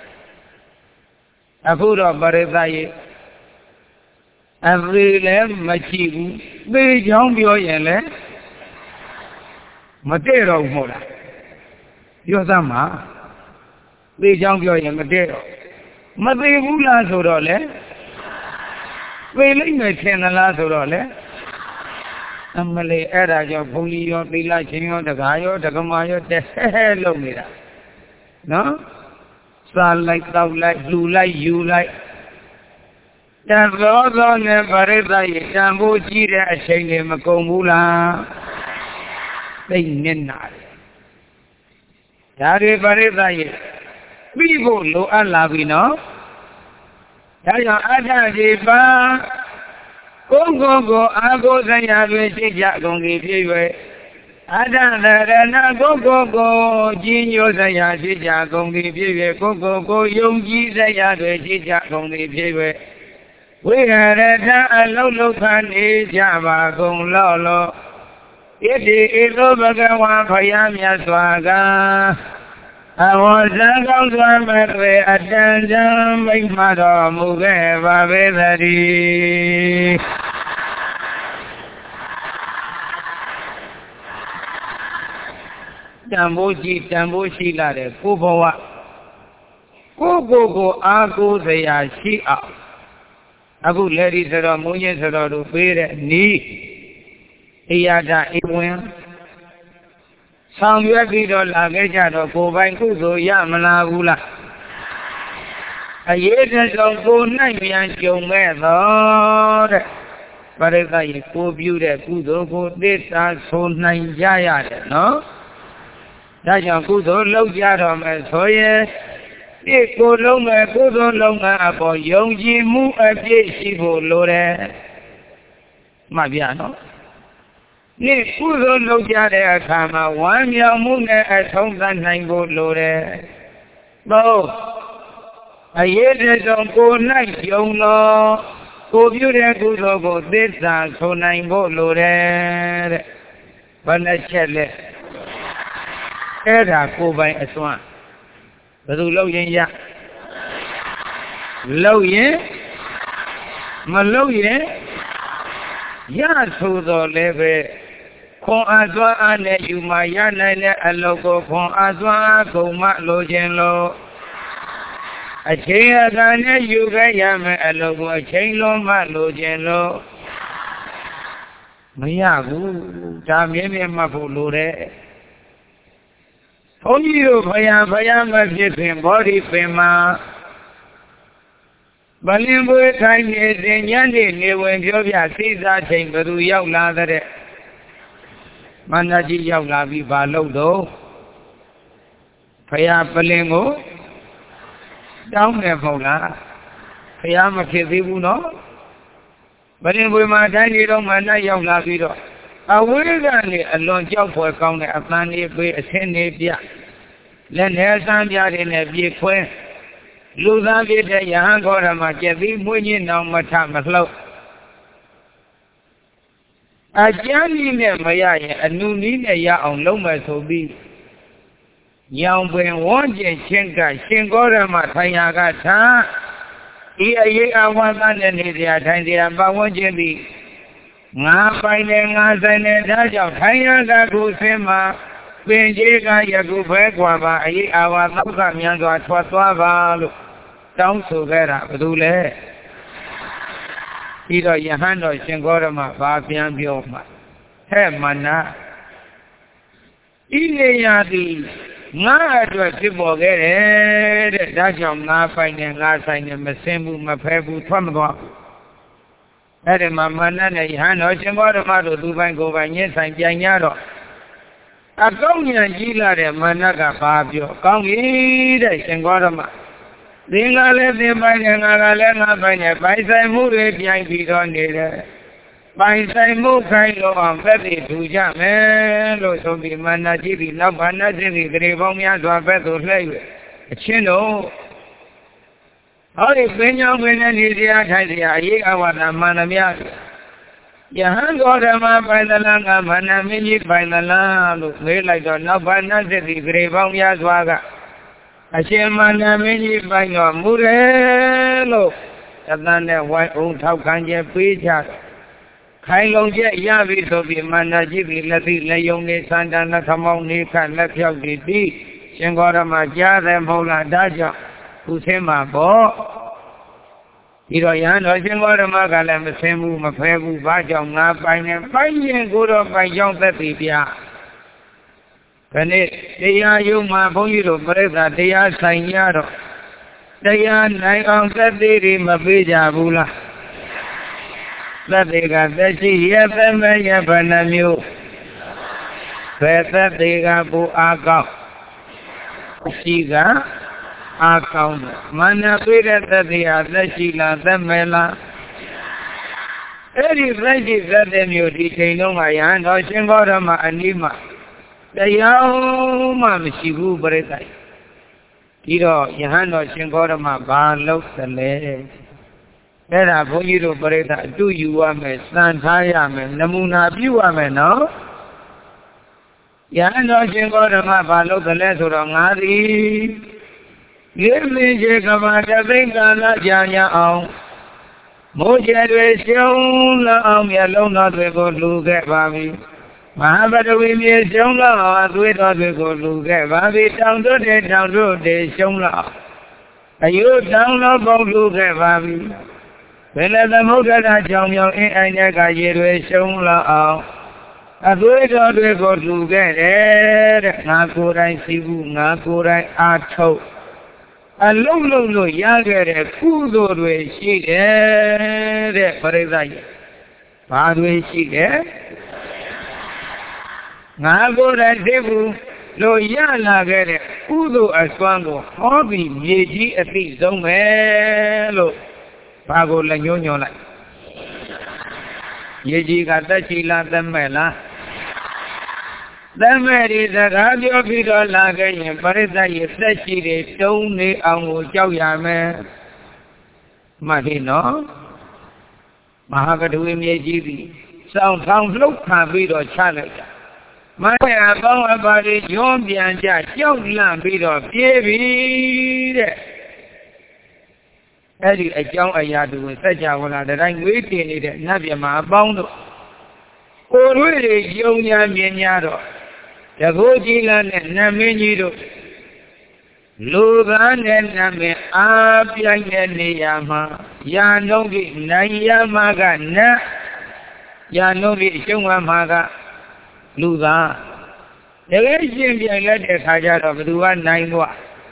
အခုတော့ပရိသတ်ရဲ့အသေးလည်းမရှိဘူးသေချောင်းပြောရင်လည်းမတည့်တော့ဘူးမဟုတ်လားပြောစမ်းပါသေချောင်းပြောရင်မတည့်တော့မသေဘူးလားဆိုတော့လေသေလိမ့်မယ်ထင်သလားဆိုတော့လေအမလေးအဲ့ဒါကြောင့်ဘုန်းကြီးရောသီလရှင်ရောတက္ကရောတက္ကမရောတဲလုံးနေတာနော်စားလိုက်တောက်လိုက်လှူလိုက်ယူလိုက်တသောသောနဲ့ပရိသတ်ရဲ့တန်ဖိုးကြီးတဲ့အချိန်တွေမကုန်ဘူးလားသိမျက်နာတယ်ဒါတွေပရိသတ်ရဲ့ပြီးဖို့လိုအပ်လာပြီနော်ဒါကြောင့်အတ္တဒီပါကိုယ်ကိုယ်ကိုအာကိုစရာတွင်ရှိကြကုန်ပြီဖြစ်၍အတ္တသရဏကိုယ်ကိုယ်ကိုကြီးညိုစရာရှိကြကုန်ပြီဖြစ်၍ကိုယ်ကိုယ်ကိုယုံကြည်စရာတွင်ရှိကြကုန်ပြီဖြစ်၍ဝိရဒအလုံးလုံးခနေကြပါကုန်လောလောဣတိဧသောဘဂဝါဖယားမြတ်စွာကအဝဇ္ဇကောင်းစွာမဲ့တွေအတန်တန်မိမ့်မှတော်မူခဲ့ပါပေသတည်းတန်ဖိုးကြီးတန်ဖိုးရှိလာတဲ့ကိုဘဝကိုကိုကိုအားကိုးစရာရှိအောင်အခုလက်ဒီဆိုတော့မုန်းကြီးဆိုတော့တို့ပေးတဲ့နီးအိယာဒအိဝင်ဆောင်ရွက်ပြီးတော့လာခဲ့ကြတော့ကိုယ်ပိုင်ကုသိုလ်ရမလားဘူးလားအရေးတဆုံးကိုနိုင်မြန်ကြုံမဲ့တော့တဲ့ပရိသတ်ရဲ့ကိုပြုတဲ့ကုသိုလ်ကိုသစ္စာဆိုနိုင်ကြရတယ်နော်ဒါကြောင့်ကုသိုလ်လုပ်ကြတော့မယ်ဆိုရင်ဒီကိုယ်လုံးမဲ့ကုသိုလ်လုပ်ငန်းအပေါ်ယုံကြည်မှုအပြည့်ရှိဖို့လိုတယ်မှတ်ပြနော်ဒီကုသိုလ်လုပ်ကြတဲ့အခါမှာဝမ်းမြောက်မှုနဲ့အဆုံးသတ်နိုင်ဖို့လိုတယ်သုံးအရေးတဆုံးကိုယ်၌ယုံလို့ကိုပြုတဲ့ကုသိုလ်ကိုသစ္စာဆိုနိုင်ဖို့လိုတယ်တဲ့ဘယ်နှချက်လဲအဲ့ဒါကိုယ်ပိုင်အစွမ်းဘယ်သူလုပ်ရင်ရလုပ်ရင်မလုပ်ရင်ရဆိုတော့လည်းပဲခွန်အားစွမ်းအားနဲ့ယူမှရနိုင်တဲ့အလုပ်ကိုခွန်အားစွမ်းအားကုန်မှလိုခြင်းလို့အချိန်အခါနဲ့ယူခဲ့ရမယ်အလုပ်ကိုအချိန်လုံးမှလိုခြင်းလို့မရဘူးဒါမြဲမြဲမှတ်ဖို့လိုတယ်ဘုန်းကြီးတို့ဖယားဖယားမဖြစ်ခင်ဘောဓိပင်မှာဗလင်ပွေခိုင်းနေစဉ်ညနေနေဝင်ပြောပြစိစားချိန်ဘသူရောက်လာတဲ့မန္တကြီးရောက်လာပြီးဘာလုပ်တော့ဖယားပလင်ကိုတောင်းတယ်ပေါ့လားဖယားမဖြစ်သေးဘူးနော်ဗလင်ပွေမှာတိုင်းနေတော့မန္တရောက်လာပြီးတော့အဝိဇ္ဇာနဲ့အလွန်ကြောက်ဖွယ်ကောင်းတဲ့အပန်းလေးပေးအဆင်းနေပြလက်နဲ့ဆန်းပြတဲ့နဲ့ပြေခွဲလူသားပြတဲ့ယဟန်ခေါ်ရမှာကျက်ပြီးမွေးညင်းအောင်မထမလှုပ်အကျမ်းနည်းနဲ့မရရင်အနုနည်းနဲ့ရအောင်လုပ်မယ်ဆိုပြီးညောင်ပင်ဝန်းကျင်ချင်းကရှင်ခေါ်ရမှာထိုင်ရာကထားဤအရေးအဝါသနဲ့နေကြထိုင်ကြပတ်ဝန်းကျင်ပြီးငါပိုင်တယ်ငါဆိုင်တယ်ဒါကြောင့်ထိုင်ရကခုဆင်းမှာပင်ကြီးကယခုဖဲကွာပါအရေးအာဝါသောကမြန်စွာထွက်သွားပါလို့တောင်းဆိုခဲ့တာဘယ်သူလဲပြီးတော့ယဟန်တော်ရှင်ဂေါရမဘာပြန်ပြောမှဟဲ့မနာဤနေရာသည်ငါအတွက်ဖြစ်ပေါ်ခဲ့တယ်တဲ့ဒါကြောင့်ငါပိုင်တယ်ငါဆိုင်တယ်မစင်ဘူးမဖဲဘူးထွက်မသွားအဲ့ဒီမှာမနနဲ့ယဟန်တော်ရှင်ဂေါရမတို့သူပိုင်ကိုယ်ပိုင်ညှင်းဆိုင်ပြိုင်ကြတော့အကောင်းဉာဏ်ကြီးလာတဲ့မနကဘာပြောကောင်းပြီတဲ့ရှင်ဂေါရမသင်္ကလည်းသင်ပိုင်တယ်ငါကလည်းငါပိုင်တယ်ပိုင်ဆိုင်မှုတွေပြိုင်ပြီးတော့နေတယ်ပိုင်ဆိုင်မှုခိုင်းလို့အောင်သက်တည်ထူကြမယ်လို့ဆိုပြီးမနကြီးပြီးနောက်ဘာနာစီပြီးဂရေပေါင်းများစွာဘက်သို့လှည့်၍အချင်းတို့ဟောဒီပင်ကြောင့်ပင်နဲ့နေတရားထိုင်တရားအရေးအဝါဒမှန်သမျှယဟန်ဂေါရမပိုင်သလားငါမနမင်းကြီးပိုင်သလားလို့မေးလိုက်တော့နောက်ဘာနာစစ်သည်ဂရေပေါင်းများစွာကအရှင်မနမင်းကြီးပိုင်တော်မူတယ်လို့အသံနဲ့ဝိုင်းအောင်ထောက်ခံချက်ပေးကြခိုင်လုံချက်ရပြီဆိုပြီးမန္တကြီးပြီးလက်သိလက်ယုံနေသန္တာနှခမောင်းနေခတ်လက်ဖြောက်ပြီးပြီးရှင်ဂေါရမကြားတယ်မဟုတ်လားဒါကြောင့်ခုဆင်းမှာပေါ့ဒီတော့ယဟန်တော်ရှင်ဂေါရမကလည်းမဆင်းဘူးမဖဲဘူးဘာကြောင့်ငါပိုင်နေပိုင်ရင်ကိုတော့ပိုင်ကြောင့်သက်ပြီးပြခဏတရားယုံမှာဘုန်းကြီးတို့ပြိဿတရားဆိုင်ကြတော့တရားနိုင်အောင်သက်သေးတွေမပေးကြဘူးလားသက်သေးကသက်ရှိရသက်မဲ့ရဘဏမျိုးဘယ်သက်သေးကပူအားကောင်းရှိကအားကောင်းတယ်မနပေးတဲ့သက်သေးဟာသက်ရှိလားသက်မဲ့လားအဲ့ဒီသက်ရှိသက်သေးမျိုးဒီချိန်လုံးကယဟန်တော်ရှင်ဂေါရမအနီးမှာတရားမှမရှိဘူးပြိဿဒီတော့ယဟန်တော်ရှင်ဂေါရမဘာလုပ်သလဲအဲ့ဒါဘုန်းကြီးတို့ပြိဿအတူယူရမယ်စံထားရမယ်နမူနာပြုရမယ်နော်ယဟန်တော်ရှင်ဂေါရမဘာလုပ်သလဲဆိုတော့ငါသည်ယေမင်းကျေကမတသိက္ခာလကြာညာအောင်မိုးကျယ်တွေရှုံးလာအောင်မျက်လုံးတော်တွေကိုလှူခဲ့ပါပြီမဟာပတဝီမြေရှုံးလာအောင်အသွေးတော်တွေကိုလှူခဲ့ပါပြီတောင်တို့တဲ့တောင်တို့တဲ့ရှုံးလာအယုတောင်တော်ပေါလှူခဲ့ပါပြီဘယ်နဲ့သမုဒ္ဒရာကြောင့်မြောင်အင်းအိုင်တဲ့ကရေတွေရှုံးလာအောင်အသွေးတော်တွေကိုလှူခဲ့တယ်တဲ့ငါကိုယ်တိုင်စီဘူးငါကိုယ်တိုင်အာထုတ်အလုံးလုံးလို့ရခဲ့တဲ့ကုသိုလ်တွေရှိတယ်တဲ့ပရိသတ်ကြီးဘာတွေရှိတယ်ငါကိုယ်တိုင်သိဘူး lo ya la gere udo aswango hobi yeji api zome lo bago la nyonyo lai yeji ka tachi la tamme la tamme ri saka pyo pi do la ge yin paritha yi tachi de tong ne aung ko jauk ya me ma thi no Mahakadui Myeji di sang sang luk kha pi do cha lai ta ma ne a paung a pa ri jyon pian ja jauk lan pi do pye pi de Edi a jaung a ya tu ko Sajja Wala da dai ngwe tin ni de nat pyama a paung do ko rwe de yong nya myin nya do da go ji lan ne nat min ji do lu ga ne nat min a pyan ne ne ya ma ya nong ki nai ya ma ga na ya nong ki shung wa ma ga lu ga de ge shin pyan let de kha ja do badu wa nai bwa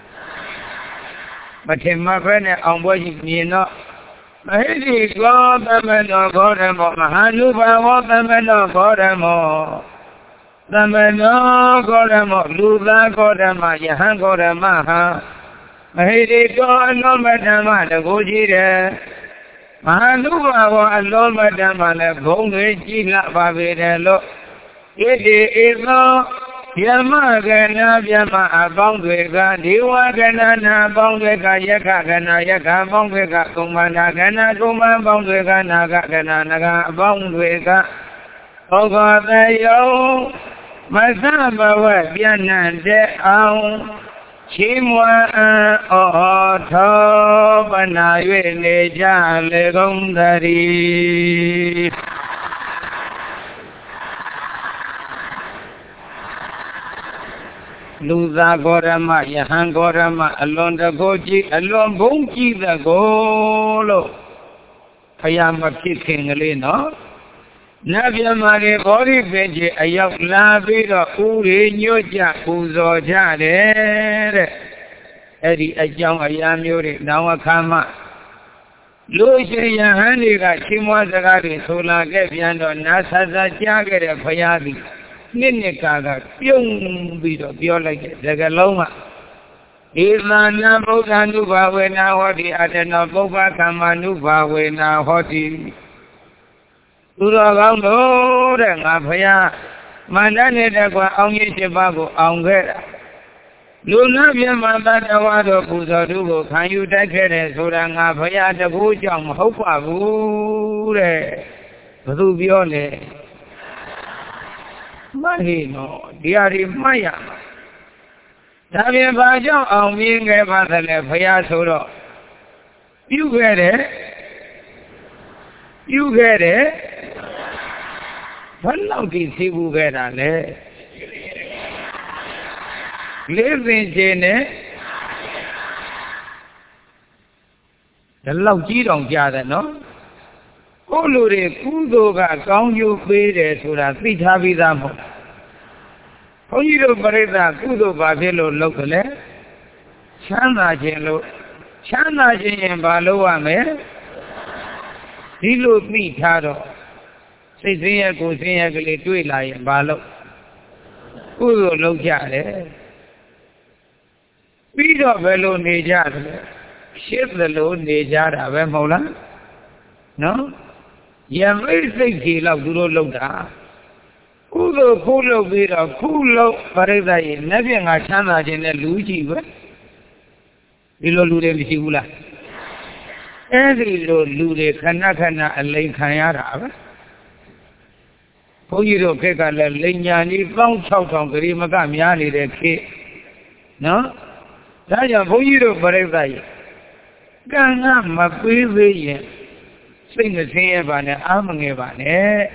ma thin ma phe ne aung bwa ji myin no Mahidi go tamano godamo mahanubawo tamano godamo tamano godamo luda godama yahan godama ha Mahidi go alomadama le gojire mahanubawo alomadama le bongwe jila babire lo Yedi ilo Yama gana yama abang dweka diwa gana na bang dweka yaka gana yaka bang dweka kumana gana kuma bang dweka naga gana naga bang dweka ogo tayo masama wa biana de aung chimwa o tho bana yue ne ja le gong dari Luda Gorama, Yahan Gorama, along the Goji, along Bonki the Golo. Payama kicking Lino. Navia Mari Bori Veji, a young Lavida, Uri, Nyoja, Uzo Jade. Eddie, a young Ayamuri, Nawakama. Lucy Yahanira, Chimwazagari, Sula Gaviano, Nasaza Jagger, Payadi. Ninikaga, yung bido, biolage, Zagaloma. Ilana Boga Nuba when I hoti, Adena Boga Kamanuba when I hoti. Uragano, Apaya, Mandane Dagua, Ongi Chibago, Ongera. Lunavia Mandawado Puzadugo, can you take it? Surang Apaya, the Bujam, Hopa, Bure, Rubiole. Mahino, Diari Maya. Tabi Bajo, on being a Batale, Payasuro. You get it? You get it? What lucky Sibu get on it? Live in Jane. The lucky don't gather, no? Olure Kudoga, Kong you paid it to the three Tabidamo. Oyo Bareta, Kudo Babelo locale. Chana Jello, Chana Jen Baloa me. Dilo me Tado. Say, Zia goes in a twilight and Balo. Kudo Locale. Beat of Velo Nejar. Ship the load Nejar, Avemola. No? Yam is the heel of Duro Loda. Kudo Kulo Vira, Kulo, Parada, nothing I chana in a Luigi. Ilo Lude Vigula. Every Lord Lude, Kanakana, and Lake Kayara. Poyiro Keka, Linyani, Long Chow on Grimagamiani, the kid. No? Taya Poyiro Parada. Gana, my previous. Sing a sing about it, among about it.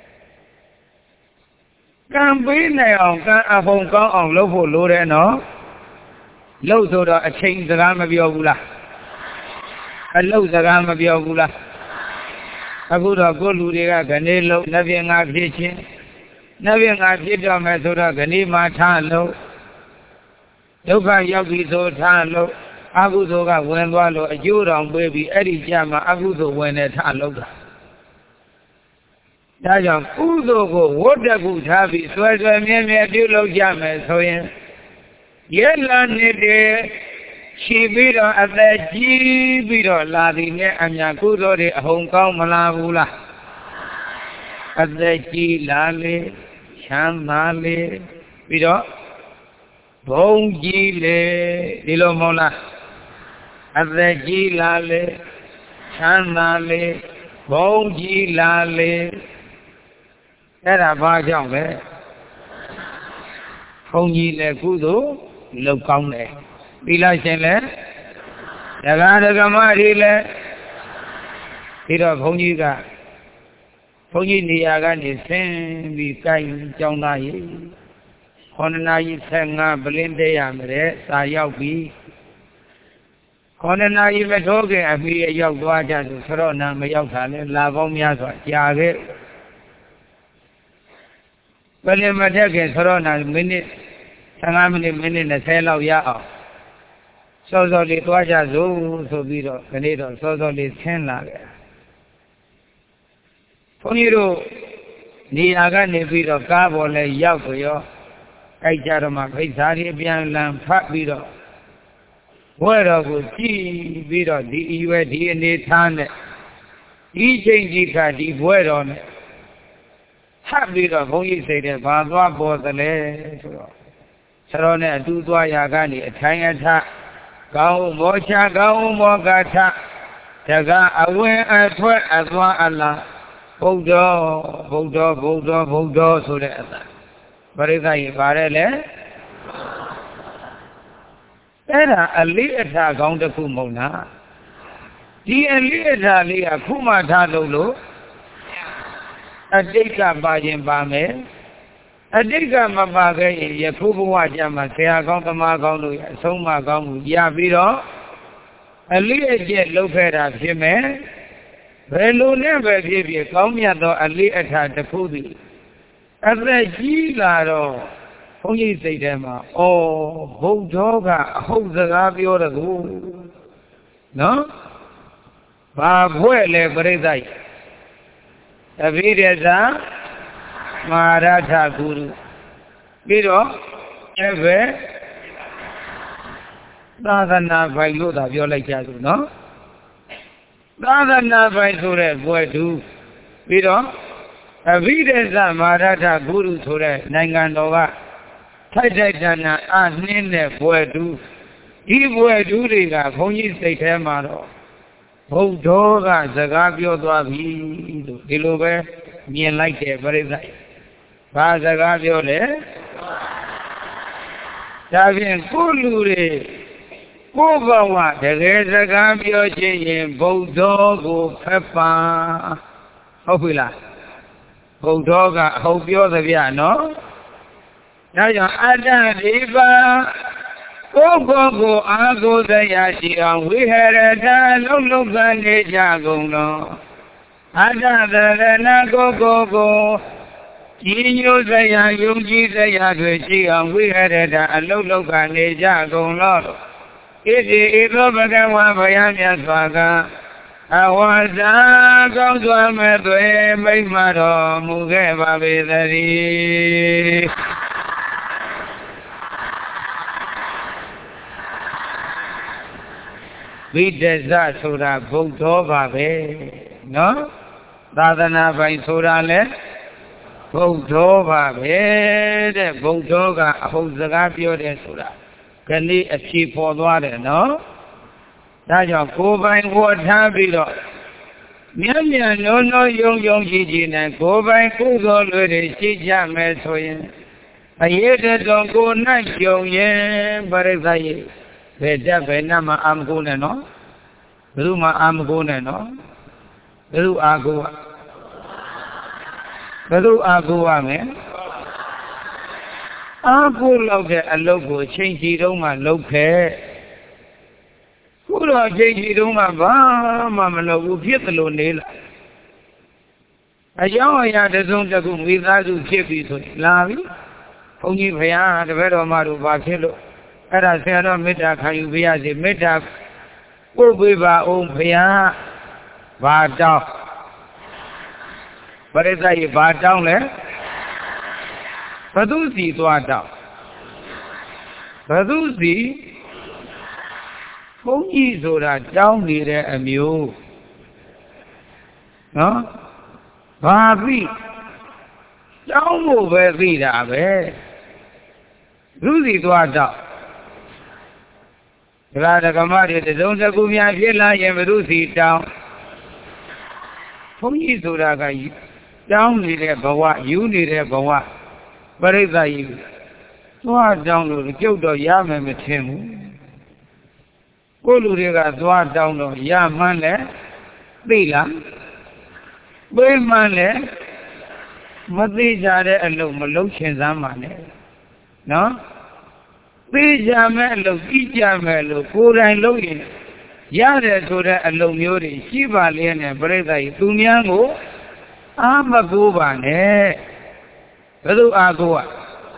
Can't be now, can't a home come on local Lord, no? Low soda, a change the ram of your gula. A low the ram of your gula. A good or good Ludia, Ganelo, nothing I've hitching. Nothing I've hit on my soda, Ganima Tano. No can yogi so Tano. Agudoga when Wallo, a Judan baby, Eddie Jama, Agudo when at Haloga. ဒါကြောင့်ကုသိုလ်ကိုဝတ္တကုထားပြီးဆွဲဆွဲမြဲမြဲပြုလုပ်ကြမယ်ဆိုရင်ရက်လာနေတဲ့ရှိပြီးတော့အသက်ကြီးပြီးတော့လာသည်နဲ့အများကုသိုလ်တွေအဟုန်ကောင်းမလာဘူးလားအသက်ကြီးလာလေချမ်းသာလေပြီးတော့ဘုံကြီးလေဒီလိုမဟုတ်လားအသက်ကြီးလာလေချမ်းသာလေဘုံကြီးလာလေအဲ့ဒါဘာကြောင့်လဲဘုံကြီးလေကုသိုလ်လုပ်ကောင်းတယ်ပြီးလိုက်ရှင်လေဒကာဒကမတွေလေပြီးတော့ဘုံကြီးကဘုန်းကြီးနေရာကနေဆင်းပြီးကိုင်ကြောင်းသားရေခေါဏနာကြီးဆက်ငါပလင်းတဲရမယ်တဲ့စာရောက်ပြီးခေါဏနာကြီးမထိုးခင်အမိရရောက်သွားကြသူဆိုတော့နာမရောက်တာလဲလာပေါင်းများစွာကြာခဲ့ပလင်းမထက်ခင်ဆိုတော့နာမိနစ်ဆယ်ငါးမိနစ်မိနစ်၂၀လောက်ရအောင်စောစောလေးသွားကြစို့ဆိုပြီးတော့ခဏတော့စောစောလေးဆင်းလာခဲ့ဘုန်းကြီးတို့နေရာကနေပြီးတော့ကားပေါ်လဲရောက်ကြရောအဲ့ကြတော့မှဖိတ်စာတွေပြန်လန်ဖတ်ပြီးတော့ဘွဲတော်ကိုကြည့်ပြီးတော့ဒီအရွယ်ဒီအနေထားနဲ့ဒီချိန်ကြီးခါဒီဘွဲတော်နဲ့ဖတ်ပြီးတော့ဘုန်းကြီးစိတ်ထဲဘာသွားပေါ်သလဲဆိုတော့ဆရာနဲ့အတူသွားရာကနေအထိုင်အထကောင်းမောချကောင်းမောကထတကအဝင်အထွက်အသွားအလာဗုဒ္ဓဗုဒ္ဓဗုဒ္ဓဗုဒ္ဓဆိုတဲ့အသာပရိသတ်ရေပါတယ်လေအဲ့ဒါအလေးအထားကောင်းတစ်ခုမဟုတ်လားဒီအလေးအထားလေးကခုမှထားလို့လို့အတိတ်ကပါခြင်းပါမယ်အတိတ်ကမပါခဲ့ရင်ယခုဘဝကျမှဆရာကောင်းသမားကောင်းတို့ရဲ့အဆုံးအမကောင်းမှုရပြီးတော့အလေးအကျက်လုပ်ခဲ့တာဖြစ်မယ်ဘယ်လိုနဲ့ပဲဖြစ်ဖြစ်ကောင်းမြတ်သောအလေးအထားတစ်ခုသည်အသက်ကြီးလာတော့ဘုန်းကြီးစိတ်ထဲမှာအော်ဘုဒ္ဓကအဟုတ်စကားပြောတကူနော်ဘာဖွဲ့လဲပြိဿတ်အဘိဓဇာမဟာရထဂုရုပြီးတော့အဲ့ပဲသာသနာပိုင်လို့သာပြောလိုက်ကြသူနော်သာသနာပိုင်ဆိုတဲ့ဘွယ်သူပြီးတော့အဘိဓဇမဟာရထဂုရုဆိုတဲ့နိုင်ငံတော်ကထိုက်ထိုက်တန်တန်အနှင်းတဲ့ဘွယ်သူဒီဘွယ်သူတွေကဘုန်းကြီးစိတ်ထဲမှာတော့ဘုဒ္ဓကစကားပြောသွားပြီလို့ဒီလိုပဲမြင်လိုက်တယ်ပြိဿတ်ဘာစကားပြောလဲဒါဖြင့်ကိုလူတွေကိုဘဝတကယ်စကားပြောခြင်းရင်ဘုဒ္ဓကိုဖက်ပါဟုတ်ပြီလားဘုဒ္ဓကအဟုတ်ပြောသဗျာနော်ဒါကြောင့်အတ္တဒီပါကိုယ်ကိုယ်ကိုအာကိုယ်တရားရှိအောင်ဝိဟရထလုံးလုံးကနေကြကုန်တော့အတ္တသရဏကိုယ်ကိုယ်ကိုဒီညိုစရာယုံကြည်စရာတွေရှိအောင်ဝိဟရထအလုံးလုံးကနေကြကုန်တော့ဣတိဣသောဘဂဝါဘုရားမြတ်စွာကအဝါစာကောင်းစွာမဲ့သွေမိမ့်မတော်မူခဲ့ပါပေသတည်းဝိတ္တဇဆိုတာဘုဒ္ဓပါပဲနော်သာသနာပိုင်ဆိုတာလဲဘုဒ္ဓပါပဲတဲ့ဘုဒ္ဓကအဟုတ်စကားပြောတယ်ဆိုတာကလေးအဖြေပေါ်သွားတယ်နော်ဒါကြောင့်ကိုယ်ပိုင်ကိုထားပြီးတော့မြတ်မြတ်လုံးလုံးယုံယုံကြည်ကြည်နဲ့ကိုယ်ပိုင်ကုသိုလ်တွေရှိကြမယ်ဆိုရင်အရေးတော်ကိုနိုင်ကြုံရင်ပရိသတ်ရေဘယ်တက်ဘယ်နမှအာမကိုနဲ့နော်ဘယ်သူမှအာမကိုနဲ့နော်ဘယ်သူအာကိုဘယ်သူအာကိုရမယ်အာကိုလောက်တဲ့အလုပ်ကိုချိန်ချီတုံးမှလုပ်ခဲ့ခုတော့ချိန်ချီတုံးမှဘာမှမလုပ်ဘူးဖြစ်သလိုနေလာအကြောင်းအရာတစုံတစ်ခုမိသားစုဖြစ်ပြီဆိုရင်လာပြီဘုန်းကြီးဘုရားတပည့်တော်မတို့ဘာဖြစ်လို့အဲ့ဒါဆရာတော်မေတ္တာခံယူပေးရစီမေတ္တာပို့ပေးပါအောင်ဘုရားဘာတောင်းရိသတ်ကြီးဘာတောင်းလဲဘသူစီသွားတောင်းဘသူစီဘုန်းကြီးဆိုတာတောင်းနေတဲ့အမျိုးနော်ဘာပြီးတောင်းဖို့ပဲသိတာပဲဘသူစီသွားတောင်းဒကာဒကမတွေတုံးတကူများဖြစ်လာရင်ဘသူစီတောင်းဘုန်းကြီးဆိုတာကတောင်းနေတဲ့ဘဝယူနေတဲ့ဘဝပရိသတ်ကြီးသွားတောင်းလို့ကြုတ်တော့ရမယ်မထင်ဘူးကိုလူတွေကသွားတောင်းတော့ရမှန်းလဲသိလားပေးမှန်းလဲမသိကြတဲ့အလုပ်မလုပ်ချင်စမ်းပါနဲ့နော်သိကြမယ်အလုပ်ကြည့်ကြမယ်လို့ကိုယ်တိုင်လုပ်ရင်ရတယ်ဆိုတဲ့အလုပ်မျိုးတွေရှိပါလေနဲ့ပြိဿကြီးသူများကိုအာမကိုပါနဲ့ဘယ်သူအားကိုอ่ะ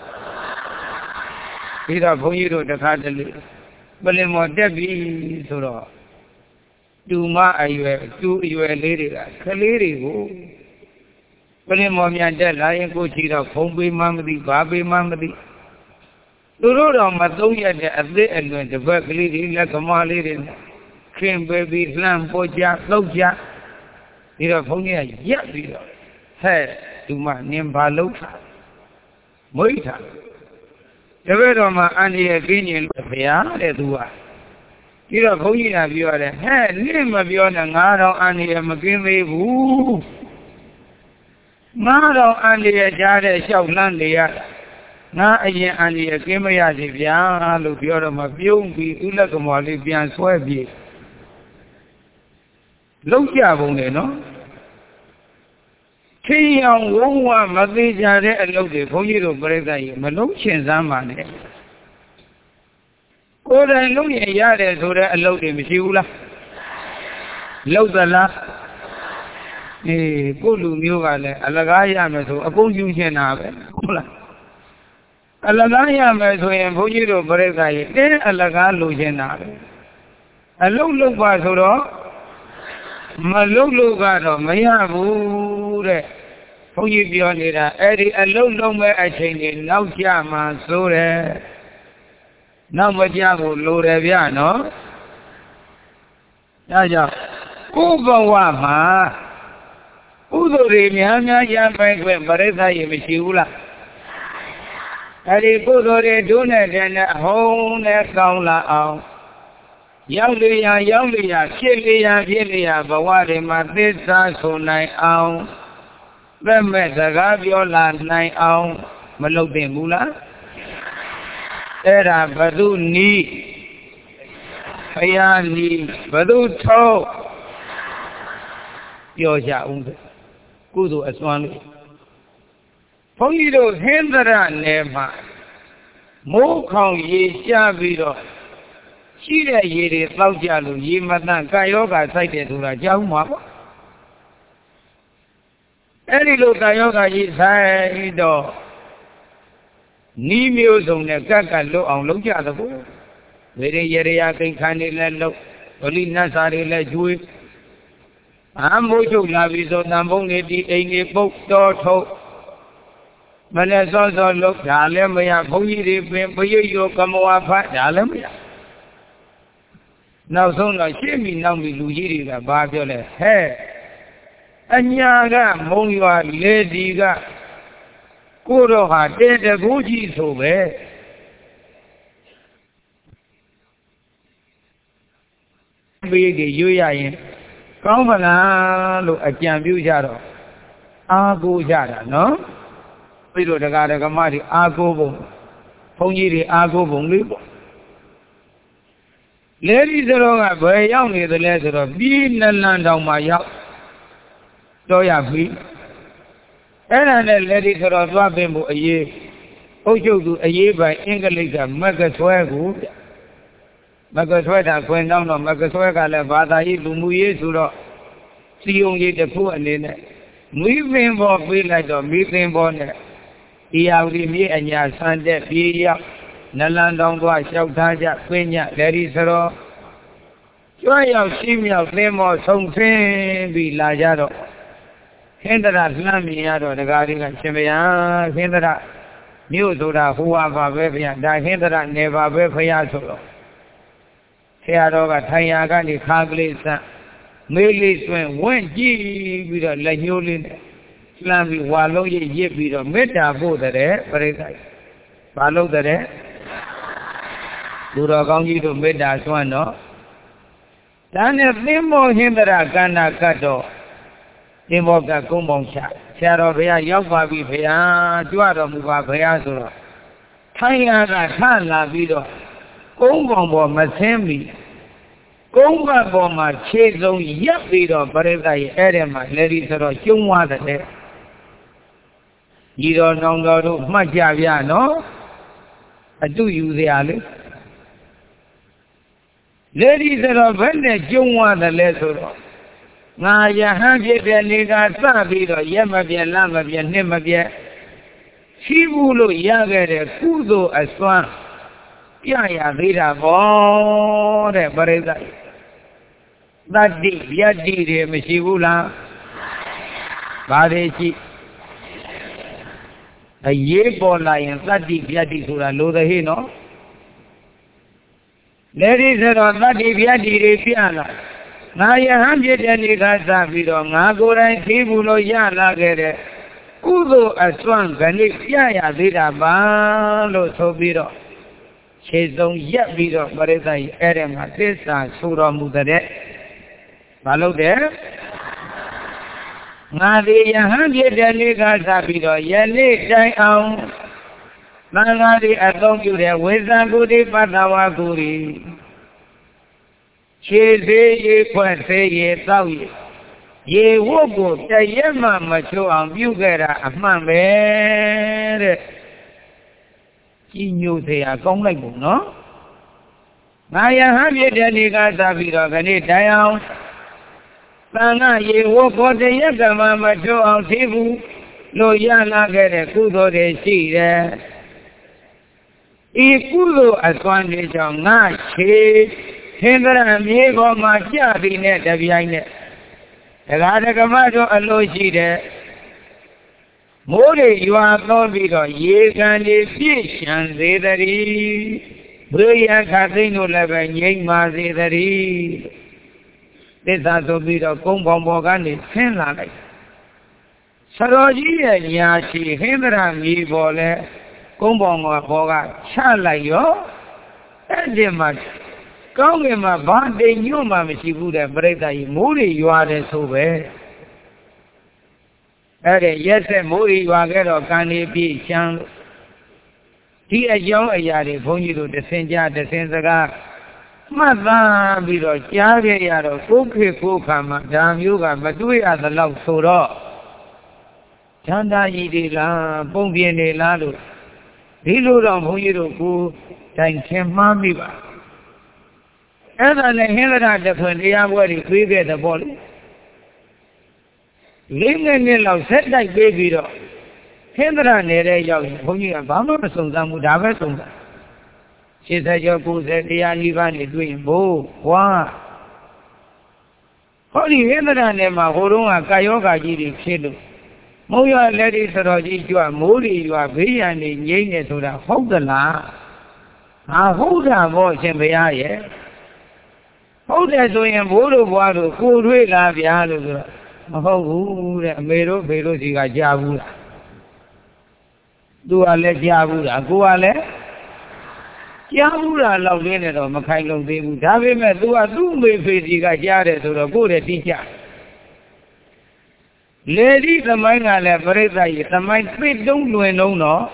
ပြီးတော့ဘုန်းကြီးတို့တခါတလေပလင်မော်တက်ပြီဆိုတော့တူမအရွယ်တူအရွယ်လေးတွေကကလေးတွေကိုပလင်မော်မြန်တက်လာရင်ကိုချီတော့ဖုံးပေးမှမသိဘာပေးမှမသိသူတို့တော့မသုံးရတဲ့အသေးအလွန်တစ်ပတ်ကလေးတွေလက်ကမာလေးတွေခင်ပေးပြီးလှမ်းပေါ်ကြသုတ်ကြပြီးတော့ဘုန်းကြီးကရက်ပြီးတော့ဟဲ့တူမနင်ဘာလုပ်တာမွေးတာတပည့်တော်မှာအန္တရာယ်ကင်းရင်ဘုရားတဲ့သူကပြီးတော့ဘုန်းကြီးကပြောတယ်ဟဲ့နင့်မပြောနဲ့ငါတော့အန္တရာယ်မကင်းသေးဘူးငါတော့အန္တရာယ်ကြားတဲ့လျှောက်လန်းနေရငါအရင်အန္တရာယ်ကင်းမရစီဗျာလို့ပြောတော့မှပြုံးပြီးဥလက်ကမော်လေးပြန်ဆွဲပြေးလုံးကြပုံလေနော်ခင်းအောင်ဝုန်းဝမသေးကြတဲ့အလုပ်တွေဘုန်းကြီးတို့ပြိဿကြီးမလုံးချင်စမ်းပါနဲ့ကိုယ်တိုင်လုံးရင်ရတယ်ဆိုတဲ့အလုပ်တွေမရှိဘူးလားလုပ်သလားအေးကိုလူမျိုးကလည်းအလကားရမယ်ဆိုအကုန်ယူချင်တာပဲဟုတ်လားအလကားရမယ်ဆိုရင်ဘုန်းကြီးတို့ပြိဿကြီးတင်းအလကားလိုချင်တာပဲအလုပ်လုပ်ပါဆိုတော့မလုပ်လို့ကတော့မရဘူးတဲ့ဘုန်းကြီးပြောနေတာအဲ့ဒီအလုံးလုံးမဲ့အချိန်တွေနောက်ကျမှဆိုတယ်နောက်မကြဘူးလိုတယ်ဗျနော်ဒါကြောင့်ကိုယ်ဘဝမှာဥဒ္ဓတွေများများရပိုင်ခွင့်ပရိသတ်ရမရှိဘူးလားအဲ့ဒီကုသိုလ်တွေဒုနဲ့တဲ့နဲ့အဟုံးနဲ့ကောင်းလာအောင်ရောက်လေရရောက်လေရဖြစ်လေရဖြစ်လေရဘဝတွေမှာသစ္စာဆိုနိုင်အောင်သက်မဲ့စကားပြောလာနိုင်အောင်မလုပ်သင့်ဘူးလားအဲ့ဒါဘုသူနီးဘုရားနီးဘုသူထုံးပြောကြအောင်ကုသိုလ်အစွမ်းလို့ဘုန်းကြီးတို့ဟင်းသရနယ်မှာမိုးခေါင်ရေရှားပြီးတော့ရှိတဲ့ရေတွေတောက်ကြလို့ရေမတန့်ကာယောဂစိုက်တယ်ဆိုတာကြောက်မှာပေါ့အဲ့ဒီလိုကာယောဂကြီးဆိုင်တော့နီးမျိုးစုံနဲ့ကက်ကလွတ်အောင်လုပ်ကြသဘောဝေရရရကိန်းခန်းတွေလည်းလုပ်ဗလိနတ်စာတွေလည်းကျွေးအာမိုးချုပ်လာပြီဆိုတန်ဖုံးတွေဒီအိမ်တွေပုတ်တော်ထုတ်မနဲ့စောစောလုပ်ဒါလည်းမရဘုန်းကြီးတွေပင်ပရိယောကမဝါဖတ်ဒါလည်းမရနောက်ဆုံးတော့ရှင်းပြီနောက်ပြီလူကြီးတွေကဘာပြောလဲဟဲ့အညာကမုံရွာလေဒီကကိုတော့ဟာတဲတကူကြီးဆိုပဲဘေးကြီးရွရရင်ကောင်းမလားလို့အကြံပြုကြတော့အာကိုကြတာနော်ပြီးတော့တရားဓမ္မတွေအာကိုပုံဘုန်းကြီးတွေအာကိုပုံလေးပေါ့လေဒီစရောကဘယ်ရောက်နေသလဲဆိုတော့ပြီးနလန်တောင်မှာရောက်တော့ရပြီအဲ့ဒါနဲ့လေဒီစရောသွားပင်ဖို့အရေးအုပ်ချုပ်သူအရေးပိုင်အင်္ဂလိပ်ကမက်ကဆွဲကိုမက်ကဆွဲတာခွင်တော့တော့မက်ကဆွဲကလည်းဘာသာရေးလူမှုရေးဆိုတော့စီယုံရေးတစ်ခုအနေနဲ့မိပင်ပေါ်ပေးလိုက်တော့မိပင်ပေါ်နဲ့ဒီဟာဒီမြေအညာဆန်းတဲ့ပြေးရောက်နလန်တောင်သွားလျှောက်ထားကြပင်ညလေဒီစရောကျွမ်းရောက်ရှိမြောက်သင်းမော်ဆုံဆင်းပြီးလာကြတော့ဟ Kendra Lamia or the Guardian Chimia, Kendra New Soda, who are Bavia, Kendra never Bavia Solo. Theadoga Tayagani Kaglisa, Milis when ye with a Lanulin, Slami, Wallo, ye with a meta boat there, but it's like follow the day. Do the Gangi to Meta Swano. Then if Nimo Himera Gana Kato. Imoga Kumoncha, Shadow Ria Yoga Vipia, Juada Muba Piazzo, Tayana Tana Vido, Gombo Masembi, Gomba Boma, Chezo, Yapido, Bareva, Edema, ladies or Jumwa the day. You don't know Majavia, no? I do you the alley. Ladies are when they Jumwa the lesser. Now, you have your nigga, Sabido, Yamabia, Lamabia, Nemabia. Shibulu, Yagare, Kudo, as one. Yaya, Vida, all the Bareza. That deep, Yadi, Mishibula. Badechi. A ye lion, that deep, Yadi, Sura, Loda Hino. Ladies are that deep, Yadi, Piana. Now you have your nigga, Sabido, Nagora, Kibulo, Yana, Gere. Kudo, as one, Ganik, Yaya, Vida, Balo, Sobido. She's on Yabido, Bareza, Erema, Tessa, Sura Mudare. Follow there? Now you have your nigga, Sabido, Yanni, Jai, Nagari, I don't you there, Wizangudi, Patawaguri. She say ye quite say ye thou ye. Ye wogo, the yama macho and you get a man there. He knew they are gone like no? Now you have your denigas of it organic down. Sana ye wogo the yagama macho and tibu. No yana get a kudo de see there. Ikudo as one is on night. Hindra Miego Majabi net of Yanet. The Radagamato Aloshi there. More you are no video, ye can fish and zedari. Brilliant Casino Levan, Yang Mazedari. This has to be the Kumbomogani, Finland. Saroji and Yashi, Hindra Mibole, Kumbomoga, Chalayo, and the much. Come in my body, you mamma, she would have break the moody, you are the so bad. Yes, and moody, you are get or can it be chang. He a young a yard, phone you to the Senja, the Sensaga. Mother, be the Javi Yaro, Cookie Cookama, damn you got, but we are the love so raw. Chanda Yidi La, Bombiene Lado. Hilo on who you do, thank him, Mammy. And then the Hillera different, they are very quick at the body. Living in love, said like baby dog. Hillera near young, who you have bound to some would have a song. She said, your boo said they are even doing boo, why? Holy Hillera nema, Horunga, Kayoga, Gidi, Chidu. Moya ladies are you are moody, you are very and in Yang to the hold the la. I hold our voice in the eye. How does we in Bodo water, cool way, love Yadu? Oh, Mero, Mero, Javu. Do I let Javu go? I let Javu love in it or Makai thing. Have him as do I do me face you got Yada to the good teacher. Lady, the mind I left, the mind fit don't do no no.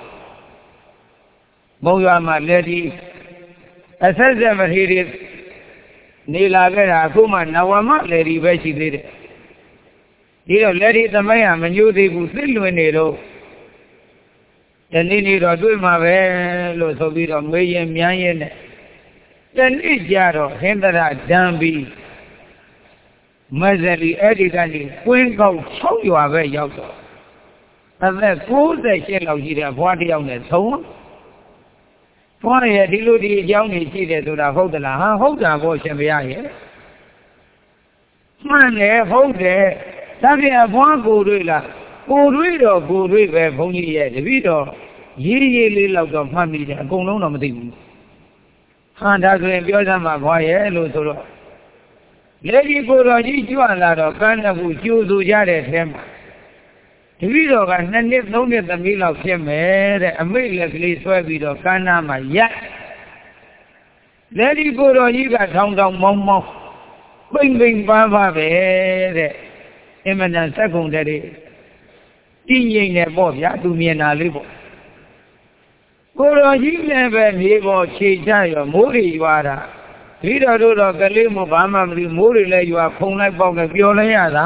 Moya, my lady, I said them here is. Nilagara, Kuma, Nawama, lady, where she did it. You know, lady, the man, and you, they will still win it. Then they need to do my well, so we don't weigh him, Yan. Then it's Yaro, Hendra, Dambi, Mazali, Eddie, Queen Go, so you are very young. And then, who's the shell of Gita, forty on the tone? Why had he looked at young seated to the hold the hold our voice and be here? Man, there, hold there. ဒါပြန်အဖွားကိုတွေ့လားကိုတွေ့တော့ကိုတွေ့ပဲဘုန်းကြီးရဲ့တပည့်တော်ရေးရေးလေးလောက်တော့မှတ်မိတယ်အကုန်လုံးတော့မသိဘူးဟာဒါဆိုရင်ပြောစမ်းမှာဘွားရဲ့လို့ဆိုတော့လက်ဒီကိုတော်ကြီးကြွလာတော့ကမ်းတစ်ခုကျိုးသူကြတဲ့ထဲမှာတပည့်တော်ကနှစ်နှစ်သုံးနှစ်သမီးလောက်ဖြစ်မယ်တဲ့အမိတ်လက်ကလေးဆွဲပြီးတော့ကမ်းနားမှာရက်လက်ဒီကိုတော်ကြီးကထောင်ထောင်မောင်းမောင်းပိမ့်ပိမ့်ပါးပါပဲတဲ့အင်မတန်စက်ကုန်တဲ့တည်ငြိမ်နေပေါ့ဗျာသူမြင်တာလေးပေါ့ကိုတော်ကြီးလည်းပဲမြေပေါ်ခြေချရောမိုးတွေရွာတာဒီတော်တို့တော့ကလေးမို့ဘာမှမသိမိုးတွေလည်းရွာဖုံလိုက်ပေါက်လိုက်ပျော်လဲရတာ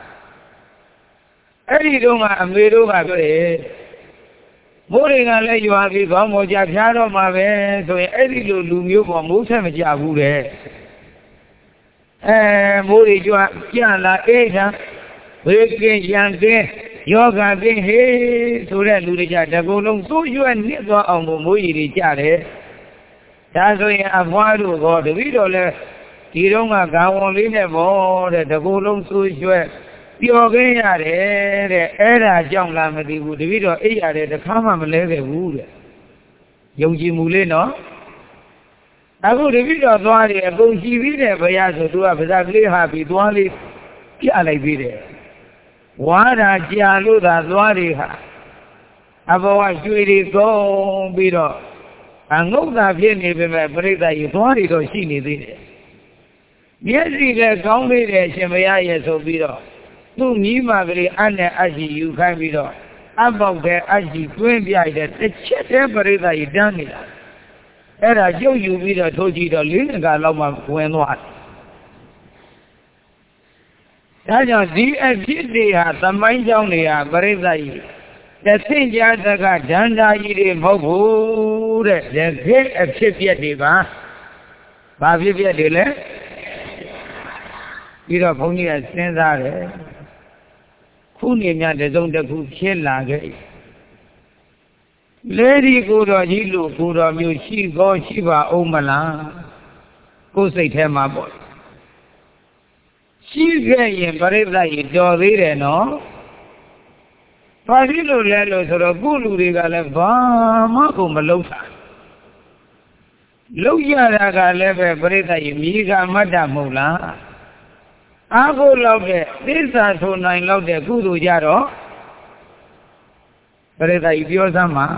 အဲ့ဒီတော့ကအမေတို့ကပြောတယ်မိုးတွေကလည်းရွာပြီးခေါင်းပေါ်ကြဖျားတော့မှာပဲဆိုရင်အဲ့ဒီလိုလူမျိုးပေါ်မိုးဆက်မကြဘူးတဲ့အဲမိုးတွေကြွကြလာအေးတာဝေကင်းရန်ကင်းယောဂကင်းဟေးဆိုတဲ့လူတွေကြတကူလုံးသိုးရွက်နစ်သွားအောင်ကိုမိုးကြီးတွေကြတယ်ဒါဆိုရင်အဖွားတို့ကတပည့်တော်လဲဒီတော့ကဂါဝန်လေးနဲ့ပေါ့တဲ့တကူလုံးသိုးရွက်ပျော်ခင်းရတယ်တဲ့အဲ့ဒါကြောင့်လားမသိဘူးတပည့်တော်အိပ်ရတယ်တခါမှမလဲခဲ့ဘူးတဲ့ယုံကြည်မှုလေးနော်အခုတပည့်တော်သွားတယ်အကုန်ရှိပြီးတယ်ဘုရားဆိုသူကဗဇက်ကလေးဟာပြီးသွားလေးပြလိုက်ပြီးတယ်ဝါတာကြာလို့သာသွားတွေဟာအဘောကရွှေတွေကုန်ပြီးတော့အငုတ်သာဖြစ်နေပေမဲ့ပြိဿကြီးသွားတွေတော့ရှိနေသေးတယ်မျက်စိလည်းကောင်းသေးတယ်ရှင်ဘုရားရဲ့ဆိုပြီးတော့သူ့မိမကလေးအနဲ့အရှိယူခိုင်းပြီးတော့အပေါက်တဲ့အရှိတွင်းပြရတဲ့တစ်ချက်တည်းပြိဿကြီးတန်းနေတာအဲ့ဒါကျုပ်ယူပြီးတော့ထိုးကြည့်တော့လေးငါလောက်မှဝင်သွားဒါကြောင့်ဒီအဖြစ်တွေဟာသမိုင်းကြောင်းတွေဟာပြိဿကြီးတသင်္ကြသကဒန္တာကြီးတွေမဟုတ်ဘူးတဲ့တကယ်အဖြစ်ပြက်တွေပါဘာဖြစ်ပြက်တွေလဲပြီးတော့ဘုန်းကြီးကစဉ်းစားတယ်ခုနေမြတစုံတစ်ခုဖြစ်လာခဲ့လေဒီကိုတော်ကြီးလို့ကိုတော်မျိုးရှိကောရှိပါအောင်မလားကိုယ်စိတ်ထဲမှာပေါ့ရှိခဲ့ရင်ပြိဿကြီးတော်သေးတယ်နော်ဘာဖြစ်လို့လဲလို့ဆိုတော့ကုလူတွေကလည်းဘာမှကိုမလုံးတာလုံးရတာကလည်းပဲပြိဿကြီးမိဂမတ္တမဟုတ်လားအားကိုလောက်တဲ့သစ္စာဆိုနိုင်လောက်တဲ့ကုသိုလ်ကြတော့ပြိဿကြီးပြောစမ်းပါ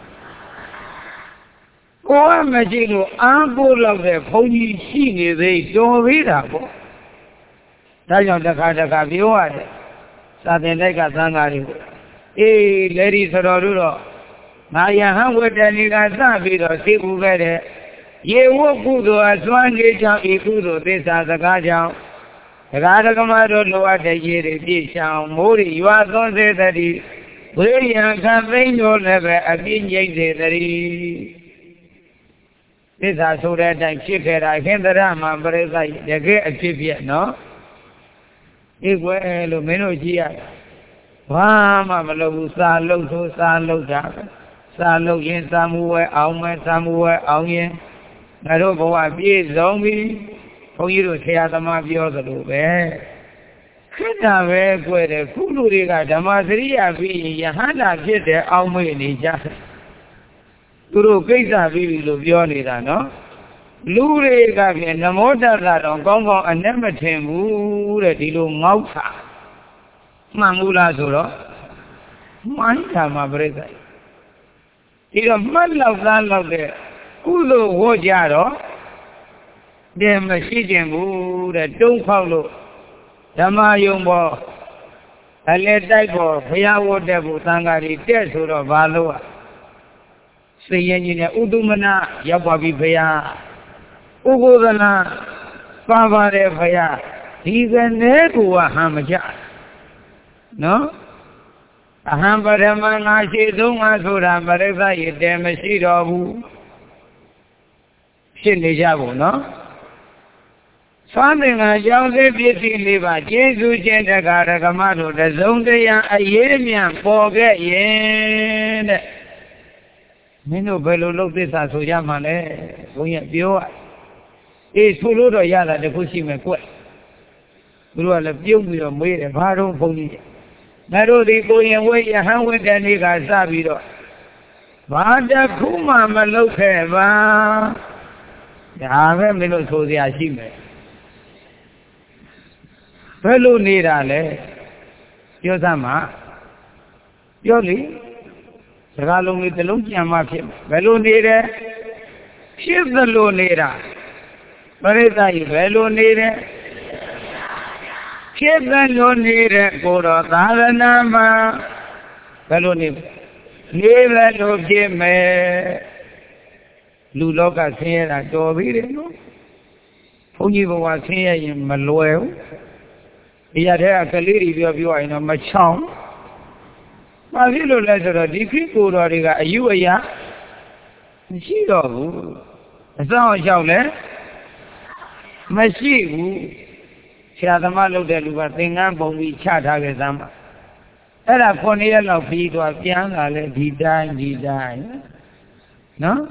ကိုယ်ကမရှိလို့အားကိုလောက်တဲ့ဘုန်းကြီးရှိနေသေးတော်သေးတာပေါ့ဒါကြောင့်တစ်ခါတစ်ခါပြောရတယ်စာသင်တိုက်ကသံဃာတွေကိုအေးလေဒီဆိုတော်တို့တော့ငါယဟန်ဝတ္တဏီကစပြီးတော့သိဘူးခဲ့တဲ့ရေဝတ်ကုသိုလ်အစွမ်းကြီးကြောင့်ဤကုသိုလ်သစ္စာစကားကြောင့်ဒကာဒကမတို့လိုအပ်တဲ့ရေတွေပြည့်ချောင်းမိုးတွေရွာသွန်းစေတည်းဝိရိယခံသိမ့်တို့လည်းပဲအပြည့်ငြိမ့်စေတည်းသစ္စာဆိုတဲ့အတိုင်းဖြစ်ခဲ့တာခင်သရမှာပြိဿတကယ်အဖြစ်ပြက်နော်အေးကွယ်လို့မင်းတို့ကြည့်ရဘာမှမလုပ်ဘူးစာလုပ်ဆိုစာလုပ်တာစာလုပ်ရင်စာမှုဝဲအောင်မယ်စာမှုဝဲအောင်ရင်ငါတို့ဘဝပြည့်စုံပြီဘုန်းကြီးတို့ဆရာသမားပြောသလိုပဲခက်တာပဲကွယ်တယ်ခုလူတွေကဓမ္မစရိယာပြီးယဟန္တာဖြစ်တဲ့အောင်မေ့နေကြသူတို့ကိစ္စပြီးပြီလို့ပြောနေတာနော်လူတွေကပြင်နမောတတ္တတော့ကောင်းကောင်းအနဲ့မထင်ဘူးတဲ့ဒီလိုငေါက်တာမှန်ဘူးလားဆိုတော့မှန်တာမှာပြိဿဒီတော့မှတ်လောက်သားလောက်တဲ့ကုသိုလ်ဝတ်ကြတော့တဲ့မရှိခြင်းဘူးတဲ့တုံးဖောက်လို့ဓမ္မယုံပေါ်အလဲတိုက်ပေါ်ဘုရားဝတ်တဲ့ဘုသံဃာတွေတက်ဆိုတော့ဘာလို့စိတ်ရင်ကြီးနဲ့ဥဒုမနရောက်ပါပြီဘုရားဥပုသနာပါပါတယ်ဘုရားဒီကနေ့ကဟံမကြနော်အဟံပရမငါရှိသုံးငါဆိုတာပရိသတ်ရတဲ့မရှိတော့ဘူးဖြစ်နေကြဘူးနော်သွမ်းသင်္ကန်းကြောင့်သေးပစ္စည်းလေးပါကျေးဇူးချင်းတက္ကရာကမတို့တစုံတရာအရေးမြန်ပေါ်ခဲ့ရင်တဲ့မင်းတို့ဘယ်လိုလုပ်သစ္စာဆိုကြမှာလဲဘုန်းကြီးပြောရအေးဆိုလို့တော့ရတာတခုရှိမယ်ကွသူတို့ကလည်းပြုတ်ပြီးတော့မွေးတယ်ဘာတော့ဘုန်းကြီးငါတို့ဒီကိုရင်ဝိယဟန်ဝိတ္တနေ့ကစပြီးတော့ဘာတခုမှမလုပ်ခဲ့ပါဒါပဲမင်းတို့ဆိုစရာရှိမယ်ဘယ်လိုနေတာလဲပြောစမ်းမှာပြောလေစကားလုံးလေးတစ်လုံးကြံမှဖြစ်ဘယ်လိုနေတယ်ဖြစ်သလိုနေတာပရိသတ်ကြီးဘယ်လိုနေတယ်ဖြစ်သလိုနေတဲ့ကိုတော်သာသနာမှာဘယ်လိုနေနေလည်းလို့ဖြစ်မယ်လူလောကဆင်းရဲတာတော်ပြီတယ်နော်ဘုန်းကြီးဘဝဆင်းရဲရင်မလွယ်ဘူးဒီရတဲ့ကလေးတွေပြောပြောရင်တော့မချောင်းဘာဖြစ်လို့လဲဆိုတော့ဒီခိကိုတော်တွေကအယူအယမရှိတော့ဘူးအစောင့်အရှောက်လည်းမရှိဘူးဆရာသမားလုပ်တဲ့လူကသင်္ကန်းပုံပြီးချထားခဲ့သမ်းပါအဲ့ဒါခုနှစ်ရက်လောက်ပြီးတော့ပြန်လာလဲဒီတိုင်းဒီတိုင်းနော်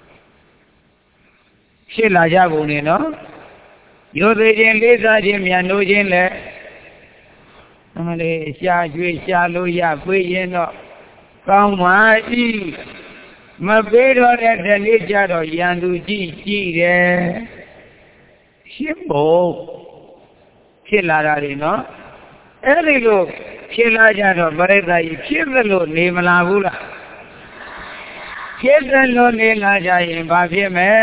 ဖြစ်လာကြကုန်နေနော်ရိုသေခြင်းလေးစားခြင်းမြန်လို့ခြင်းလဲအမလေးရှားကျွေးရှားလို့ရပေးရင်တော့ကောင်းပါ၏မပေးတော့တဲ့တနေ့ကျတော့ရန်သူကြည့်ကြည့်တယ်ရှင်းဖို့ဖြစ်လာတာတွေနော်အဲ့ဒီလိုဖြစ်လာကြတော့ပရိသတ်ကြီးဖြစ်သလိုနေမလာဘူးလားဖြစ်သလိုနေလာကြရင်ဘာဖြစ်မလဲ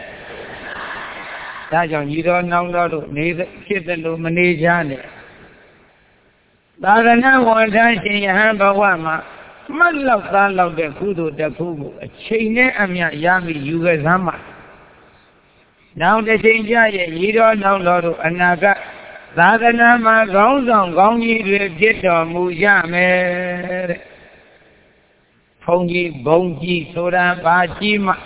ဒါကြောင့်ညီတော်နောင်တော်တို့နေဖြစ်သလိုမနေကြနဲ့သာသနာဝန်ထမ်းရှင်ယဟန်ဘဝမှာမှတ်လောက်သားလောက်တဲ့ကုသိုလ်တစ်ခုကိုအချိန်နဲ့အမျှရမိယူခဲ့စမ်းပါနောက်တစ်ချိန်ကျရဲ့ညီတော်နောင်တော်တို့အနာဂတ်သာသနာမှာကောင်းဆောင်ကောင်းကြီးတွေဖြစ်တော်မူကြမယ်တဲ့ဘုန်းကြီးဘုန်းကြီးဆိုတာဘာကြီးမှ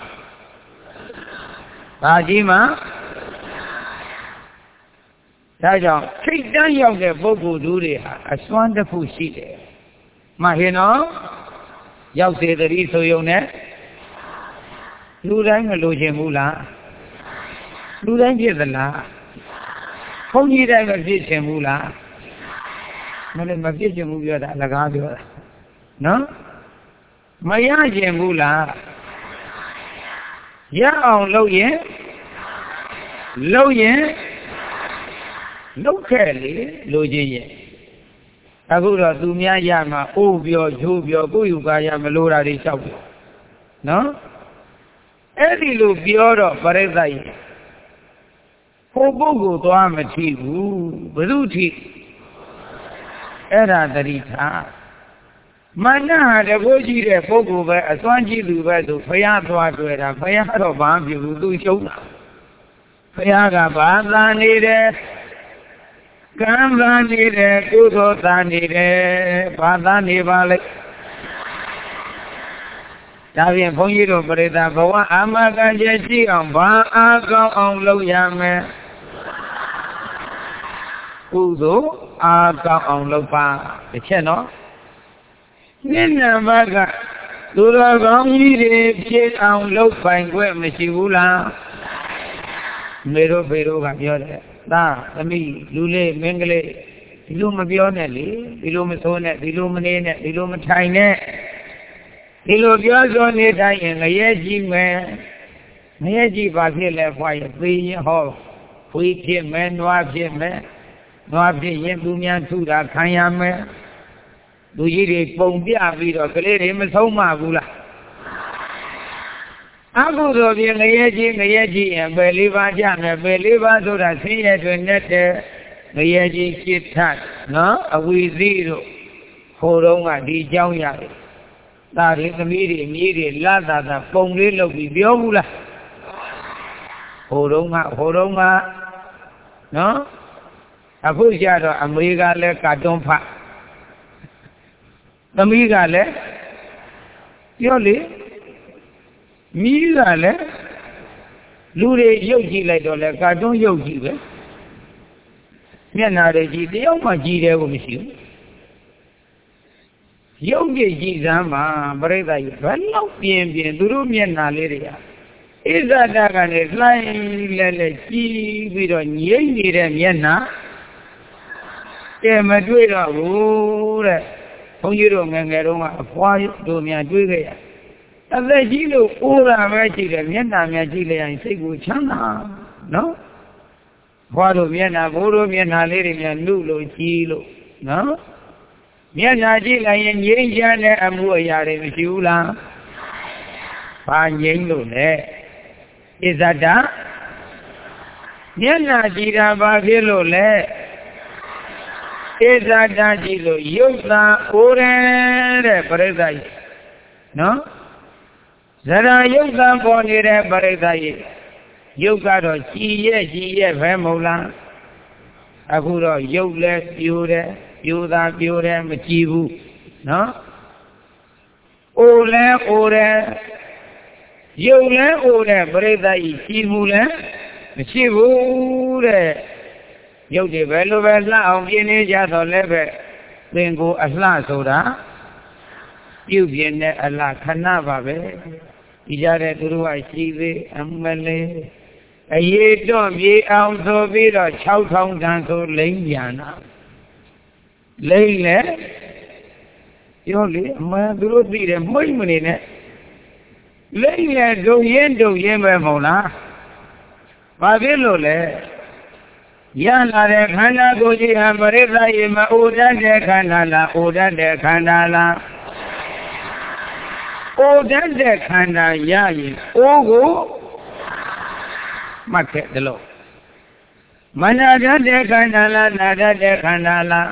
ဘာကြီးမှဒါကြောင့်ထိတ်တန်းရောက်တဲ့ပုဂ္ဂိုလ်သူတွေဟာအစွမ်းတစ်ခုရှိတယ်မှဟင်နော်ရောက်စေတည်းဆိုရုံနဲ့လူတိုင်းမလိုချင်ဘူးလားလူတိုင်းဖြစ်သလားဘုန်းကြီးတိုင်းမဖြစ်ချင်ဘူးလားမလည်းမဖြစ်ချင်ဘူးပြောတာအလကားပြောတာနော်မရချင်ဘူးလားရအောင်လုပ်ရင်လုပ်ရင်လုပ်ခဲ့လေလိုချင်ရဲ့အခုတော့သူများရမှာအိုးပြောချိုးပြောကိုယ်ယူကားရမလို့တာတွေလျှောက်တယ်နော်အဲ့ဒီလိုပြောတော့ပရိသတ်ကြီးဟိုပုဂ္ဂိုလ်သွားမထီဘူးဘယ်သူထီအဲ့ဒါတတိထားမာနဟာတကိုးကြည့်တဲ့ပုဂ္ဂိုလ်ပဲအစွမ်းကြည့်သူပဲဆိုဘုရားသွားတွေ့တာဘုရားတော့ဘာမှမပြုဘူးသူရှုံးတာဘုရားကဘာသာနေတယ်ကံသာနေတယ်ကုသိုလ်သာနေတယ်ဘာသာနေပါလဲဒါဖြင့်ဘုန်းကြီးတို့ပြိဿဘဝအာမခံချက်ရှိအောင်ဘာအားကောင်းအောင်လုပ်ရမယ်ကုသိုလ်အားကောင်းအောင်လုပ်ပါတစ်ချက်နော်နိဗ္ဗာန်ဘကသူတော်ကောင်းကြီးတွေဖြစ်အောင်လုပ်ပိုင်ခွင့်မရှိဘူးလားမေတို့ဖေတို့ကပြောတယ်သားသမီးလူလေးမင်းကလေးဒီလိုမပြောနဲ့လေဒီလိုမဆိုးနဲ့ဒီလိုမနေနဲ့ဒီလိုမထိုင်နဲ့ဒီလိုပြောဆိုနေတိုင်းရင်ငရဲကြီးမယ်ငရဲကြီးပါဖြစ်လဲဖွာရသေးရင်ဟောဖွေးဖြစ်မယ်နွားဖြစ်မယ်နွားဖြစ်ရင်သူများထုတာခံရမယ်လူကြီးတွေပုံပြပြီးတော့ကလေးတွေမဆုံးမဘူးလားအခုဆိုပြင်ငရဲကြီးငရဲကြီးရင်ပယ်လေးပါးကြမယ်ပယ်လေးပါးဆိုတာဆင်းရဲတွေနဲ့တဲ့ငရဲကြီးစိတ်ထနော်အဝီသီးတို့ဟိုတုန်းကဒီအကြောင်းရတယ်ဒါတွေသမီးတွေအမြေးတွေလာတာတာပုံလေးလုပ်ပြီးပြောဘူးလားဟိုတုန်းကဟိုတုန်းကနော်အခုကျတော့အမေကလည်းကာတွန်းဖတ်သမီးကလည်းပြောလေမိကလည်းလူတွေရုပ်ကြည့်လိုက်တော့လေကာတွန်းရုပ်ကြည့်ပဲမျက်နာတွေကြည့်တယောက်မှကြည့်တယ်ကိုမရှိဘူးရုပ်ကြည့်ကြည့်စမ်းပါပြိဿကြီးဘယ်လောက်ပြင်းပြင်းသူတို့မျက်နာလေးတွေကဣဇဒကနေလှိုင်းလဲလဲကြည့်ပြီးတော့ငြိမ့်နေတဲ့မျက်နာတဲမတွေ့တော့ဘူးတဲ့ဘုန်းကြီးတို့ငယ်ငယ်တုန်းကအဖွားတို့များတွေ့ခဲ့ရအသက်ကြီးလို့အိုးတာပဲရှိတယ်မျက်နှာများကြည့်လိုက်ရင်စိတ်ကိုချမ်းသာနော်ဘွားတို့မျက်နှာဘိုးတို့မျက်နှာလေးတွေများလူလို့ကြီးလို့နော်မျက်နှာကြည့်လိုက်ရင်ငြိမ်းချမ်းတဲ့အမှုအရာတွေမရှိဘူးလားဘာငြိမ်းလို့လဲဣဇဒမျက်နှာကြည့်တာဘာဖြစ်လို့လဲဣဇဒကြည့်လို့ယုတ်တာအိုးတယ်တဲ့ပရိသတ်ကြီးနော်ဇရာယုတ်တာပေါ်နေတဲ့ပရိသတ်ကြီးယုတ်ကတော့ကြည်ရဲ့ကြည်ရဲ့ပဲမဟုတ်လားအခုတော့ယုတ်လဲပြိုတယ်ပြိုတာပြိုတယ်မကြည်ဘူးနော်အိုလဲအိုတယ်ယုတ်လဲအိုတယ်ပရိသတ်ကြီးကြည်မှုလဲမရှိဘူးတဲ့ရုပ်တွေပဲလိုပဲလှအောင်ပြင်းနေကြတော့လည်းပဲသင်ကိုအလှဆိုတာပြုတ်ပြင်းတဲ့အလှခဏပါပဲဒီကြတဲ့သူတို့ကရှိသေးအမလေးအရေးတော့ပြေအောင်ဆိုပြီးတော့၆ထောင်တန်ဆိုလိမ့်ပြန်တာလိမ့်လေပြောလေအမှန်သူတို့သိတယ်မှုတ်မနေနဲ့လိမ့်လေဒုံရင်ဒုံရင်ပဲမဟုတ်လားဘာဖြစ်လို့လဲရလာတဲ့ခန္ဓာကိုယ်ကြီးဟာပရိသတ်ရေမအိုတတ်တဲ့ခန္ဓာလားအိုတတ်တဲ့ခန္ဓာလားအိုတတ်တဲ့ခန္ဓာရရင်အိုးကိုမှတ်ခဲ့တယ်လို့မနာတတ်တဲ့ခန္ဓာလားနာတတ်တဲ့ခန္ဓာလား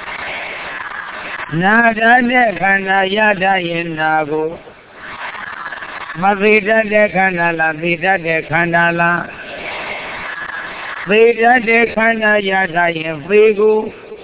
နာတတ်တဲ့ခန္ဓာရတတ်ရင်နာကိုမသိတတ်တဲ့ခန္ဓာလားသိတတ်တဲ့ခန္ဓာလားသေတတ်တဲ့ခန္ဓာရတာရင်သေကို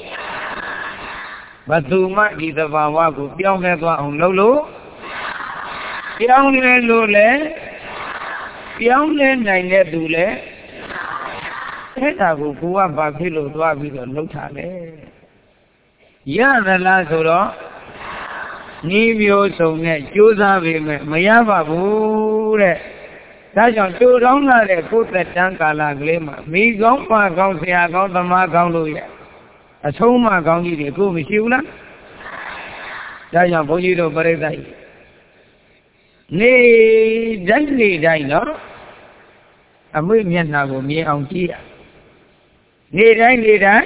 ဘသူမှဒီသဘာဝကိုပြောင်းလဲသွားအောင်လုပ်လို့ပြောင်းလဲလို့လဲပြောင်းလဲနိုင်တဲ့သူလဲအဲ့ဒါကိုကိုကဘာဖြစ်လို့သွားပြီးတော့လှုပ်တာလဲရသလားဆိုတော့ဤမျိုးစုံနဲ့ကြိုးစားပေမဲ့မရပါဘူးတဲ့ဒါကြောင့်တူတောင်းလာတဲ့ကိုယ်သက်တမ်းကာလကလေးမှာမိကောင်းပါကောင်းဆရာကောင်းသမားကောင်းလို့ရအဆုံးမကောင်းကြီးတွေကိုမရှိဘူးလားဒါကြောင့်ဘုန်းကြီးတို့ပြိဿကြီးနေတိုင်းနေတိုင်းနော်အမွေမျက်နှာကိုမြင်အောင်ကြည့်ရနေတိုင်းနေတိုင်း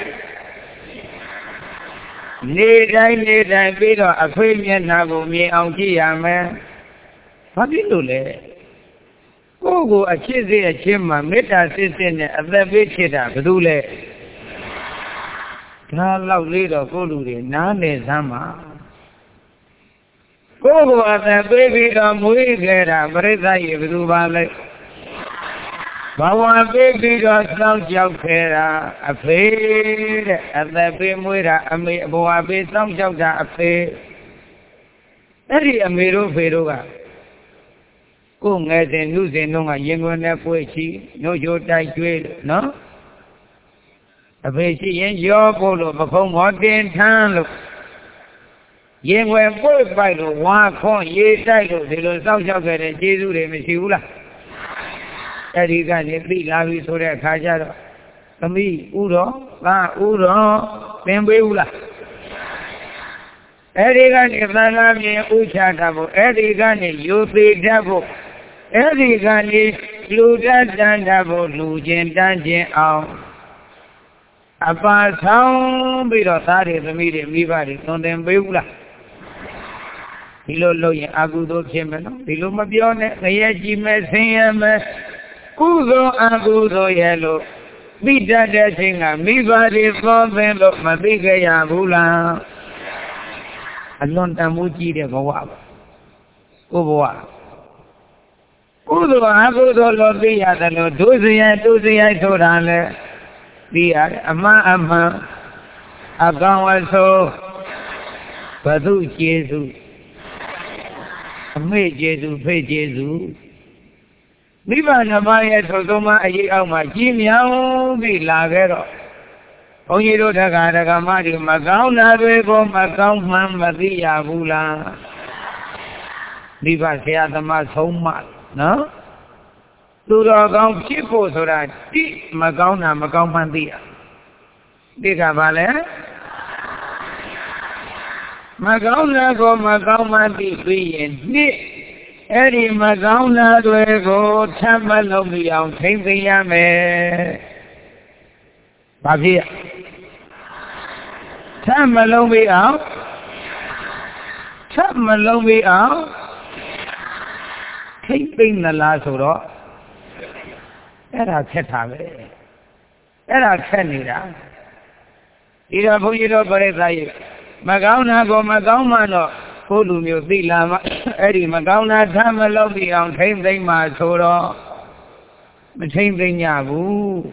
နေတိုင်းနေတိုင်းပြီးတော့အခွေမျက်နှာကိုမြင်အောင်ကြည့်ရမယ်ဘာဖြစ်လို့လဲကိုယ်ကိုအချစ်စေအချင်းမှာမေတ္တာစစ်စစ်နဲ့အသက်ပေးချစ်တာဘယ်သူလဲဒါလောက်လေးတော့ကိုလူတွေနားနေစမ်းပါကိုယ်ကိုအသက်ပေးပြီးတော့မွေးခဲ့တာပရိသတ်ရေဘယ်သူပါလဲဘဝပေးပြီးတော့စောင့်ကြောက်ခဲ့တာအဖေတဲ့အသက်ပေးမွေးတာအမေဘဝပေးစောင့်ကြောက်တာအဖေအဲ့ဒီအမေတို့ဖေတို့ကကိုငယ်စဉ်လူစဉ်တုန်းကရင်ခွင်နဲ့ပွေချီနှုတ်ချိုတိုက်ကျွေးနော်အဖေရှိရင်ရောဖို့လို့ပခုံးမောတင်ထမ်းလို့ရင်ခွင်ပွေပိုက်လို့ဝါခွန်ရေးတိုက်လို့ဒီလိုစောင့်ရှောက်ခဲ့တဲ့ကျေးဇူးတွေမရှိဘူးလားအဲ့ဒီကနေသိလာပြီဆိုတဲ့အခါကျတော့သမီးဥတော်သာဥတော်သင်ပေးဘူးလားအဲ့ဒီကနေသံဃာမြေဥချတာဖို့အဲ့ဒီကနေယူသေးတတ်ဖို့အဲ့ဒီကနေလူတတ်တန်တတ်ဖို့လူချင်းတန်းချင်းအောင်အပါဆောင်ပြီးတော့သားတွေသမီးတွေမိဘတွေသွန်သင်ပေးဘူးလားဒီလိုလုပ်ရင်အကုသိုလ်ဖြစ်မယ်နော်ဒီလိုမပြောနဲ့ငရဲကြည့်မယ်ဆင်းရဲမယ်ကုသိုလ်အကုသိုလ်ရဲ့လို့သိတတ်တဲ့အချိန်ကမိဘတွေသွန်သင်လို့မသိကြရဘူးလားအလွန်တန်ဖိုးကြီးတဲ့ဘဝပါကိုဘဝကုသိုလ်အကုသိုလ်လို့သိရတယ်လို့ဒုစရိုက်ဒုစရိုက်ဆိုတာလဲသိရတယ်အမှန်အမှန်အကောင်အဆိုးဘု து ကျေစုအမေကျေစုဖေကျေစုမိဘနှစ်ပါးရဲ့သုသုံးပါးအရေးအောက်မှာကြီးမြောင်ပြီးလာခဲ့တော့ဘုန်းကြီးတို့တက္ကရာဓမ္မတွေမကောင်းတာတွေကိုမကောင်းမှန်းမသိရဘူးလားမိဘဆရာသမားဆုံးမနော်သူတော်ကောင်းဖြစ်ဖို့ဆိုတာတိမကောင်းတာမကောင်းမှန်းသိရဒီကဘာလဲ Magana go Magama be Eddie Magana go Tamalomi on Timpiyame Babia Tamalomi out Tamalomi out Keeping the last of all. Era Ketave Era Kenida Ida Buido Berezai Magana go Magamano Pulu Zilama Eddie Magana Tamalobi on Timpima Toro Timpinabu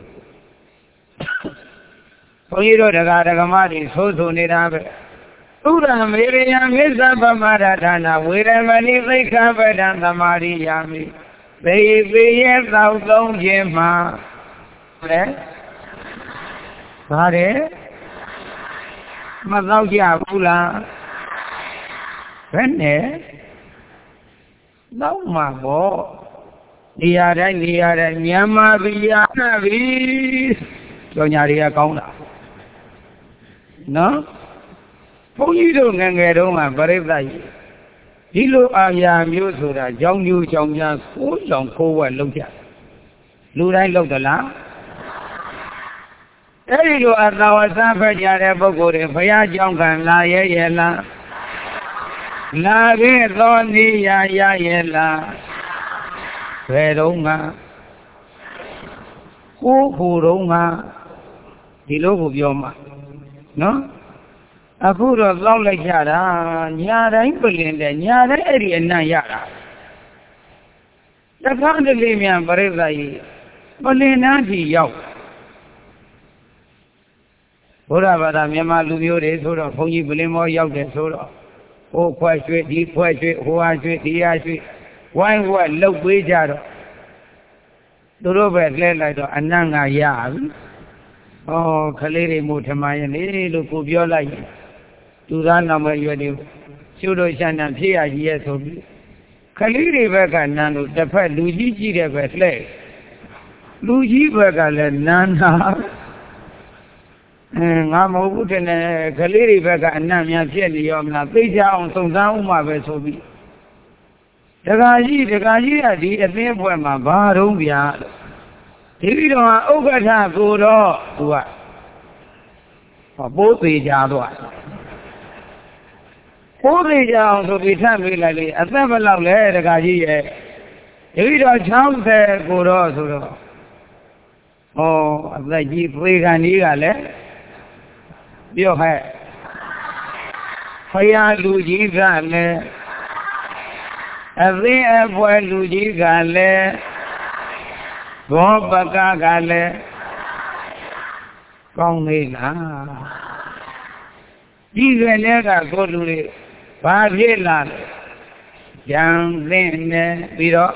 Puido the Gadagamadi Soto Nidabe Ura Miriam is a Maradana with a many they covered and the Mariami. Baby, yes, thou don't give ma. Pare Mazauja Pula Vene No Mabo Diara Diara Yama Viana Vi Doñaria Kauna No? Pony don't get on, but if I Hilo Aya Musura, John Yu Jong Yang, Fu Long Ko and Luja. Lurai Lodala Erido at our Safar Yarabogo, Faya Jongan, La Yella La Roni Ya Yella Redonga Kukurunga Hilo Yoma. No? A good of long like Yara, Yara Impolin, Yara Eri and Nayara. The found the Limian Barezai, Bolinati Yow. Urabada Yama Lumio, sort of Pony Bulimo Yow, sort of. Oh, quite sweet, deep, quite sweet, who are sweet, the sweet. Why what low wage out of the Robert Lelado, Ananga Yam. Oh, Kaliri Mutamayan, look of your life. To run number you do. Pseudo Shan and Tia years of Kaliri Vega Nano, the pet Luigi de Vetlay. Luigi Vega Nana. I'm over to Kaliri Vega and Namia Jelly on the Pija on some down my vessel. The Gaji, the Gaji, I did a name for my Barumbia. If you don't have overtime, go to what? For both the Jadwa. Both the Jaws will be time like a seven love letter, Gaji. If you don't chance there, go to oh, the Jeep Regan Eagle. Your hair. Fire Luigi Gale. Every air Luigi Gale. Go back, Gale. Gong me. These are never go to the Bajilan. Young then, Vido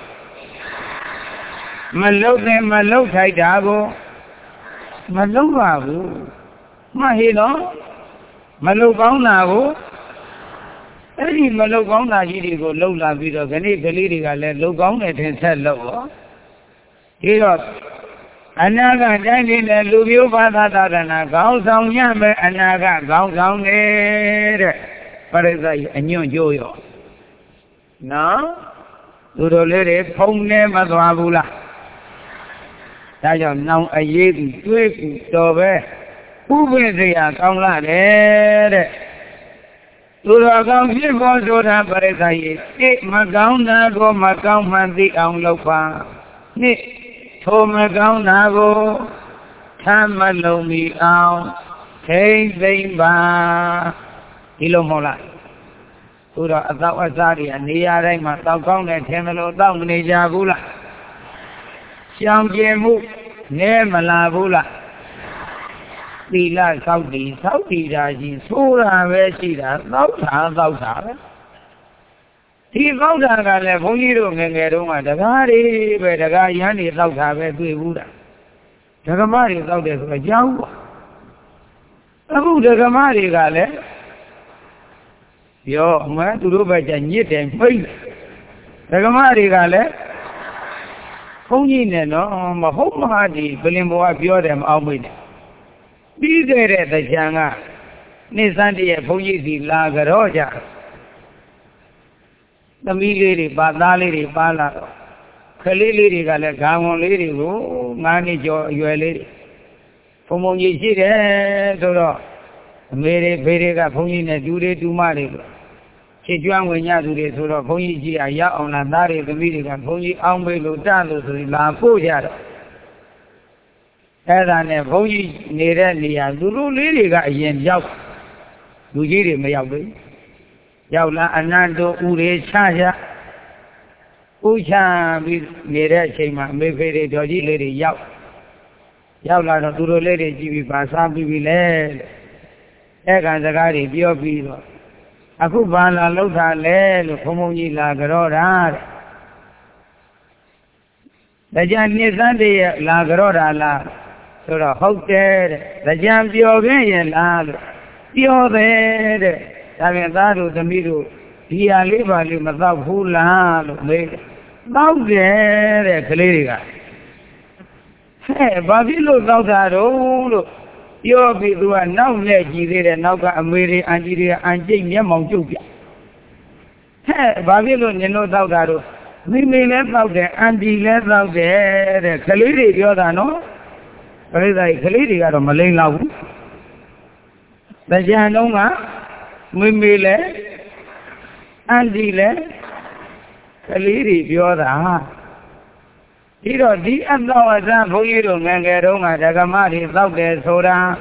Malote Malotai Dago Malovavu Mahilo Malobana. Any Malobana Yidigo Lola Vido, any Galidiga let Logon and said low. He got another dining and Lubio Badana, Gauss on Yammer, another Gauss on there. But as I knew Joyo. No? To the lady, Pone Mazabula. That is now a year to go. Who will say I come like that? To the account, you go to the Paris. It Magana go Macau Mandi on Lopa. Nick, to Magana go. Tamalomi out. Hey, Zimba. Ilomola. To the Azawazari and the Arama, Taukan and Temelo down in Jabula. Xiang Jemu, Nemalabula. The last Saudi, Saudi Raji, Sura Veshida, Nauta, Nauta. He found out that the Punido and Geroma, the Gari, where the guy Yanni is out of every Buddha. The Gamari is out there for a young one. The Buddha Gamari Gale. Yo, man, to do better than yet and wait. The Gamari Gale. Pony, no, Mahomadi, Bilimbo, pure them out with. Be there at the Janga. Nisandi Pujiti Lagaroja the Miliri, Badali, Bala, Kalili, Gamon lady, Mani Jo, your lady. Pomoji, Doro, Mere Perega Pumina, Dude to Mari. Chijuan when Yadu, Soro, Ponji, Aya on Andari, the meeting, and Ponji, Ambe, Lutano, La Puja. As I never Ponji, Nerelia, Lulu Lily got yen Yao. Lujiri may have been Yaula Anando Ure Chaja Ucha with Nere Chema, Mevere Doji Lady Yao Yaula Duro Lady Jibi Basa Bibile Egan the Gari, Bio Akubala Lota Lel, Pomoji La Garora The Jan Nizandi La Garora La Sora Hotel, the Jan Biogan La Pio there, Saventaru, the Miru, Pia Liva, Limata Hula, Now there, Cleriga. Hey, Babilo Nautaro, you'll be doing now, Leggy, Nauka, Amiri, Angiria, and Jim Monjupia. Hey, Babilo, you know, Nautaro. We may let out there, and be let out there, Cleriga, you're no? But I Cleriga or Malay Lau. The Janoma, Mimile, Andile, Kaliri, Yoda. Hiro, the and now as I for you to Mangaroma, Dagamari, Laude, Soda.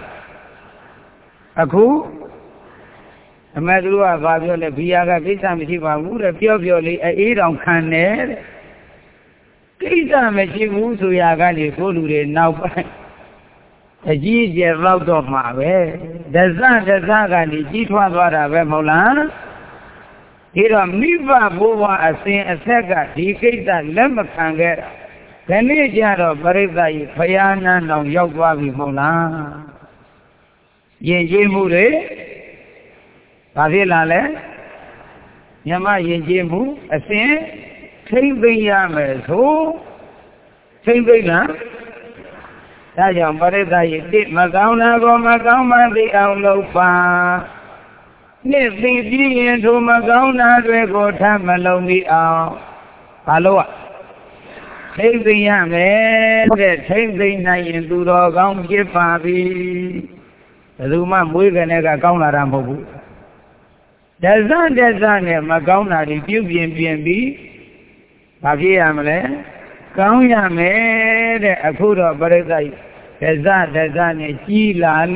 Aku, a Madua, Babiola, Piaga, Visamiva, would have Pioli, a eat on Canet. Kisa Machimu, Yagani, Gulu, now. A G out of my way. The Zan, the Zaga, the G one water, Vemolan. Here are Miva, Bova, a Saint, a Sega, the Kata, Lemmakanga. The Nijan of Barisa, Payana, no Yogwavi Molan. Yenji Mure, Pavilale, Yama Yenjimu, a Saint, Saint Benyames, who? Saint Benyames. That's young, but if I did Magana go Magama the Aulopa. If they be into Magana, they go Tamalongi out. Paloa. Take the young man, take the night into the Gong Gipabi. The Luma Muganega Gona Rambo. There's not there's not Magana, the Cubian B and B. Pavi Amle. Kauya me a Kuda Barazai, Teza, Tezani, Gila,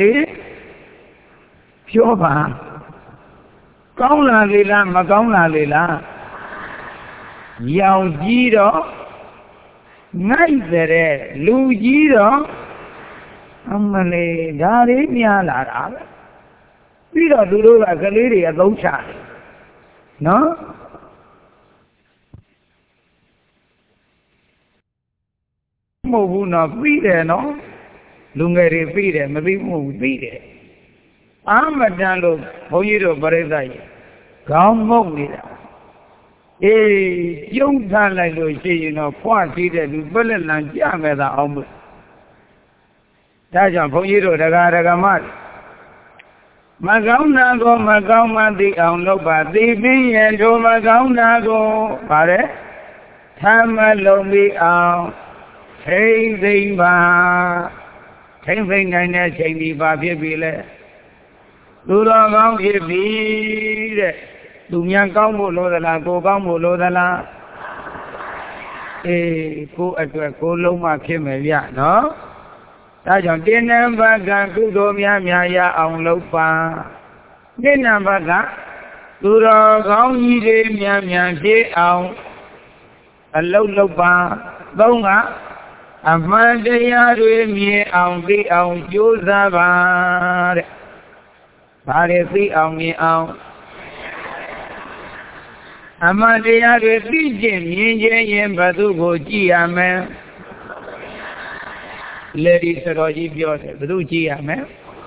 Pioba Kauna Lila, Magauna Lila Yao Giro Naizere, Lu Giro Amale, Gari, Miala Vira Dura Galeri, a Gaucha. No? Movuna Pide, no? Lungari Pide, maybe move Pide. I'm a Dando, Hoyiro Barazai. Come Mogida. Eh, young time like you say, you know, quantity that you bullet and jam at the almost. That's on Hoyiro, the Garagamat. Magauna go, Magauma, the Aulopa, the Bing and do Magauna go, Pare. Tamalongi out. Hey, they ba. Ten thing I never change ba bibile. Dura gong bibile. Dumyan gong bolo dala, go gong bolo dala. Eh, go at the go loma kimelia, no? That's on dinner baga, good omia mia on lopa. Dinner baga. Dura gong yide mia mia de out. A low lopa. Bonga. Amandaya me on the on Josavar. Parisi on me on Amandaya Pijim, Yin Badugo Giaman. Lady Saroji Biota, Badu Giaman.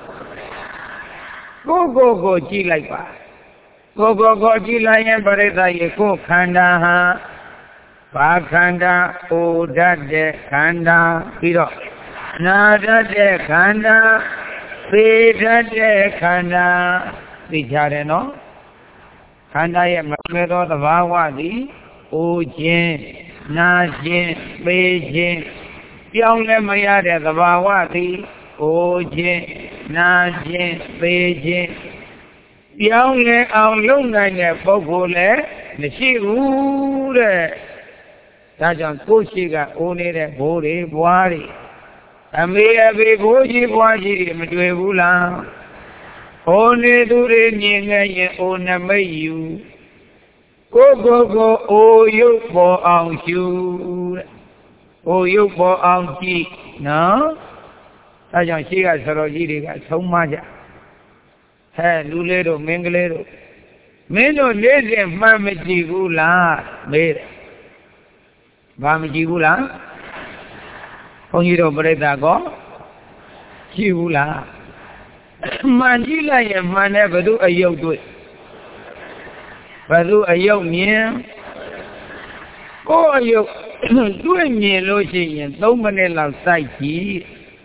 Go go go G like that. Go go go G like Bareza Yeko Kanda. Pakanda, O Dade Kanda, Piro. Nada de Kanda, သေတတ်တဲ့ခန္ဓာသိကြတယ်နော်ခန္ဓာရဲ့မလွဲသောသဘာဝသည်အိုခြင်းနာခြင်းသိခြင်းပြောင်းလဲမရတဲ့သဘာဝသည်အိုခြင်းနာခြင်းသိခြင်းပြောင်းလဲအောင်လုပ်နိုင်တဲ့ပုဂ္ဂိုလ်လည်းမရှိဘူးတဲ့ဒါကြောင့်ကိုယ်ရှိကအိုးနေတဲ့ဘိုးတွေဘွားတွေအမေအဖေဘိုးကြီးဘွားကြီးတွေမတွေ့ဘူးလားအိုးနေသူတွေမြင်ခဲ့ရင်အိုးနမိတ်ယူကိုယ်ကိုယ်ကိုအိုးရုပ်ပေါ်အောင်ရှုတဲ့အိုးရုပ်ပေါ်အောင်ကြည့်နော်ဒါကြောင့်ရှိကဆရာကြီးတွေကဆုံးမကြဟဲ့လူလေးတို့မင်းကလေးတို့မင်းတို့နေ့စဉ်မှန်မကြည့်ဘူးလားမေးတယ်ဘာမကြည့်ဘူးလားဘုန်းကြီးတို့ပြိဿကောကြည့်ဘူးလားမှန်ကြည့်လိုက်ရင်မှန်တဲ့ဘု து အယုတ်တွေ့ဘု து အယုတ်မြင်ကိုယ်အယုတ်တွေ့မြင်လို့ရှိရင်သုံးမိနစ်လောက်စိုက်ကြည့်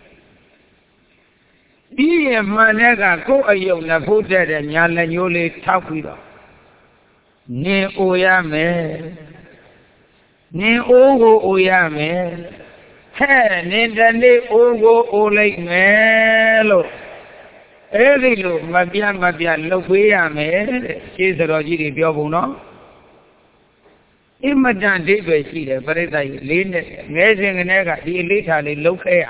ဒီရမှန်တဲ့ကကိုယ်အယုတ်နဲ့ဖို့တဲ့ညာလက်ညိုးလေးထောက်ပြီးတော့နင်အိုရမယ်နင်အိုးကိုအိုရမယ်ဟဲ့နင်တနေ့အိုးကိုအိုလိုက်မယ်လို့အဲ့ဒီလိုမပြတ်မပြတ်လှုပ်ပေးရမယ်တဲ့ရှင်းစတော်ကြီးတွေပြောပုံနော်အင်မတန်ဒိဋ္ဌိရှိတယ်ပရိသတ်ကြီးလေးနဲ့ငဲစဉ်ကနေကဒီအလေးထားလေးလှုပ်ခဲ့ရ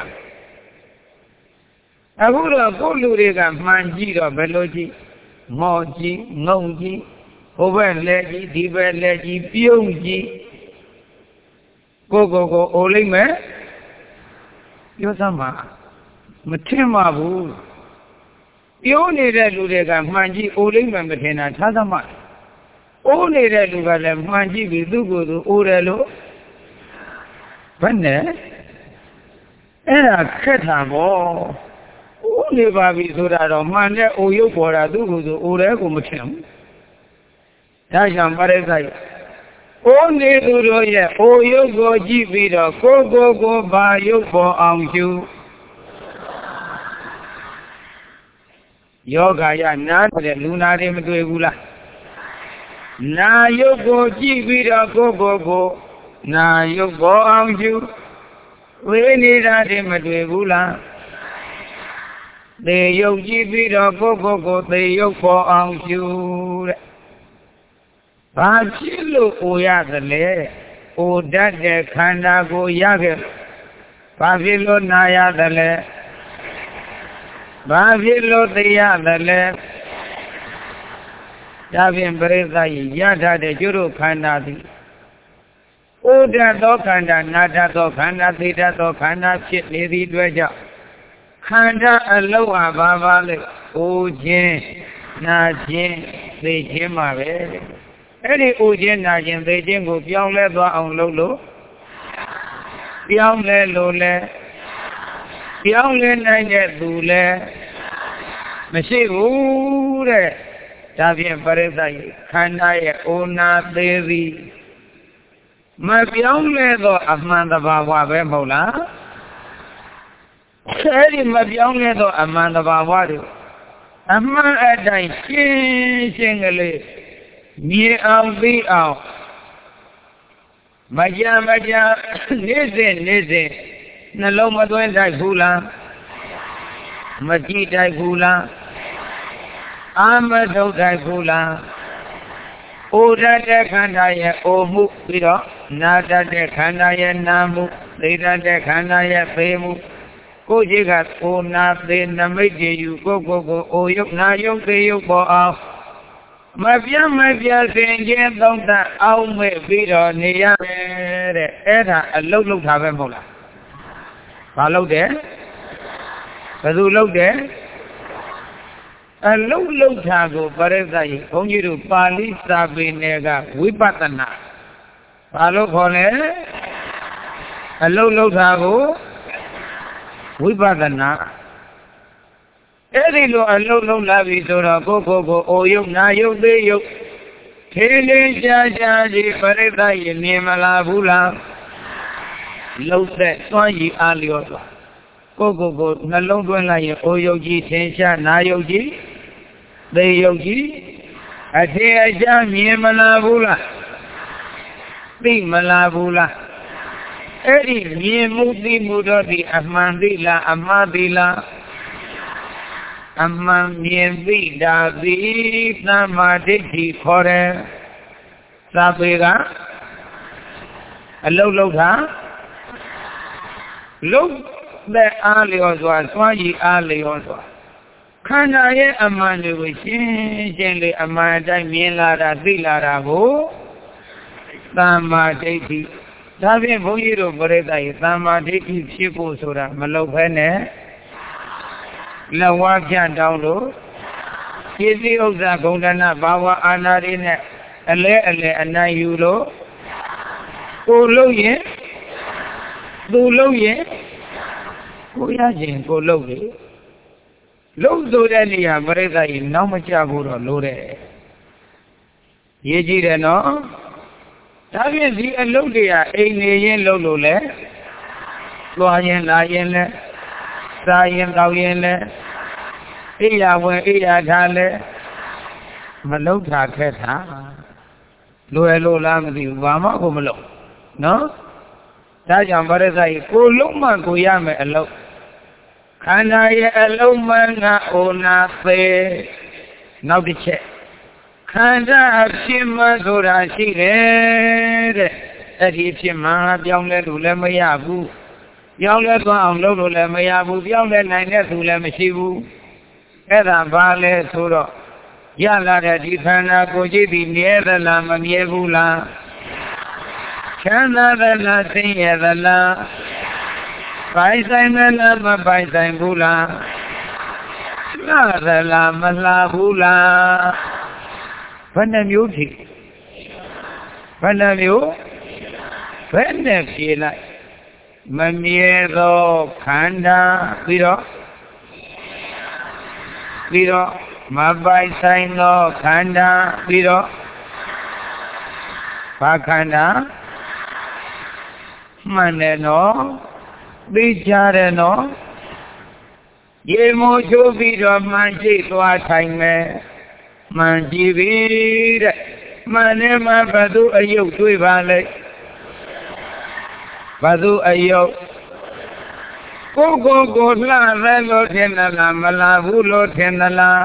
အခုတော့ကိုလူတွေကမှန်ကြည့်တော့ဘယ်လိုကြည့်မော်ကြည့်ငုံကြည့်ဟိုဘက်လက်ကြည့်ဒီဘက်လက်ကြည့်ပြုံးကြည့်ကိုကိုကိုအိုလိုက်မယ်ပြောစမ်းပါမထင်ပါဘူးပြောနေတဲ့လူတွေကမှန်ကြည့်အိုလိုက်မယ်မထင်တာထားသမားအိုးနေတဲ့လူကလည်းမှန်ကြည့်ပြီးသူ့ကိုယ်သူအိုတယ်လို့ဘယ်နဲ့အဲ့ဒါခက်တာပေါ့အိုးနေပါပြီဆိုတာတော့မှန်တဲ့အိုရုပ်ပေါ်တာသူ့ကိုယ်သူအိုတယ်ကိုမထင်ဘူးဒါကြောင့်ပရိသတ်အိုးနေသူတို့ရဲ့အိုရုပ်ကိုကြည့်ပြီးတော့ကိုကိုကိုဘာရုပ်ပေါ်အောင်ရှုယောဂရနားတဲ့လူနာတွေမတွေ့ဘူးလားနာယုတ်ကိုကြည့်ပြီးတော့ကိုကိုကိုနာယုတ်ပေါ်အောင်ရှုဝိနေတာတွေမတွေ့ဘူးလားသေယုတ်ကြည့်ပြီးတော့ကိုကိုကိုသေယုတ်ပေါ်အောင်ရှုတဲ့ဘာဖြစ်လို့အိုရသလဲအိုတတ်တဲ့ခန္ဓာကိုရခဲ့ဘာဖြစ်လို့နာရသလဲဘာဖြစ်လို့သိရသလဲဒါဖြင့်ပရိသတ်ရထားတဲ့ကျွတို့ခန္ဓာသည်အိုတတ်သောခန္ဓာနာတတ်သောခန္ဓာသိတတ်သောခန္ဓာဖြစ်နေသည့်အတွက်ကြောင့်ခန္ဓာအလုံးဟာဘာပါလဲအိုခြင်းနာခြင်းသိခြင်းမှာပဲအဲ့ဒီအိုခြင်းနာခြင်းသိခြင်းကိုပြောင်းလဲသွားအောင်လုပ်လို့ပြောင်းလဲလို့လဲပြောင်းလဲနိုင်တဲ့သူလဲမရှိဘူးတဲ့ဒါဖြင့်ပရိသတ်ခန္ဓာရဲ့အိုနာသေးသည်မပြောင်းလဲသောအမှန်တဘာဝပဲမဟုတ်လားအဲဒီမပြောင်းလဲသောအမှန်တဘာဝတို့အမှန်အတိုင်းရှင်းရှင်းကလေးမြင်အောင်သိအောင်မကြမကြနေ့စဉ်နေ့စဉ်နှလုံးမသွင်းတိုက်ဘူးလားမကြည့်တိုက်ဘူးလားအာမထုတ်တိုက်ဘူးလားအိုတတ်တဲ့ခန္ဓာရဲ့အိုမှုပြီးတော့နာတတ်တဲ့ခန္ဓာရဲ့နာမှုသိတတ်တဲ့ခန္ဓာရဲ့သိမှုကိုယ်ကြီးကအိုနာသိနမိတ်တွေယူကိုကိုကိုအိုယုတ်နာယုတ်သိယုတ်ပေါ်အောင်မပြတ်မပြတ်စင်ချင်းသုံးသပ်အောင်မဲ့ပြီးတော့နေရမယ်တဲ့အဲ့ဒါအလုတ်လုတ်တာပဲမဟုတ်လားဘာလုတ်တယ်ဘယ်သူလုတ်တယ်အလုတ်လုတ်တာကိုပရိသတ်ကြီးဘုန်းကြီးတို့ပါဠိစာပေနယ်ကဝိပဿနာဘာလို့ခေါ်လဲအလုတ်လုတ်တာကိုဝိပဿနာအဲ့ဒီလိုအလုံးလုံးလာပြီဆိုတော့ကိုကိုကိုအိုယုတ်နာယုတ်သေးယုတ်ထေးလေးရှားရှားဒီပရိသတ်ရင်မြင်မလားဘူးလားလှုပ်သက်သွမ်းရည်အားလျော်သွားကိုကိုကိုနှလုံးသွင်းလိုက်ရင်အိုယုတ်ကြီးထင်ရှားနာယုတ်ကြီးသေယုတ်ကြီးအထင်အရှားမြင်မလာဘူးလားသိမလာဘူးလားအဲ့ဒီမြင်မှုသိမှုတော့ဒီအမှန်သိလားအမှားသိလားအမှန်မြင်သိတာသည်သမ္မာဒိဋ္ဌိခေါ်တယ်သာပေကအလုတ်လုတ်တာလုတ်တဲ့အားလျော်စွာစွမ်းရည်အားလျော်စွာခန္ဓာရဲ့အမှန်တွေကိုရှင်းရှင်းလေးအမှန်အတိုင်းမြင်လာတာသိလာတာကိုသမ္မာဒိဋ္ဌိဒါဖြင့်ဘုန်းကြီးတို့ပြိဿရဲ့သမ္မာဒိဋ္ဌိဖြစ်ဖို့ဆိုတာမလုပ်ဘဲနဲ့လက်ဝါးဖြန့်တောင်းလို့ပစ္စည်းဥစ္စာဂုဏ်တဏဘာဝအာနာတွေနဲ့အလဲအလဲအနိုင်ယူလို့ကိုလို့ရင်သူလို့ရင်ကိုရခြင်းကိုလို့လေလို့ဆိုတဲ့နေရာပြိဿကြီးနောက်မကျဘူးတော့လို့တဲ့ရေးကြည့်တယ်နော်ဒါဖြင့်ဒီအလုပ်တွေကအိမ်နေရင်လုပ်လို့လဲသွားရင်လာရင်လဲစားရင်တောက်ရင်လဲအိယာဝင်အိယာထားလဲမလုပ်တာခက်တာလွယ်လို့လားမသိဘူးဘာမှကိုမလုပ်နော်ဒါကြောင့်ဗရဇာကြီးကိုလုံးမှကိုရမယ်အလုပ်ခန္ဓာရဲ့အလုံးမှငါအိုနာသေးနောက်တစ်ချက်ခန္ဓာအဖြစ်မှဆိုတာရှိတယ်တဲ့အဲ့ဒီအဖြစ်မှပြောင်းလဲလို့လည်းမရဘူးပြောင်းလဲသွားအောင်လုပ်လို့လည်းမရဘူးပြောင်းလဲနိုင်တဲ့သူလည်းမရှိဘူးအဲ့ဒါဘာလဲဆိုတော့ရလာတဲ့ဒီခန္ဓာကိုယ်ကြည့်ပြီးမြဲသလားမမြဲဘူးလားချမ်းသာသလားဆင်းရဲသလားပိုင်ဆိုင်သလားမပိုင်ဆိုင်ဘူးလားလှသလားမလှဘူးလားဘယ်နှမျိုးဖြစ်ဘယ်နှမျိုးဘယ်နဲ့ဖြေလိုက်မမြဲသောခန္ဓာပြီးတော့ပြီးတော့မပိုင်ဆိုင်သောခန္ဓာပြီးတော့ဘာခန္ဓာမှန်တယ်နော်သိကြတယ်နော်ရေမိုးချိုးပြီးတော့မှန်ရှိသွားထိုင်မယ်မှန်ကြည့်ပြီတဲ့မှန်နဲ့မှဘသူအယုတ်တွေ့ပါလဲဘသူအယုတ်ကိုကိုကိုလှပဲလို့ထင်သလားမလားဘူးလို့ထင်သလား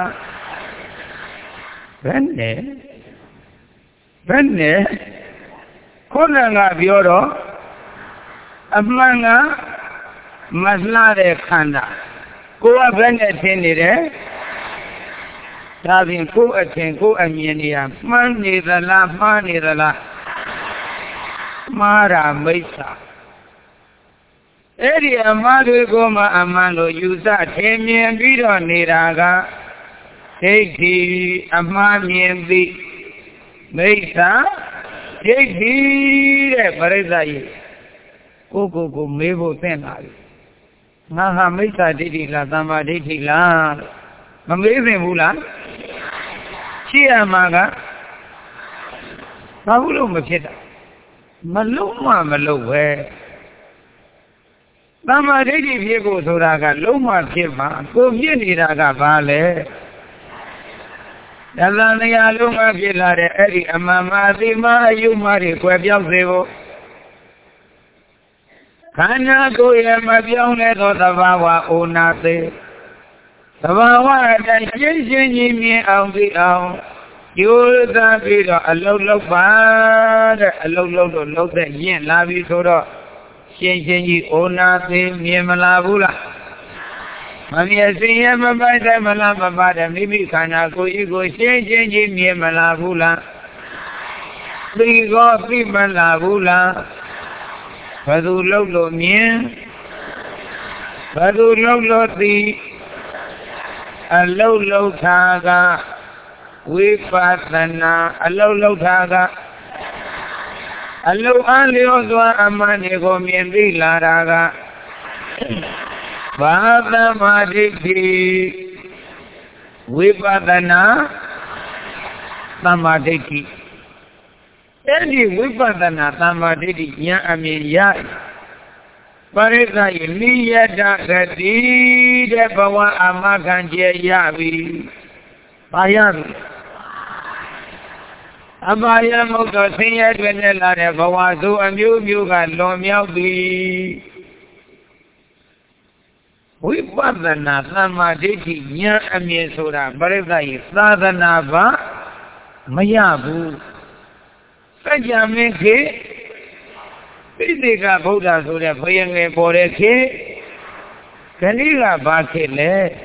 ဘယ်နဲ့ဘယ်နဲ့ခုနကပြောတော့အမှန်ကမလှတဲ့ခန္ဓာကိုကဘယ်နဲ့ထင်နေတယ်ဒါဖြင့်ကိုယ်အထင်ကိုယ်အမြင်နေရမှန်းနေသလားမှားနေသလားမှားတာမိစ္ဆာအဲ့ဒီအမှားတွေကိုမှအမှန်လို့ယူဆထင်မြင်ပြီးတော့နေတာကဒိဋ္ဌိအမှားမြင်သည်မိစ္ဆာဒိဋ္ဌိတဲ့ပရိစ္ဆာကြီးကိုကိုကိုမေးဖို့သင့်လာပြီငါဟာမိစ္ဆာဒိဋ္ဌိလားသမ္မာဒိဋ္ဌိလားမမေးသင့်ဘူးလားရှိရမှာကဘာလို့မဖြစ်တာမလုံးမမလုံးပဲသမ္မာဒိဋ္ဌိဖြစ်ဖို့ဆိုတာကလုံးမဖြစ်မှာကိုဖြစ်နေတာကဘာလဲဒါလန်တရားလုံးမဖြစ်လာတဲ့အဲ့ဒီအမှန်မှအသိမှအယုမှတွေကွယ်ပြောက်စေဖို့ခန္ဓာကိုယ်ရဲ့မပြောင်းလဲသောသဘာဝအိုနာသေးသဘာဝအတိုင်းရှင်းရှင်းကြီးမြင်အောင်သိအောင်ကျိုးစားပြီးတော့အလုံးလုံးပါတဲ့အလုံးလုံးတော့လုံးတဲ့ရင့်လာပြီဆိုတော့ရှင်းရှင်းကြီးအိုနာသေးမြင်မလာဘူးလားမမြင်စင်ရမပိုက်တယ်မလားမပါတယ်မိမိခန္ဓာကိုယ်ကြီးကိုရှင်းရှင်းကြီးမြင်မလာဘူးလားသိကောသိမလာဘူးလားဘယ်သူလုံးလို့မြင်ဘယ်သူလုံးလို့သိအလုံးလုံးထားကဝိပဿနာအလုံးလုံးထားကအလုံးအလျော်စွာအမှန်တွေကိုမြင်သိလာတာကဘာသမ္မာဒိဋ္ဌိဝိပဿနာသမ္မာဒိဋ္ဌိအဲ့ဒီဝိပဿနာသမ္မာဒိဋ္ဌိဉာဏ်အမြင်ရ Parisa Yata Gati de Bawa Amakanji Yavi Bayavi Abaya Moto Sinya Dwenela de Bawazu and you you got Lomiabi. We Badana Samaditi Nya Amiesura Parisa Sadanava Mayabu Sajamiki. Physical Buddha so that Payang for a kid Kanila Bakile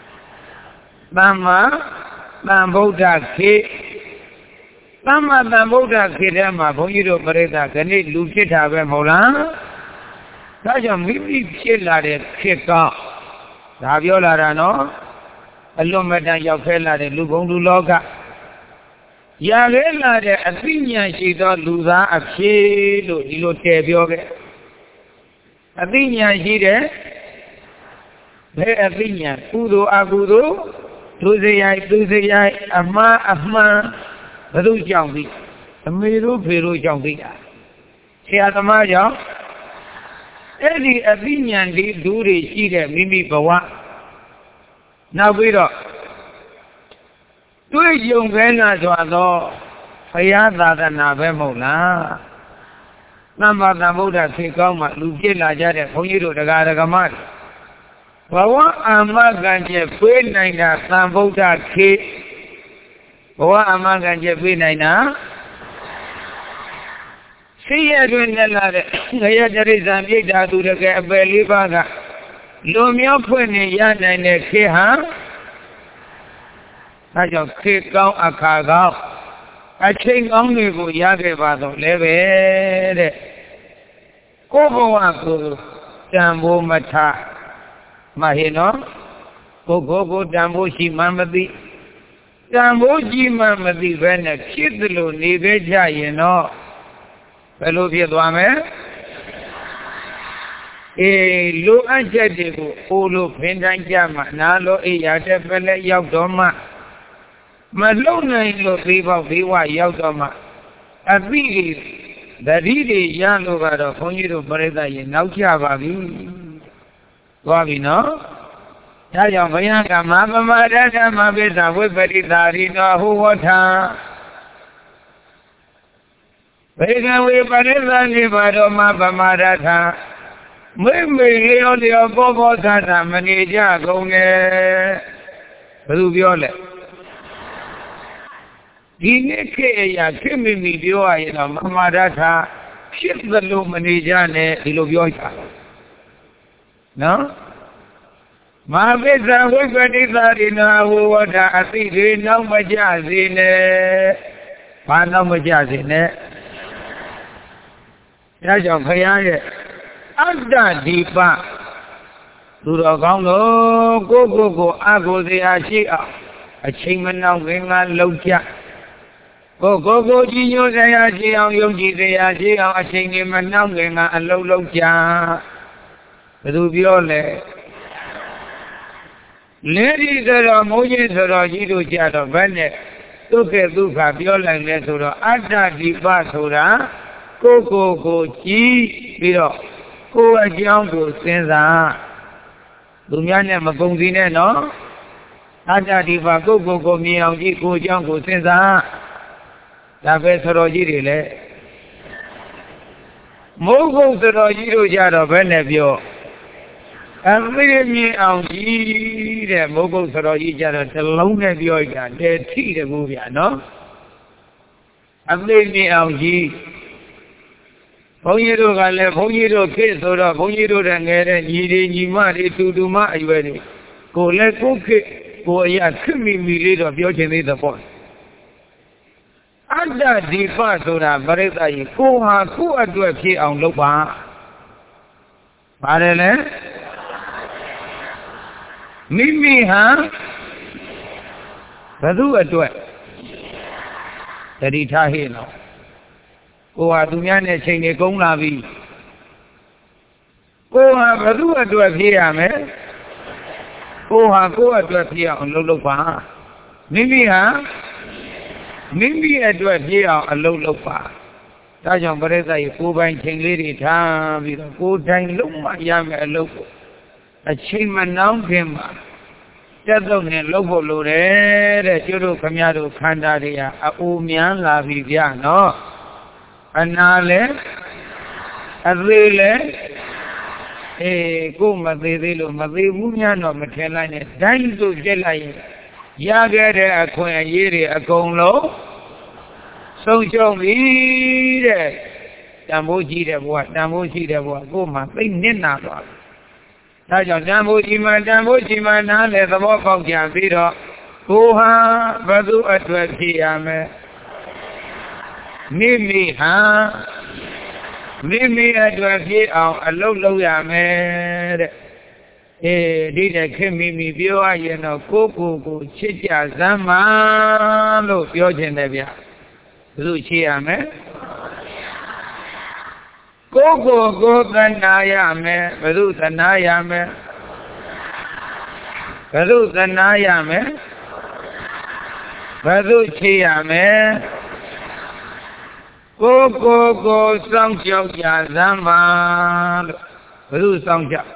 Mama Bambuda kid Mama Bambuda Kidama, Ponyo Pareta, Kanit Lucita Mola such a maybe chilla kick off Saviola Rano Alumata Yofella de Lugondu Loga. Yagella de Athenian she thought Luza a shilo, Ilo Tebioge. Athenian she de the Athenian, Udo Agudo, Tuzayai, Tuzayai, Ama, Ama, Badu Jambi, Amiru Peru Jambi. She had a Maja. Eddie Athenian did do the she de Mimi Bawa. Now we don't. Tuy dùng cái là cho đó phải ra ra là về một là năm ba năm bốn đã thi công mà lúc chết là ra để không như đồ ra ra cái mắt và quá ama gan chế bên này là năm bốn đã khi quá ama gan chế bên này nè khi ở bên này là người ta đi làm gì đã tu được cái bể lý ba cả lúc miêu phun này ra này này khi hả I just kick out a cargo. I think only go Yagevado, Leve. Go Dambo Mata Mahino. Go go go Dambo Shi Mamadi. Dambo Ji Mamadi when a kidlu Niveja, you know. Fellow Vietnam. A low adjective, Ulu Pendangama, Nalo Yatapele Yagdoma. Malona in the people, Viva Yagdoma. A big the really young over the Ponyo Breda in Naukiabavi. Wabino? Tayo Vayaka Mama Madaka Mabita with Petitari, who water. Vega we Padilla Nivado Mapa Madata. Maybe only a Bobo Tata Manija Gone Rubiolet. Dineke Kimi Midioa in a Mamadata, shift the Lumanijane, Iluvioita. No? Mabeza, we got it out in our water, I think we know my jazz in it. Pano Majaz in it. That's your Kayane. After Deepa, to the Congo, go go go, I go the Ashia, a chairman of Wingan Lokia. Go go go, Gino Sayaji, Yogi Sayaji, a chairman of Wingan and Lokia. Rubiole. Ladies are Mojis or Jidu Jado Bene, took a Duka Viola and Lesura, Ada Deepa Sura, go go go, G, Biro. Go a young to Senza Dumiana Magongine, no? Ada Diva go go go me on Giku young to Senza La Vesorogi. Mogo the Rogido Jado Benevio. And really me on G, the Mogo Sorogi Jado, the Lone Vioga, the tea the movie, no? And leave me on G. Ponyo Gale, Ponyo Kiss or a Ponyo and Yidi Yimari to do my wedding. Go let cook it, go ya, Kimi me of your the point. Ada Dipa Sura, Bareta, go ha, go at do a key on Lopa. Parele Mimi, huh? Padu at do it. The Ritahino. Go out to Yana Chain a Gong Lavi. Go have a do a do a here, man. Go have go a do a here on Lolopa. Mimi, huh? Mimi a do a here on Lolopa. ဒါကြောင့်ပရိသတ်ကိုယ်ပိုင်ချိန်လေးတွေထားပြီးတော့ကိုယ်တိုင်လုံးမရမယ်အလုပ်ကိုအချိန်မနှောင်းခင်မှာတက်တော့နဲ့လုပ်ဖို့လိုတယ်တဲ့ကျတို့ခမရတို့ခန္ဓာတွေဟာအအိုမြန်လာပြီဗျာနော်အနာလဲအသေးလဲအေးကိုမသေးသေးလို့မသေးဘူးများတော့မထင်လိုက်နဲ့ဒိုင်းဆိုပြက်လိုက်ရင်ရခဲ့တဲ့အခွင့်အရေးတွေအကုန်လုံးဆုံးရှုံးပြီတဲ့တန်ဖိုးကြီးတဲ့ဘဝတန်ဖိုးရှိတဲ့ဘဝကိုမှသိနစ်နာသွားတယ်ဒါကြောင့်တန်ဖိုးကြီးမှတန်ဖိုးကြီးမှနားလေသဘောပေါက်ကြပြီးတော့ကိုဟာဘသူအတွက်ဖြစ်ရမယ်မိမိဟာမိမိအတွက်ဖြစ်အောင်အလုပ်လုပ်ရမယ်တဲ့အေးဒီတဲ့ခင်မိမိပြောရရင်တော့ကိုကိုကိုချစ်ကြစမ်းပါလို့ပြောခြင်းတယ်ဗျဘယ်လိုချစ်ရမလဲကိုကိုကိုသနာရမယ်ဘယ်လိုသနာရမယ်ဘယ်လိုသနာရမယ်ဘယ်လိုချစ်ရမယ်ကိုကိုကိုစောင့်ကြောက်ကြစမ်းပါလို့ဘယ်လိုစောင့်ကြောက်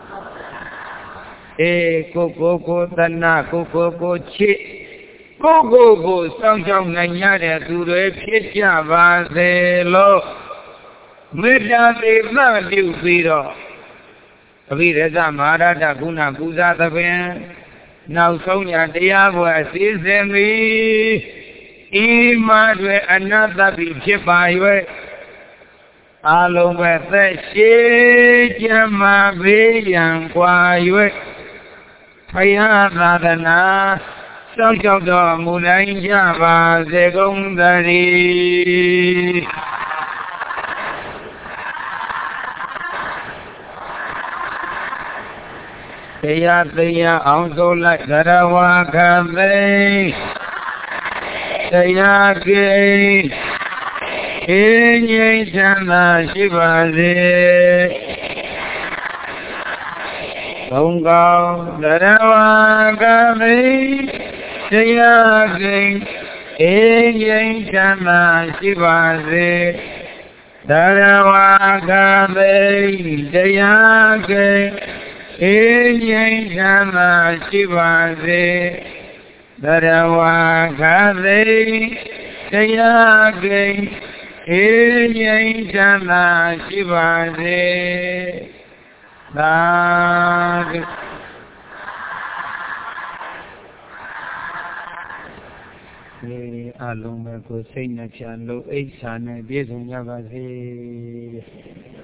အေးကိုကိုကိုသနာကိုကိုကိုချစ်ကိုကိုကိုစောင့်ကြောက်နိုင်ရတဲ့သူတွေဖြစ်ကြပါစေလို့မေတ္တာသေသပြုပြီးတော့အဘိဓမ္မမဟာရတကုဏပူဇာသဖြင့်နောက်ဆုံးညာတရားပွဲအစည်းစင်သည်ဤမှာတွင်အနတ္တပိဖြစ်ပါ၍အလုံးပဲသက်ရှိကြမှာဘေးရန်กว่า၍ဖယားသာသနာစောင့်ကြောက်တော်မူနိုင်ကြပါစေကုန်သတည်းတရားတရားအောင်ဆိုလိုက်သရဝါခသိတရားကိအင်းငြိမ်းချမ်းသာရှိပါစေဘုံကောင်းသရဝါခသိတရားကိအင်းငြိမ်းချမ်းသာရှိပါစေသရဝါခသိတရားကိအေးငြိမ်းချမ်းသာရှိပါစေသရဝါခသိတရားကိအေးငြိမ်းချမ်းသာရှိပါစေသာဓုဒီအလုံးမဲ့ကိုစိတ်နှပြလို့အိဋ္ဌာနဲ့ပြည့်စုံကြပါစေ